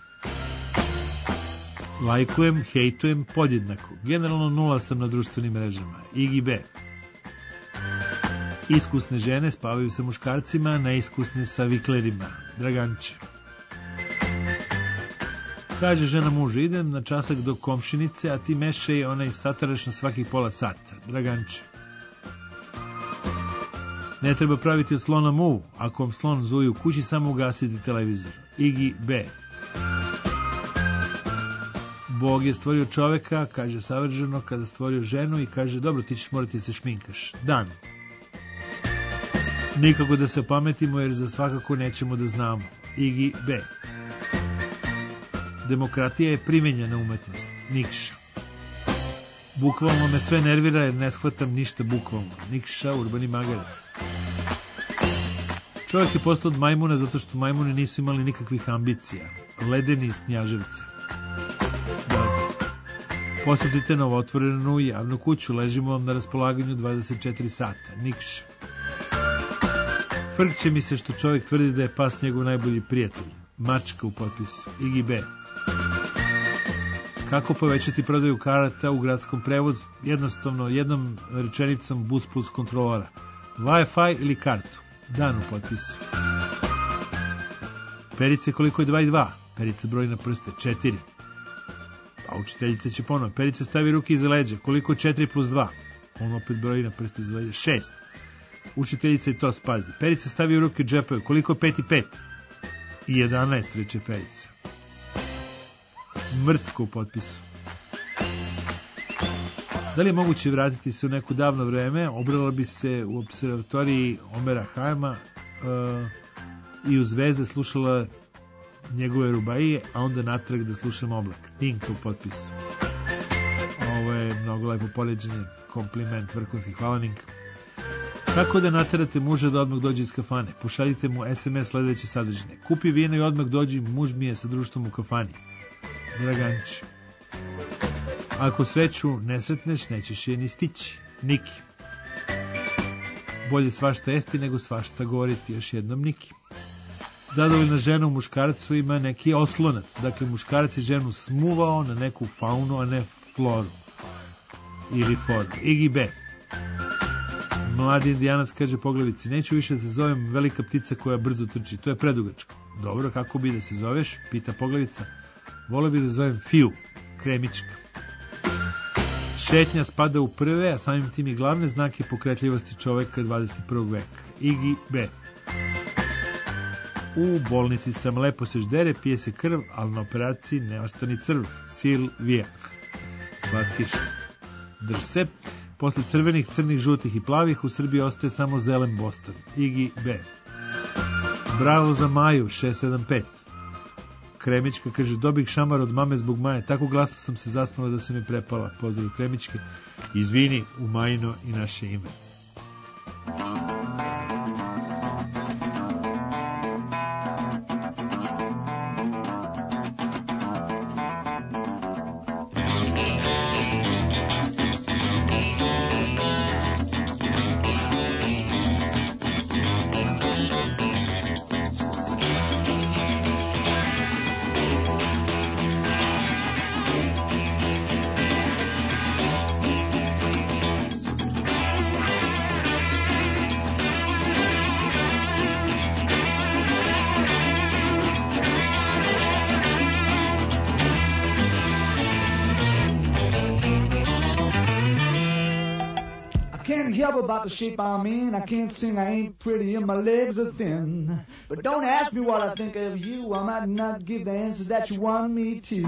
Lajkujem, hejtujem, podjednako. Generalno nula sam na društvenim mrežama. Iggy B. Iskusne žene spavaju sa muškarcima, neiskusne sa viklerima. Draganče. Kaže žena mužu, idem na časak do komšinice, a ti mešaj onaj sataraš na svakih pola sata. Draganče. Ne treba praviti od slona muvu. Ako vam slon zuji u kući, samo ugasite televizor. Iggy B. Bog je stvorio čoveka, kaže savršeno, kada stvorio ženu i kaže, dobro, ti ćeš morati da se šminkaš. Dan. Nikako da se opametimo, jer za svakako nećemo da znamo. Iggy B. Demokratija je primenjena umetnost. Nikša. Bukvalno me sve nervira jer ne shvatam ništa bukvalno. Nikša, Urbani Magarac. Čovjek je postao od majmuna zato što majmuni nisu imali nikakvih ambicija. Ledeni iz Knjaževca. Dobro. Posjetite novootvorenu javnu kuću. Ležimo vam na raspolaganju dvadeset četiri sata. Nikša. Frkće mi se što čovjek tvrdi da je pas njegov najbolji prijatelj. Mačka u potpisu. Iggy B. Kako povećati prodaju karata u gradskom prevozu? Jednostavno, jednom rečenicom bus plus kontrolora. Wi-Fi ili kartu? Dan u potpisu. Perice, koliko je dva i dva? Perica broji na prste. četiri. A učiteljica će ponovno. Perica stavi ruke iza leđa. Koliko je četiri plus dva? On opet broji na prste iza leđa. šest. Učiteljica i to spazi. Perica stavi u ruke džepove. Koliko je pet i pet? I jedanaest, reče Perica. Mrcko u potpisu. Da li je moguće vratiti se u neko davno vreme? Obrala bi se u observatoriji Omera Hajma uh, i u Zvezde slušala njegove rubaije, a onda natrag da slušam Oblak. Tinka u potpisu. Ovo je mnogo lepo poređenje, kompliment, vrhunski, hvala Ninka. Kako da naterate muža da odmah dođe iz kafane? Pošaljite mu es em es sledeće sadržine. Kupi vino i odmah dođi, muž mi je sa društvom u kafani. Draganči. Ako sreću ne sretneš, nećeš je ni stići. Niki. Bolje svašta jesti nego svašta govoriti. Još jednom Niki. Zadovoljna žena u muškarcu ima neki oslonac. Dakle, muškarac je ženu smuvao na neku faunu, a ne floru. Ili foru. Iggy B. Mladi indijanac kaže poglavici, neću više da se zovem velika ptica koja brzo trči. To je predugačko. Dobro, kako bi da se zoveš? Pita poglavica. Volio bi da zovem Fiju. Kremička. Šetnja spada u prve, a samim tim i glavne znake pokretljivosti čoveka dvadeset prvog veka. Iggy B. U bolnici sam lepo se ždere, pije se krv, ali na operaciji ne ostani crv. Silvija. Slatkiš. Drž se. Posle crvenih, crnih, žutih i plavih u Srbiji ostaje samo zelen Boston. Iggy B. Bravo za Maju, šest sedam pet. Kremička kaže, dobih šamar od mame zbog Maje, tako glasno sam se zasnula da se mi prepala. Pozdrav Kremičke, izvini u Majino i naše ime. About the shape I'm in, I can't sing, I ain't pretty, and my legs are thin. But don't ask me what I think of you, I might not give the answers that you want me to.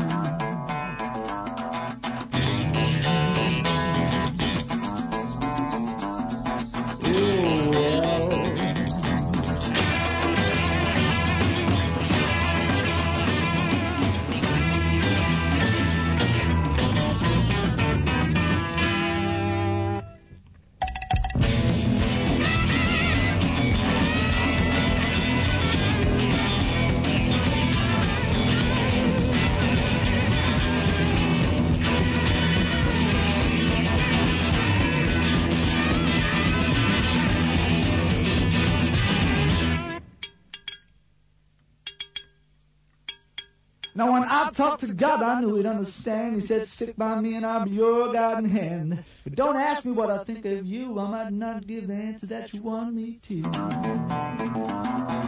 Now when I talked to God, I knew he'd understand. He said, stick by me and I'll be your guiding hand. But don't ask me what I think of you. I might not give the answer that you want me to.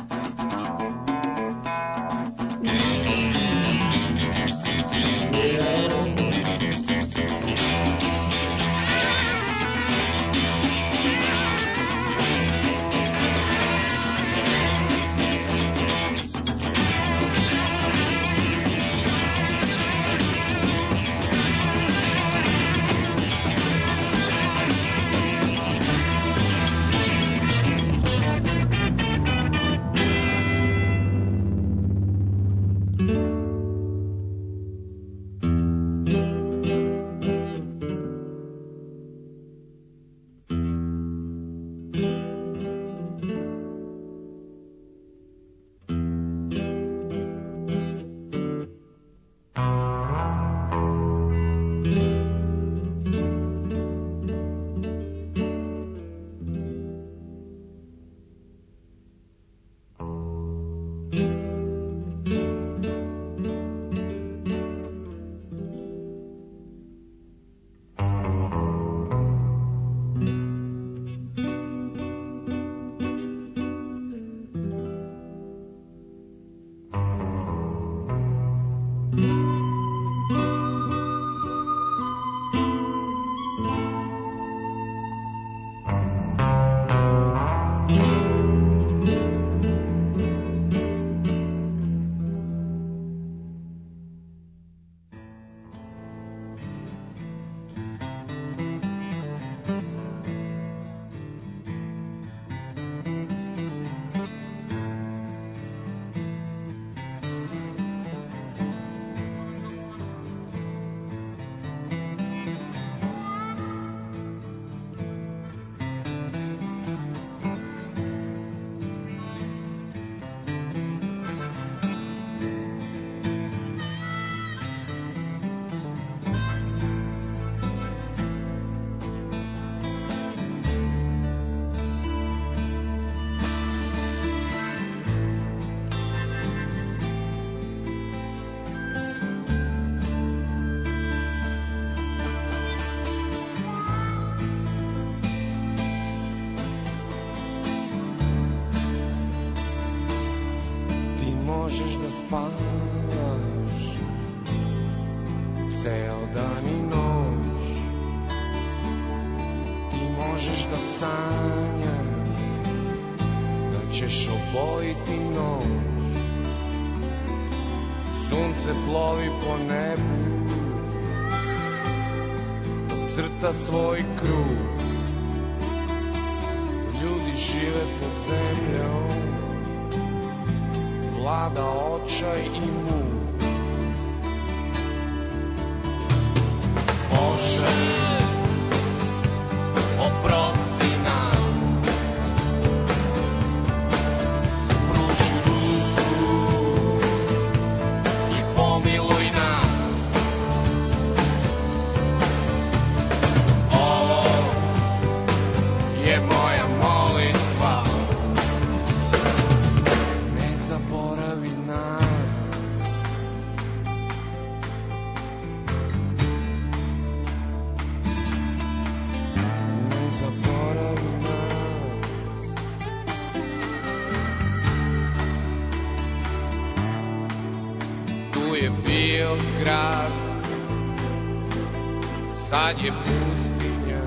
možeš da spavaš ceo dan i noć, ti možeš da sanjaš da ćeš obojiti noć, sunce plovi po nebu, crta svoj krug, ljudi žive pod zemljom, vlada očaj i muk. Bože, oprosti nam, pruži ruku i pomiluj nas. Ovo je moja molitva, ne zaboravi nas. Ne zaboravi nas. Tu je bio grad, sad je pustinja,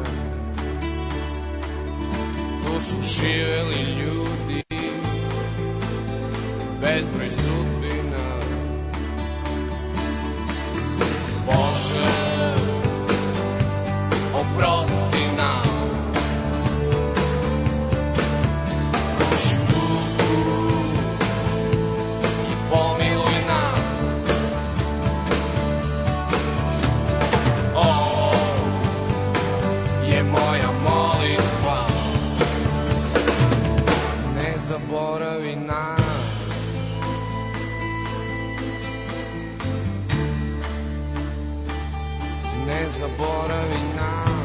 tu su živeli ljudi, bezbroj sudbina. Bože, oprosti nam, pruži ruku i pomiluj nas. Ovo je moja molitva, ne zaboravi nas. Ne zaboravi nas.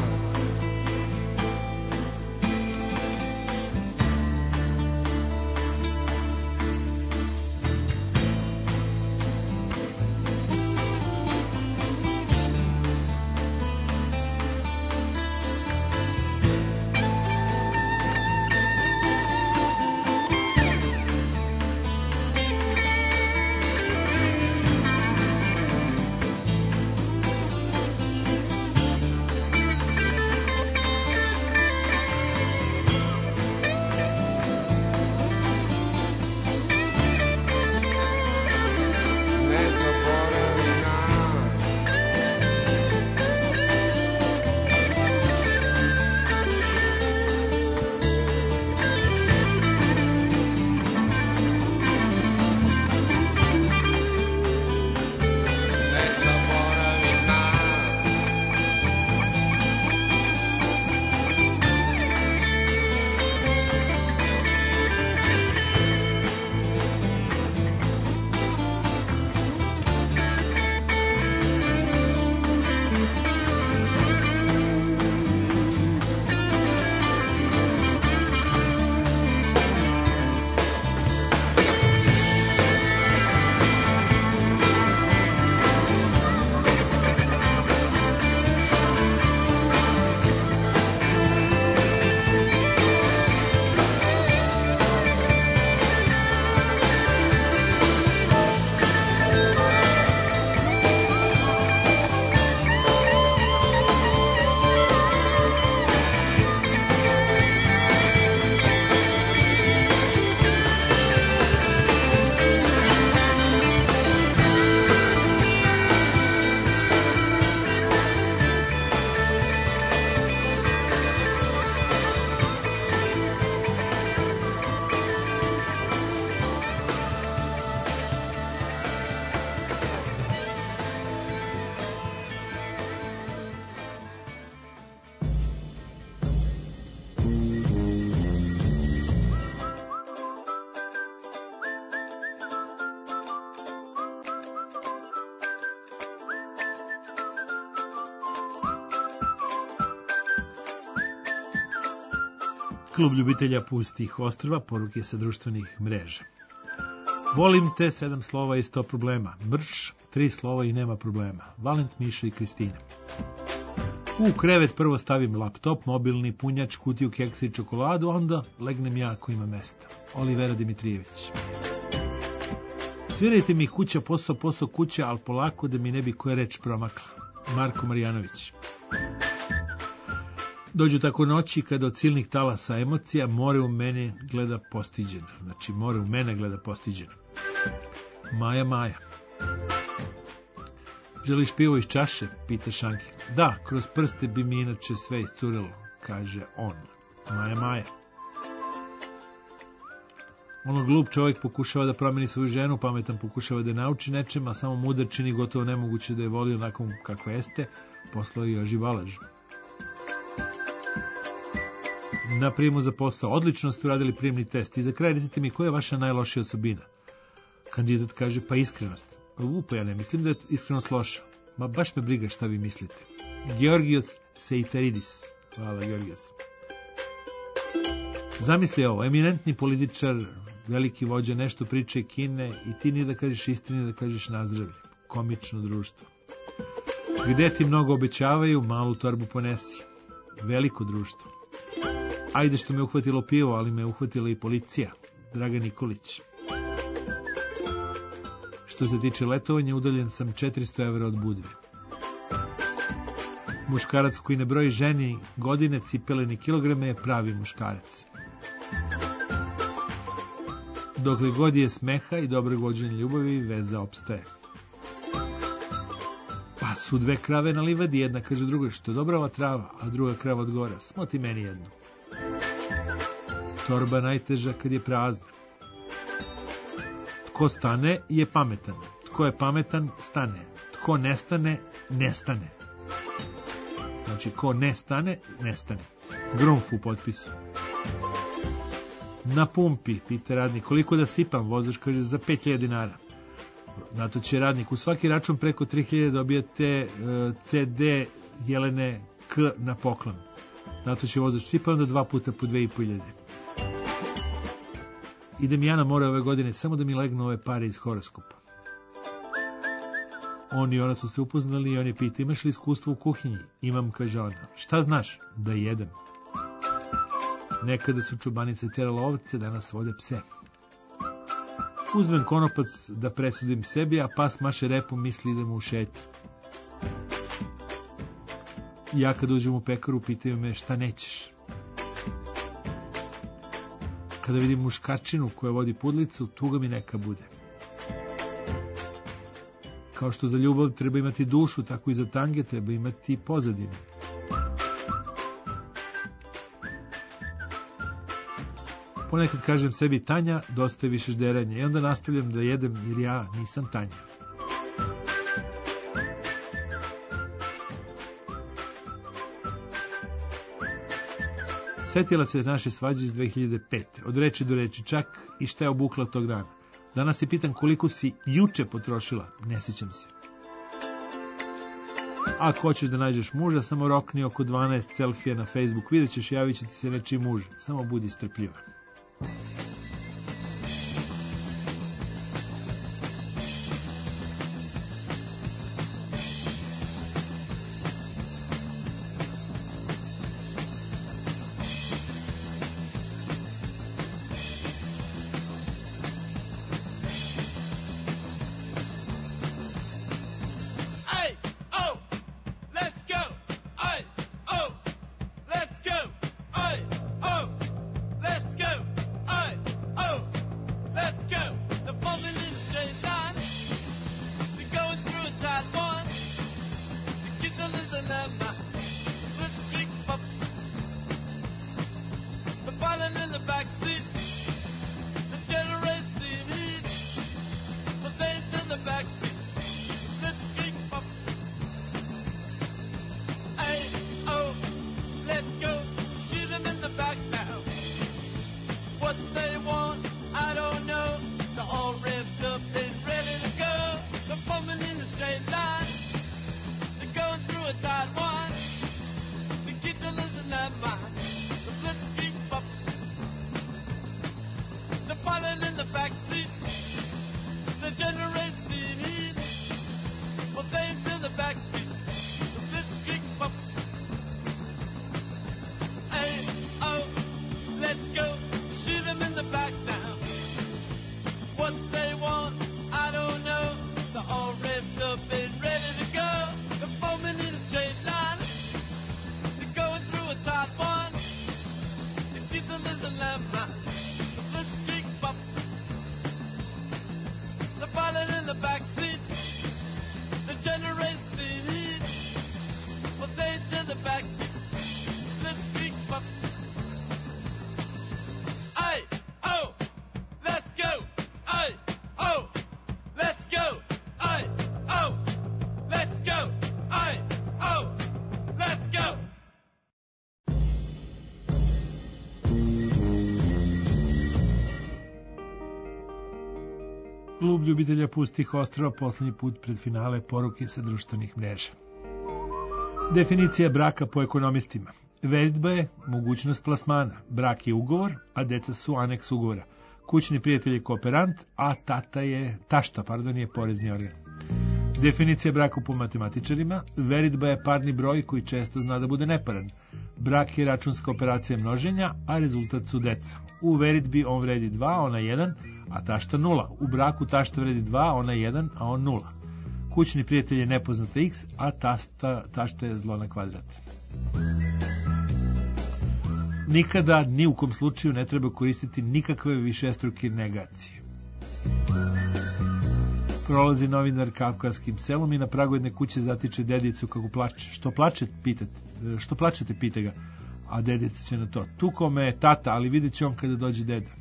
Klub ljubitelja pustih ostrva, poruke sa društvenih mreža. Volim te, sedam slova i sto problema. Mrš, tri slova i nema problema. Valent, Miša i Kristina. U krevet prvo stavim laptop, mobilni, punjač, kutiju keksa i čokoladu, onda legnem ja ako ima mesta. Olivera Dimitrijević. Svirajte mi kuća, posao, posao, kuća, ali polako da mi ne bi koja reč promakla. Marko Marjanović. Dođu tako noći kada od silnih talasa emocija more u mene gleda postiđeno. Znači, more u mene gleda postiđeno. Maja Maja. Želiš pivo iz čaše? Pita Šanki. Da, kroz prste bi mi inače sve iscurilo, kaže on. Maja Maja. Ono glup čovjek pokušava da promeni svoju ženu, pametan pokušava da je nauči nečem, a samo mudar čini gotovo nemoguće da je volio onako kako jeste, poslao je Joži Balaž. Na prijemu za posao. Odlično ste uradili prijemni test. I za kraj recite mi koja je vaša najlošija osobina? Kandidat kaže, pa iskrenost. Pa upa, ja ne mislim da je iskrenost loša. Ma baš me briga šta vi mislite. Georgios Seiteridis. Hvala, Georgios. Zamisli ovo, eminentni političar, veliki vođa, nešto priče kine i ti ni da kažeš istini, da kažeš nazdravlje. Komično društvo. Gde ti mnogo obećavaju, malu torbu ponesi. Veliko društvo. Ajde što me uhvatilo pivo, ali me uhvatila i policija. Dragan Nikolić. Što se tiče letovanja, udaljen sam četiristo evra od Budve. Muškarac koji ne broji ženi godine, cipele ni kilograme je pravi muškarac. Dokle god je smeha i dobrog vođenja ljubavi, veza opstaje. Pa su dve krave na livadi, jedna kaže drugoj, što je dobra ova trava, a druga krava odgovara, smoti meni jednu. Torba najteža kad je prazna. Tko stane je pametan. Tko je pametan, stane. Tko ne stane, nestane. Znači, ko ne stane, nestane. Grumf u potpisu. Na pumpi, pita radnik, koliko da sipam? Vozač kaže, za pet hiljada dinara. Na to će radnik, u svaki račun preko tri hiljade dobijete uh, C D Jelene K na poklon. Na to će vozač, sipam da dva puta po dve i po hiljade. Idem ja na more ove godine, samo da mi legnu ove pare iz horoskopa. On i ona su se upoznali i on je pita, imaš li iskustvo u kuhinji? Imam, kaže ona. Šta znaš? Da jedem. Nekada su čubanice terale ovce, danas vode pse. Uzmem konopac da presudim sebi, a pas maše repom, misli idemo u šetnju. Ja kad uđem u pekaru, pitaju me šta nećeš. Kada vidim muškačinu koja vodi pudlicu, tuga mi neka bude. Kao što za ljubav treba imati dušu, tako i za tange treba imati pozadinu. Ponekad kažem sebi, Tanja, dosta je više žderanja, i onda nastavljam da jedem jer ja nisam Tanja. Sjetila se naše svađe iz dve hiljade pete. Od reči do reči, čak i šta je obukla tog dana. Danas se pitam koliko si juče potrošila, ne sjećam se. Ako hoćeš da nađeš muža, samo rokni oko dvanaest selfija na Facebook, vidjet ćeš, javit će ti se nečiji muž, samo budi strpljiva. Let's go! back seat. The blitzkrieg pop. Hey, oh, let's go. Shoot 'em in the back now. What they want, I don't know. They're all revved up and ready to go. They're foaming in a straight line. They're going through a tight one. If diesel is a landmine, the blitzkrieg pop. They're falling in the back seat. The generator the heat. Well, they to the back seat. Blitzkrieg pop. Aye, oh, let's go. Aye, oh, let's go. Aye, oh, let's go. Aye, oh, let's go. Klub ljubitelja pustih ostrava poslednji put pred finale poruke sa društvenih mreža. Definicija braka po ekonomistima. Veljidba je mogućnost plasmana. Brak je ugovor, a deca su aneks ugovora. Kućni prijatelj je kooperant, a tata je, tašta pardon, je porezni organ. Definicija braka po matematičarima. Veljidba je parni broj koji često zna da bude neparan. Brak je računska operacija množenja, a rezultat su deca. U veljidbi on vredi dva, ona jedan, a tašta nula. U braku tašta vredi dva, ona jedan, a on nula. Kućni prijatelj je nepoznata x, a tašta, tašta je zlo na kvadrat. Nikada, ni u kom slučaju ne treba koristiti nikakve višestruke negacije. Prolazi novinar kavkazskim selom i na pragu jedne kuće zatiče dedicu kako plače. Što plače, pitate, što plačete, pita ga, a dedica će na to. Tukao me je tata, ali vidjet će on kada dođe deda.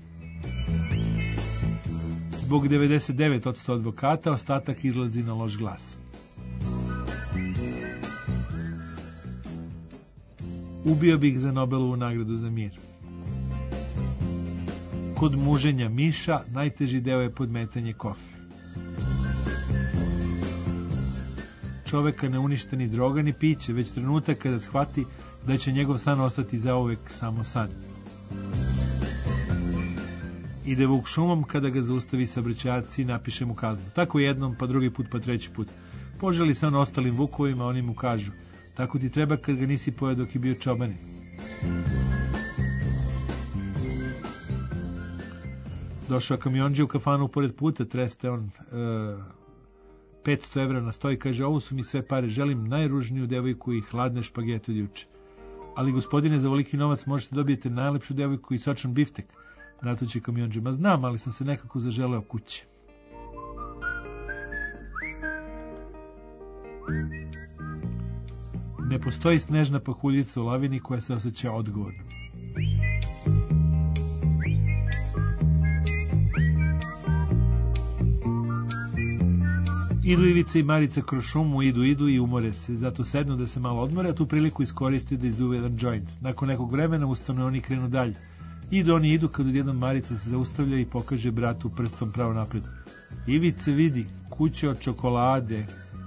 Zbog devedeset devet posto advokata, ostatak izlazi na loš glas. Ubio bih za Nobelovu nagradu za mir. Kod muženja miša najteži deo je podmetanje kofe. Čoveka ne uništa ni droga ni piće, već trenutak kada shvati da će njegov san ostati zauvek samo san. Ide vuk šumom kada ga zaustavi saobraćajac i napiše mu kaznu. Tako jednom, pa drugi put, pa treći put. Poželi se on ostalim vukovima, oni mu kažu: tako ti treba kad ga nisi pojeo dok je bio čobanin. Došao kamionđe u kafanu pored puta, treste on e, petsto evra na sto i kaže: ovo su mi sve pare, želim najružniju devojku i hladne špagete od juče. Ali gospodine, za ovoliki novac možete dobijete najlepšu devojku i sočan biftek. Na to će kamionđe: ma znam, ali sam se nekako zaželeo kuće. Ne postoji snežna pahuljica u lavini koja se osjeća odgovornom. Idu Ivica i Marica kroz šumu, idu, idu i umore se, zato sednu da se malo odmore, a tu priliku iskoristi da izduve jedan joint. Nakon nekog vremena ustanu oni krenu dalje. Idu oni idu kad odjednom Marica se zaustavlja i pokaže bratu prstom pravo napred. Ivice, vidi, kuće od čokolade.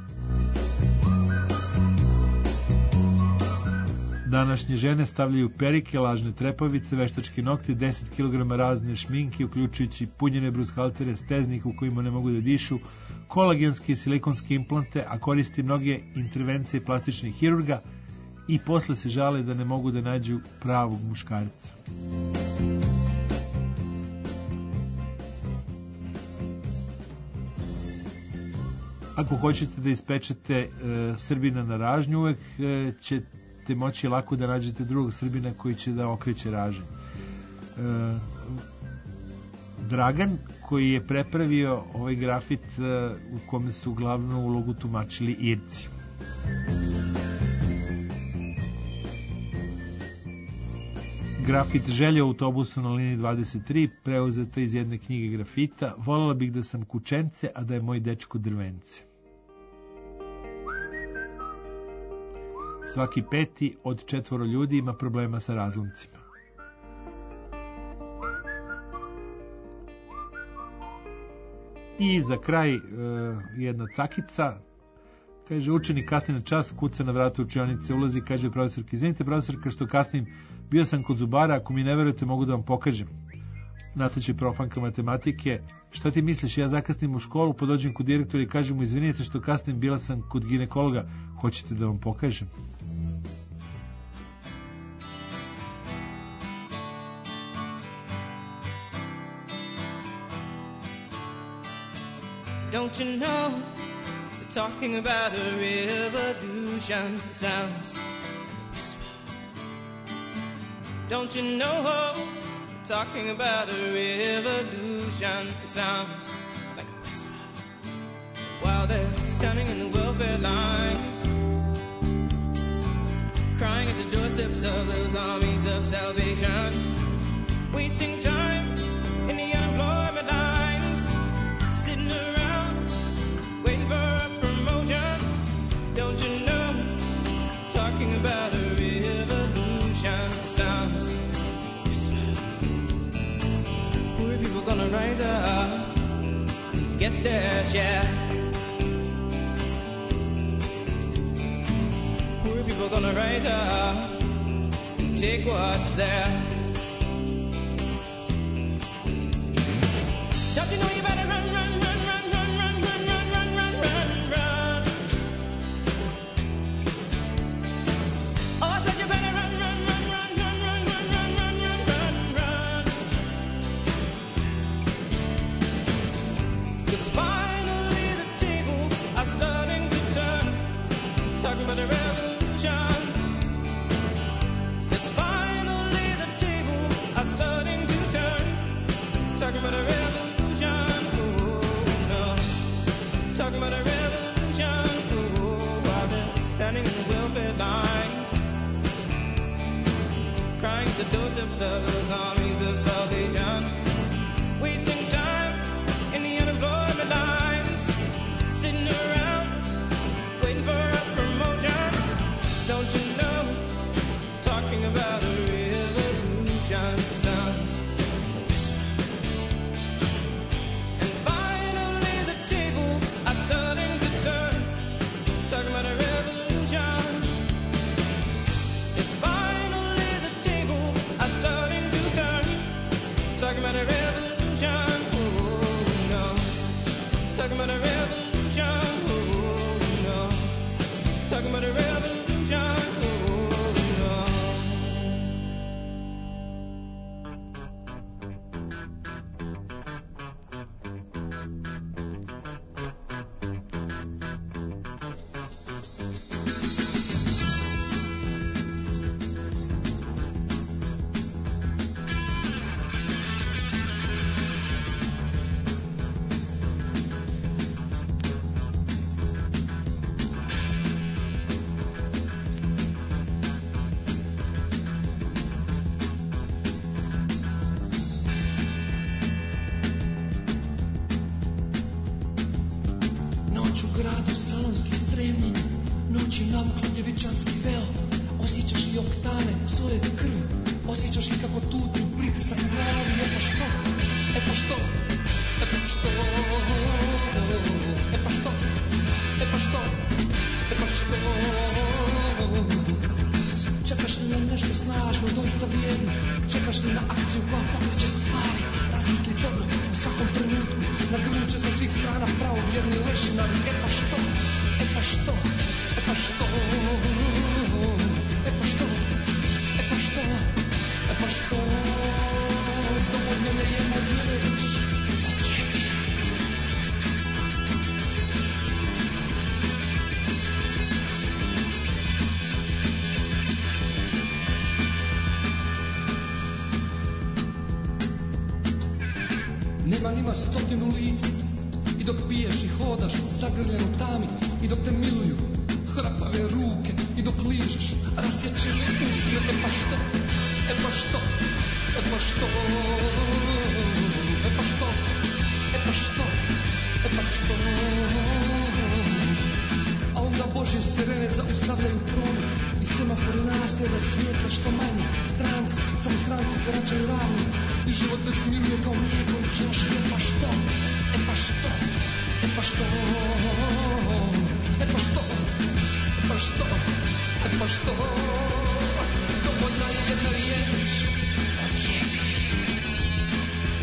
Današnje žene stavljaju perike, lažne trepavice, veštačke nokte, deset kilograma razne šminke, uključujući punjene brushaltere, steznik u kojima ne mogu da dišu, kolagenske i silikonske implante, a koristi mnoge intervencije plastičnih hirurga i posle se žale da ne mogu da nađu pravog muškarca. Ako hoćete da ispečete e, Srbina na ražnju, uvek e, ćete moći lako da nađete drugog Srbina koji će da okreće ražnju. E, Dragan, koji je prepravio ovaj grafit e, u kome su glavnu ulogu tumačili Irci. Grafit Želja u autobusu na liniji dvadeset tri, preuzeta iz jedne knjige grafita. Volela bih da sam kućence, a da je moj dečko drvence. Svaki peti od četvoro ljudi ima problema sa razlomcima. I za kraj e, jedna cakica. Kaže, učenik kasni na čas, kuca na vrata učionice, ulazi, kaže profesorka: izvinite profesorka što kasnim, bio sam kod zubara, ako mi ne verujete mogu da vam pokažem. Natoče profanka matematike, šta ti misliš, ja zakasnim u školu, podođem kod direktora i kažem mu, izvinite što kasnim, bila sam kod ginekologa, hoćete da vam pokažem? Don't you know, they're talking about a revolution. It sounds like a whisper. Don't you know, they're talking about a revolution. It sounds like a whisper. While they're standing in the welfare lines, crying at the doorsteps of those armies of salvation, wasting time in the unemployment lines, sitting around waiting for a promotion. Don't you know, talking about a revolution sounds whisper. Poor people gonna rise up and get their share. Poor people gonna rise up and take what's theirs. Don't you know you better run, run, run, run, run, run, run, run, run, run, run, run. Oh, I said you better run, run, run, run, run, run, run, run, run, run, run, run. 'Cause finally the tables are starting to turn, talking about a revolution. 'Cause finally the tables are starting to turn, talking about a revolution. Talking about a revolution, oh, while they're standing in the welfare lines, crying at the doorsteps of those armies of salvation, wasting time in the unemployment lines, sitting around waiting for a promotion. Don't you know, talking about a revolution sounds like a whisper. And finally the tables are starting to turn, talking about a revolution. Yes, finally the tables are starting to turn, talking about a revolution. Oh no, talking about a revolution. Oh no, talking about a revolution. Oh no. Noć u gradu salonskih stremljenja, noć je navukla djevičanski veo. Osjećaš i oktane u svojoj krvi, osjećaš i kako tutu pritisak u glavi. E pa što, e pa što, e pa što, e pa što, e pa što, e pa što. Čekaš li na nešto snažno, doista vrijedno, čekaš li na akciju koja pokreće stvari. Razmisli dobro u svakom trenutku, nagrnuće sa svih strana pravovjerni lešinari. E pa što, e pa što, e pa što, e pa što, e pa što, e pa što. Dovoljno je jedna riječ o tebi. Nema nima stotinu lica, i dok piješ i hodaš zagrljen u tami, i dok te miluju hrapave ruke, i dok ližeš rasječene usne. E pa što, e pa što, e pa što, e pa što, e pa što, e pa što. A onda Božje sirene zaustavljaju promet i semafori nastoje da svijetle što manje. Stranci, samo stranci koračaju ravno i život se smiruje kao mlijeko u čoši. E pa što, e pa što, e pa što, e pa što, e pa što, e pa što. Dovoljna je jedna riječ o tebi.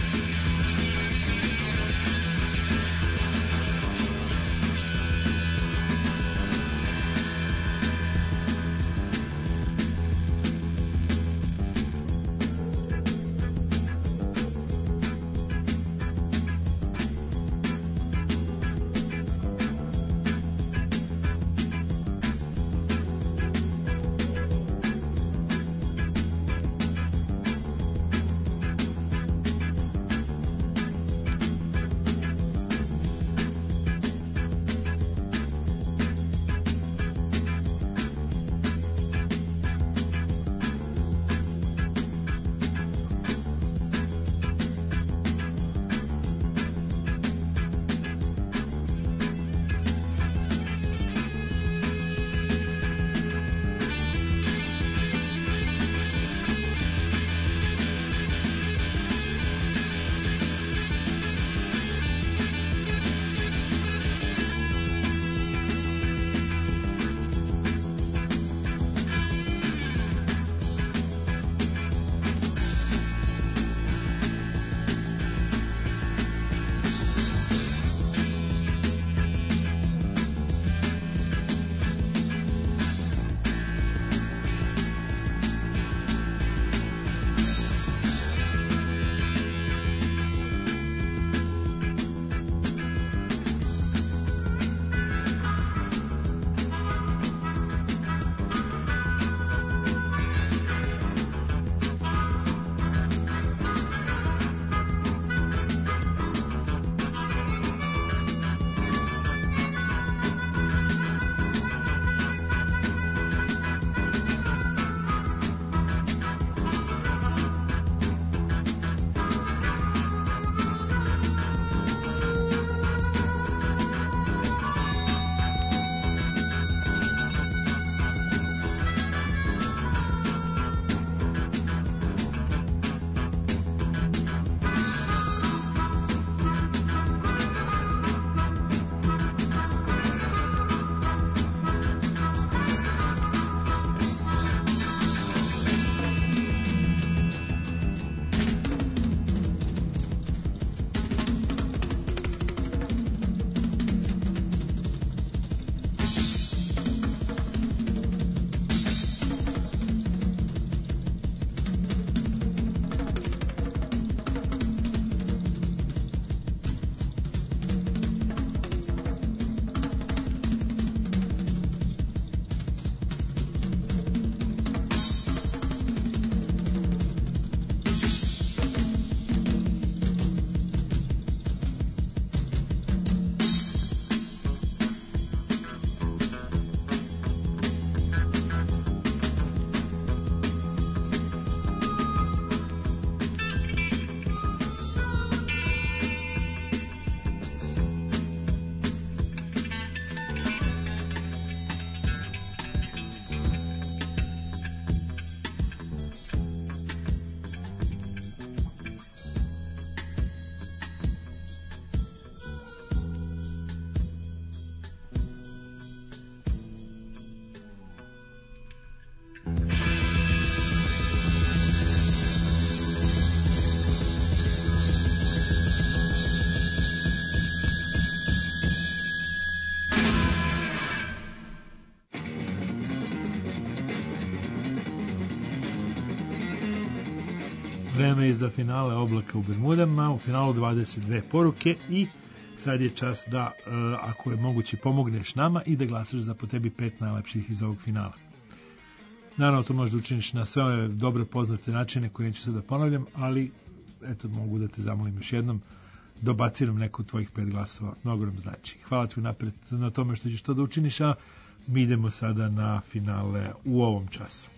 Vreme iza finale Oblaka u Bermudama, u finalu dvadeset dve poruke i sad je čas da, e, ako je moguće, pomogneš nama i da glasaš za po tebi pet najlepših iz ovog finala. Naravno, to možeš da učiniš na sve ove dobre poznate načine koje neću sad da ponavljam, ali eto, mogu da te zamolim još jednom, dobaciram neku od tvojih pet glasova, mnogo nam znači. Hvala ti unapred na tome što ćeš to da učiniš, a mi idemo sada na finale u ovom času.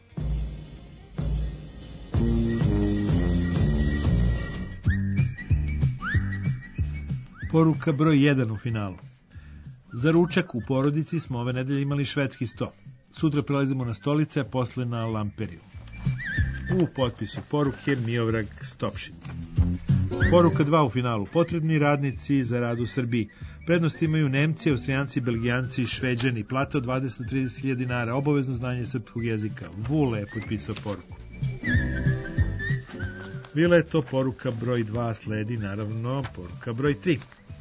Poruka broj jedan u finalu. Za ručak u porodici smo ove nedelje imali švedski sto. Sutra prelazimo na stolice, a posle na lamperiju. U potpisu poruke Miovrag Stopšit. Poruka dva u finalu. Potrebni radnici za rad u Srbiji. Prednost imaju Nemci, Austrijanci, Belgijanci i Šveđani. Plata od dvadeset do trideset hiljada dinara. Obavezno znanje srpskog jezika. Vule je potpisao poruku. Bila je to poruka broj dva, sledi naravno poruka broj tri.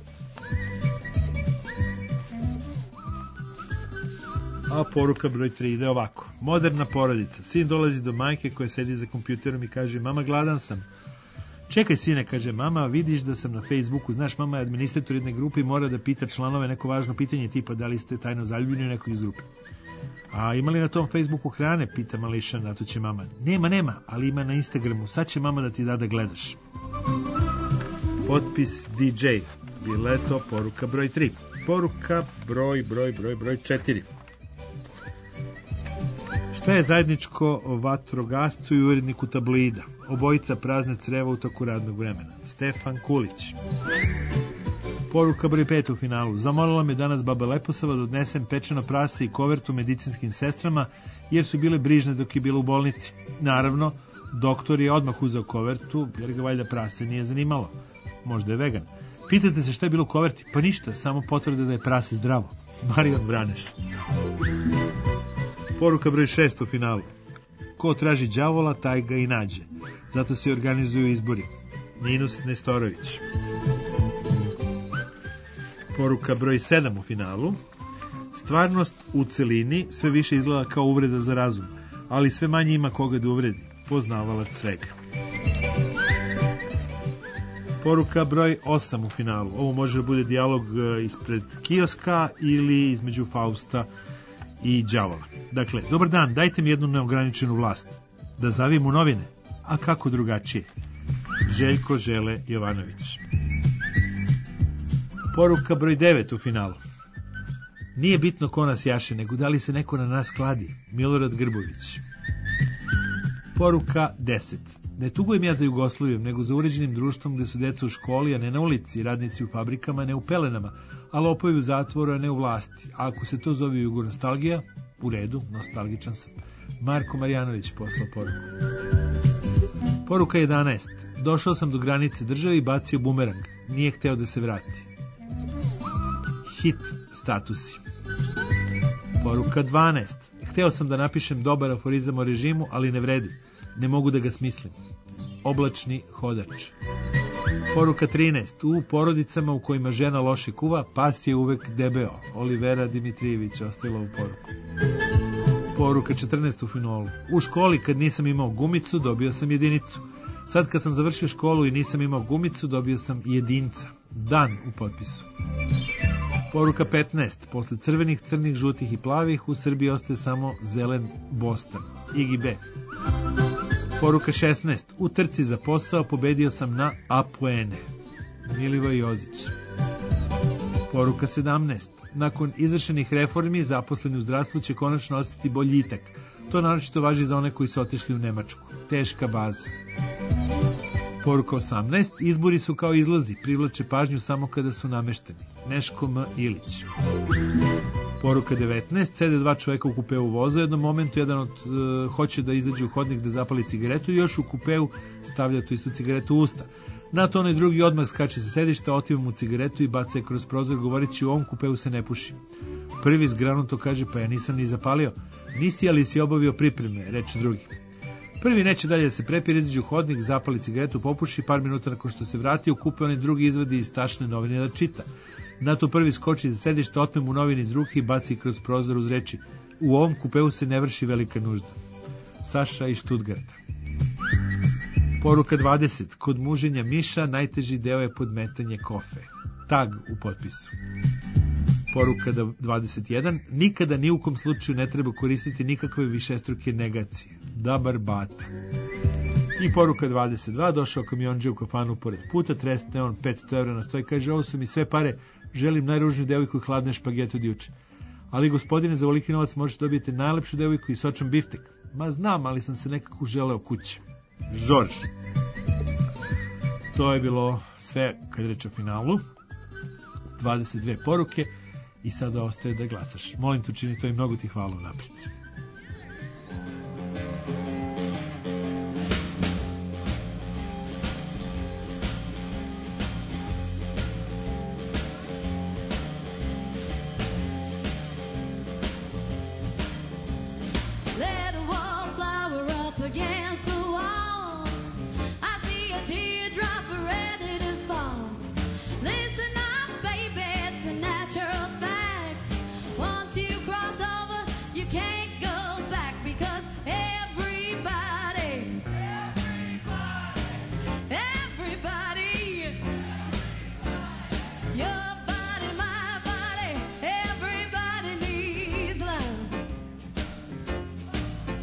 A poruka broj tri ide ovako. Moderna porodica. Sin dolazi do majke koja sedi za kompjuterom i kaže: mama, gladan sam. Čekaj, sine, kaže mama, vidiš da sam na Facebooku, znaš, mama je administrator jedne grupe i mora da pita članove neko važno pitanje tipa da li ste tajno zaljubljeni u nekog iz grupe. A ima li na tom Facebooku hrane, pita mališa, na to će mama. Nema, nema, ali ima na Instagramu, sad će mama da ti da da gledaš. Potpis D J. Bila je to poruka broj tri. Poruka broj, broj, broj, broj četiri. Šta je zajedničko vatrogascu i uredniku tabloida? Obojica prazne creva u toku radnog vremena. Stefan Kulić. Poruka broj pet u finalu. Zamolila me danas baba Leposava da odnesem pečeno prase i kovertu medicinskim sestrama, jer su bile brižne dok je bila u bolnici. Naravno, doktor je odmah uzeo kovertu, jer ga valjda prase nije zanimalo. Možda je vegan. Pitate se šta je bilo u koverti? Pa ništa, samo potvrde da je prase zdravo. Marijan Braneš. Poruka broj šest u finalu. Ko traži đavola, taj ga i nađe. Zato se organizuju izbori. Ninus Nestorović. Poruka broj sedam u finalu. Stvarnost u celini sve više izgleda kao uvreda za razum, ali sve manje ima koga da uvredi. Poznavalac svega. Poruka broj osam u finalu. Ovo može da bude dijalog ispred kioska ili između Fausta i đavola. Dakle, dobar dan, dajte mi jednu neograničenu vlast. Da zavijem u novine. A kako drugačije? Željko Žele Jovanović. Poruka broj devet u finalu. Nije bitno ko nas jaše, nego da li se neko na nas kladi. Milorad Grbović. Poruka deset. Ne tugujem ja za Jugoslavijom, nego za uređenim društvom gde su deca u školi, a ne na ulici, radnici u fabrikama, ne u pelenama, a lopovi u zatvoru, a ne u vlasti. A ako se to zove jugonostalgija, u redu, nostalgičan sam. Marko Marjanović poslao poruku. Poruka jedanaest. Došao sam do granice države i bacio bumerang. Nije hteo da se vrati. Hit statusi. Poruka dvanaest. Hteo sam da napišem dobar aforizam o režimu, ali ne vredi. Ne mogu da ga smislim. Oblačni hodač. Poruka trinaest. U porodicama u kojima žena loše kuva, pas je uvek debeo. Olivera Dimitrijević ostavila u poruku. Poruka četrnaest u finalu. U školi kad nisam imao gumicu, dobio sam jedinicu. Sad kad sam završio školu i nisam imao gumicu, dobio sam jedinca. Dan u potpisu. Poruka petnaest. Posle crvenih, crnih, žutih i plavih u Srbiji ostaje samo zelen Boston. Igi B. Poruka šesnaest. U trci za posao pobedio sam na Apoene. Milivoj Jozić. Poruka sedamnaest. Nakon izvršenih reformi zaposleni u zdravstvu će konačno osjetiti boljitak. To naročito važi za one koji su otišli u Nemačku. Teška baza. Poruka osamnaest. Izbori su kao izlazi, privlače pažnju samo kada su namešteni. Neško M. Ilić. Poruka devetnaest. Sede dva čoveka u kupeu voza. U jednom momentu jedan od uh, hoće da izađe u hodnik da zapali cigaretu i još u kupeu stavlja tu istu cigaretu u usta. Na to onaj drugi odmah skače sa sedišta, otima mu cigaretu i baca je kroz prozor govoreći u ovom kupeu se ne puši. Prvi zgranuto kaže: pa ja nisam ni zapalio. Nisi, ali si obavio pripreme, reče drugi. Prvi neće dalje da se prepire, izađe u hodnik, zapali cigaretu, popuši, par minuta nakon što se vrati u kupe, onaj drugi izvadi iz tašne novine da čita. Na to prvi skoči za sedište, otme mu novine iz ruke i baci kroz prozor uz reči: u ovom kupeu se ne vrši velika nužda. Saša iz Štutgarta. Poruka dvadeset. Kod muženja miša najteži deo je podmetanje kofe. Tag u potpisu. Poruka dvadeset jedan. Nikada ni u kom slučaju ne treba koristiti nikakve višestruke negacije. Dabar bata. I poruka dvadeset dva. Došao kamionđe u kafanu pored puta, tresne on petsto evra na stoj, kaže, ovo su mi sve pare, želim najružniju devojku i hladne špagete od juče. Ali gospodine, za voliki novac možete dobijete najlepšu devojku i sočan biftek. Ma znam, ali sam se nekako želeo kuće. Žorž. To je bilo sve kad reče o finalu. dvadeset dve poruke i sada ostaje da glasaš. Molim te, učini to i mnogo ti hvala unaprijed. Let a wallflower up against the wall. I see a teardrop ready to fall. Listen up, baby, it's a natural fact. Once you cross over, you can't go back because everybody, everybody, your body, my body, everybody needs love.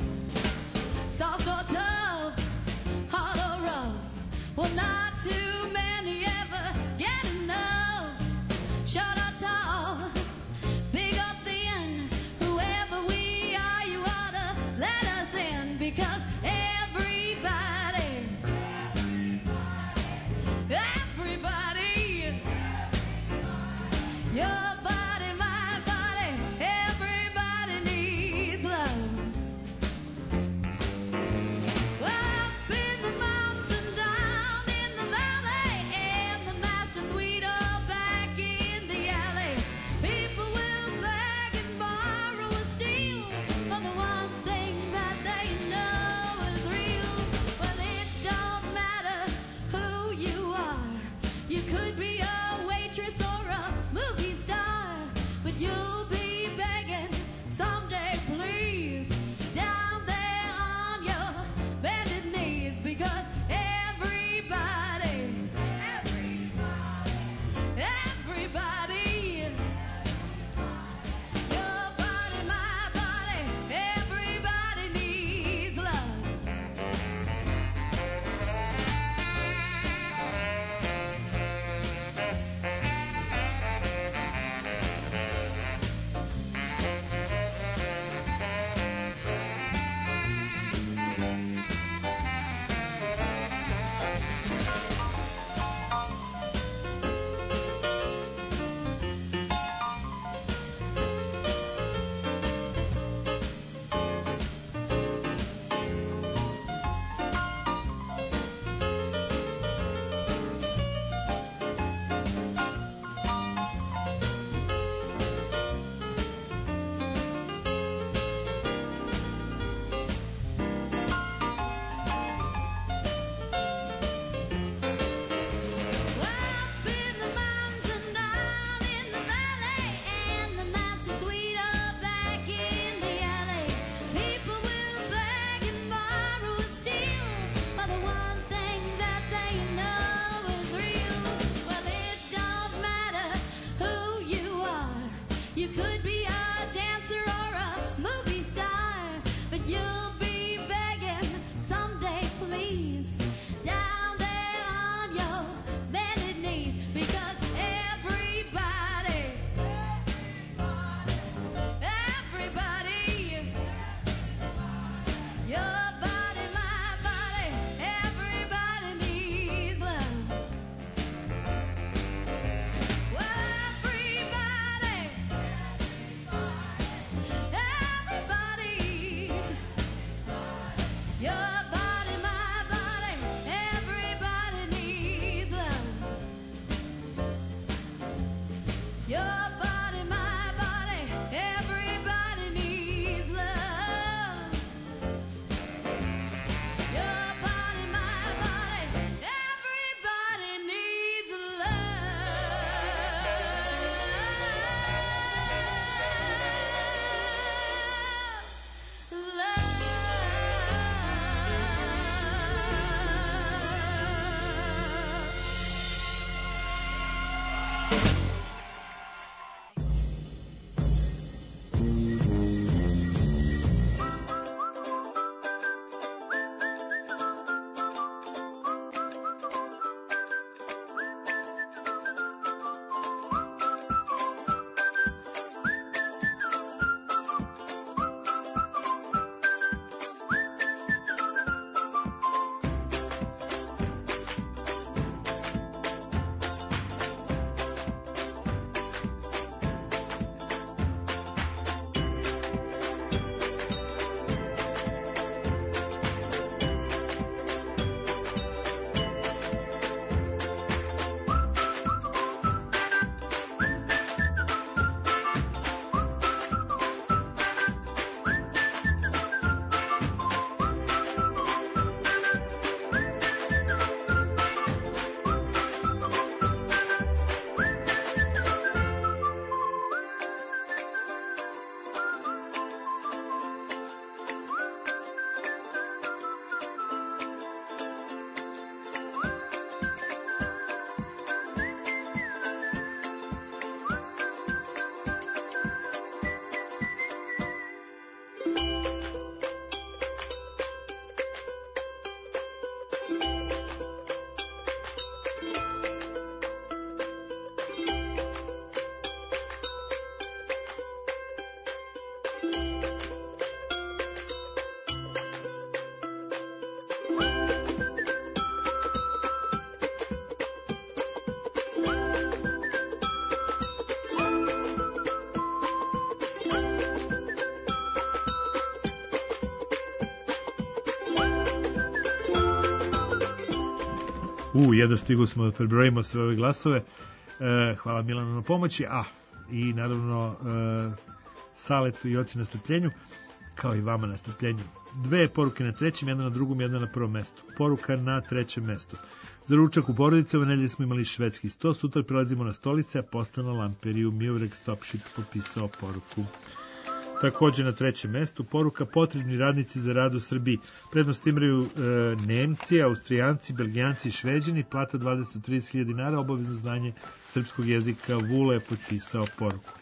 U, jedno stigu smo da prebrojimo sve ove glasove. E, hvala Milanu na pomoći, a i naravno e, Saletu i Oci na strpljenju, kao i vama na strpljenju. Dve poruke na trećem, jedna na drugom, jedna na prvom mestu. Poruka na trećem mestu. Za ručak u porodici ove nedelje smo imali švedski sto, sutra prelazimo na stolice, a postana Lamperiju. Miurek Stopšit popisao poruku. Takođe na trećem mestu poruka potrebni radnici za rad u Srbiji. Prednost imaju e, Nemci, Austrijanci, Belgijanci i Šveđani, plata dvadeset do trideset hiljada dinara, obavezno znanje srpskog jezika. Vule je potpisao poruku.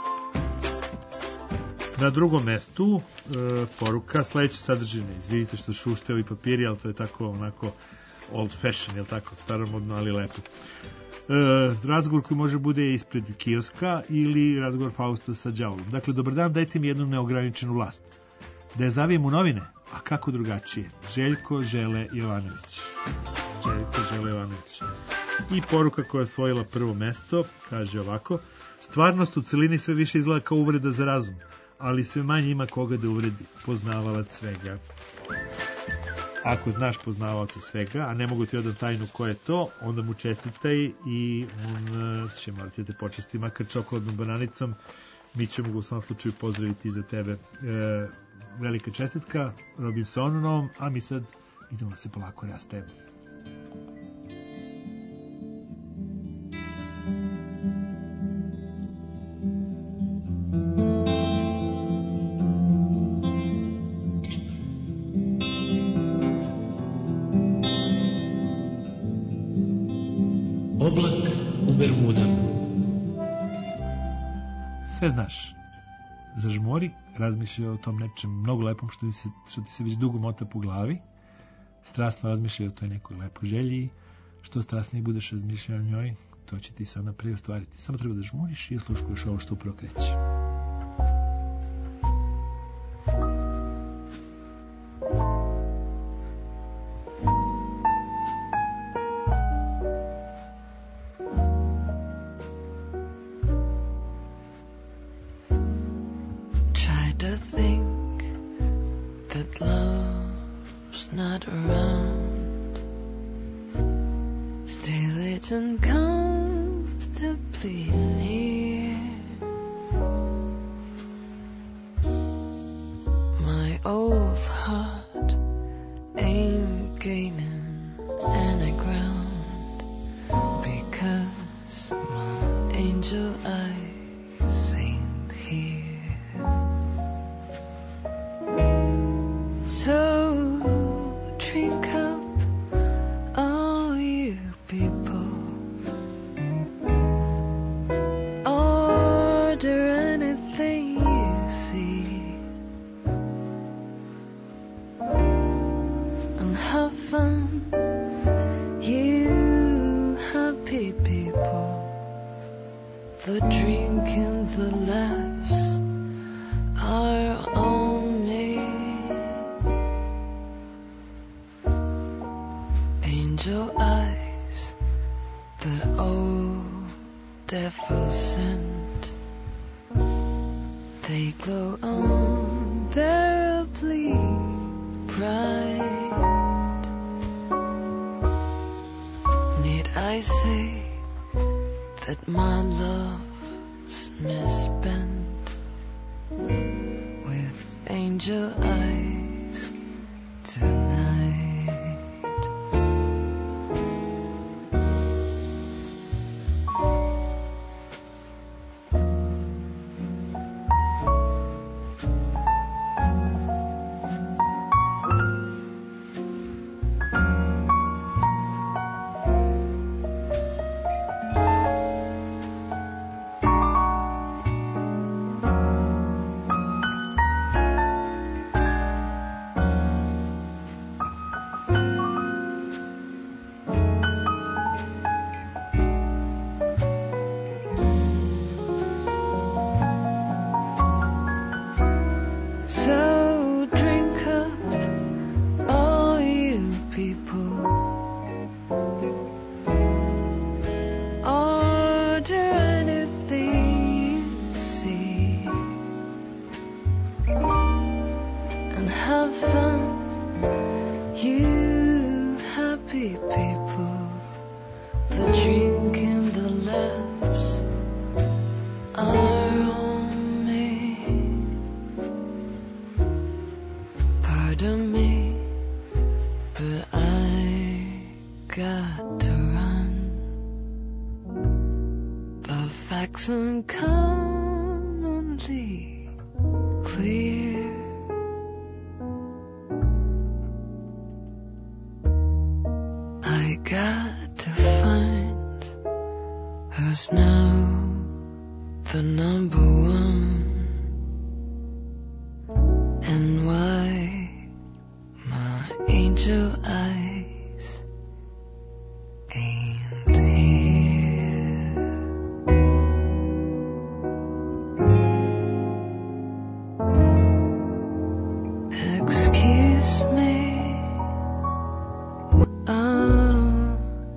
Na drugom mestu e, poruka sledeće sadržine. Izvidite što šušte ovi papiri, ali to je tako onako old fashion, je li tako, staromodno, ali lepo. E, razgovor koji može bude ispred kioska ili razgovor Fausta sa đavolom. Dakle, dobar dan, dajte mi jednu neograničenu vlast. Da je zavijem u novine? A kako drugačije? Željko Žele Jovanović. Željko Žele Jovanović. I poruka koja je osvojila prvo mesto, kaže ovako: stvarnost u celini sve više izgleda kao uvreda za razum, ali sve manje ima koga da uvredi. Poznavalac svega. Ako znaš poznavalca svega, a ne mogu ti odam tajnu ko je to, onda mu čestitaj i on će morati da te počesti makar čokoladnom bananicom. Mi ćemo ga u svom slučaju pozdraviti za tebe. E, velika čestitka Robinsonovom, a mi sad idemo da se polako rastajemo. Oblak u Bermudama. Sve znaš. Zažmori, razmišljaj o tom nečem mnogo lepom što ti se, što ti se već dugo mota po glavi. Strasno razmišljaj o toj nekoj lepoj želji. Što strasnije budeš razmišljao o njoj, to će ti sad naprej ostvariti. Samo treba da žmuriš i osluškuješ ovo što upravo kreće. To think that love's not around, still it's uncomfortably near. My old heart ain't gaining any ground because my angel eyes ain't here. So drink up, all you people. Order anything you see, and have fun, you happy people. The drink and the laughs are on me. Angel eyes that old devil sent, they glow unbearably bright. Need I say that my love's misspent with angel eyes tonight? Have fun, you happy people. to me, but I got to run. The facts uncommonly clear. I got to find who's now the number one, and why my angel eyes ain't here. Excuse me, I'll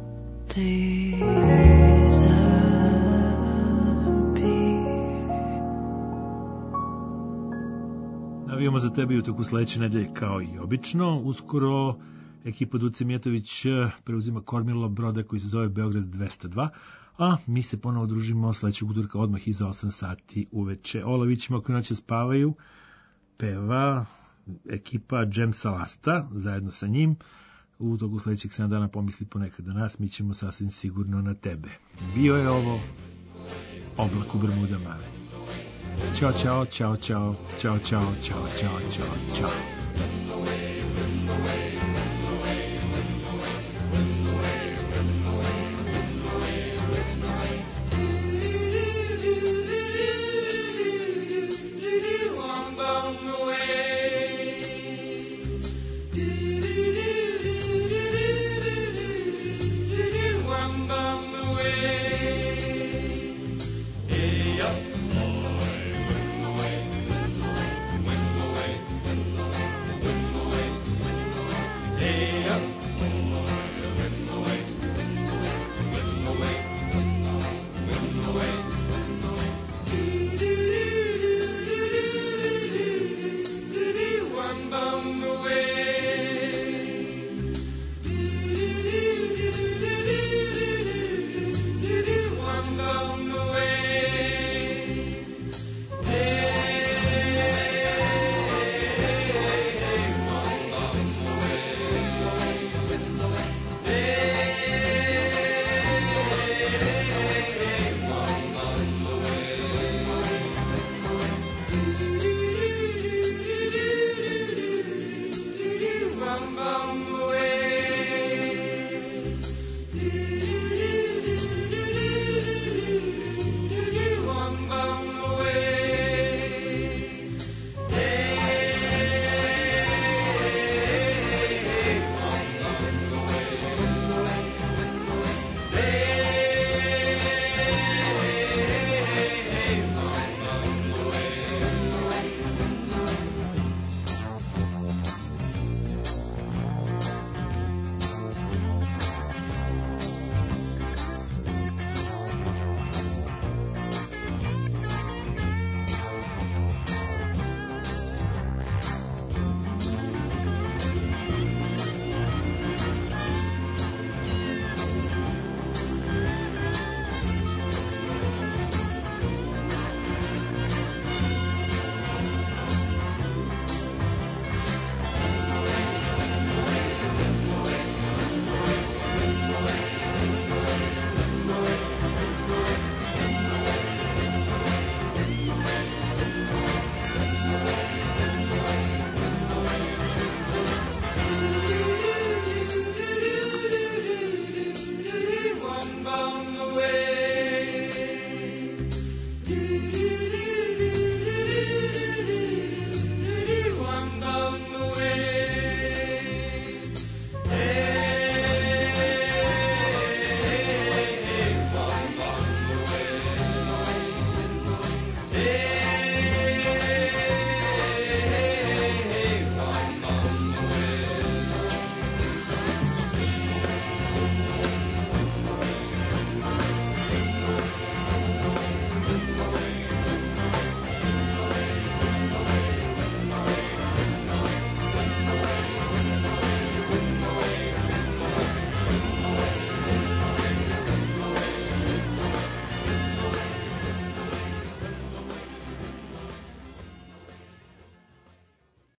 Navijamo za tebe u toku sledeće nedelje kao i obično. Uskoro ekipa Duce Mijatović preuzima kormilo broda koji se zove Beograd dvesta dva, a mi se ponovo družimo sledećeg utorka odmah iza osam sati uveče. Olavićima koji noće spavaju peva ekipa Džem Salasta zajedno sa njim. U toku sledećeg sedam dana pomisli ponekad na nas, mi ćemo sasvim sigurno na tebe. Bio je ovo Oblak u Bermudama. Ćao, čao, čao, čao, čao, čao, čao, čao, čao, čao.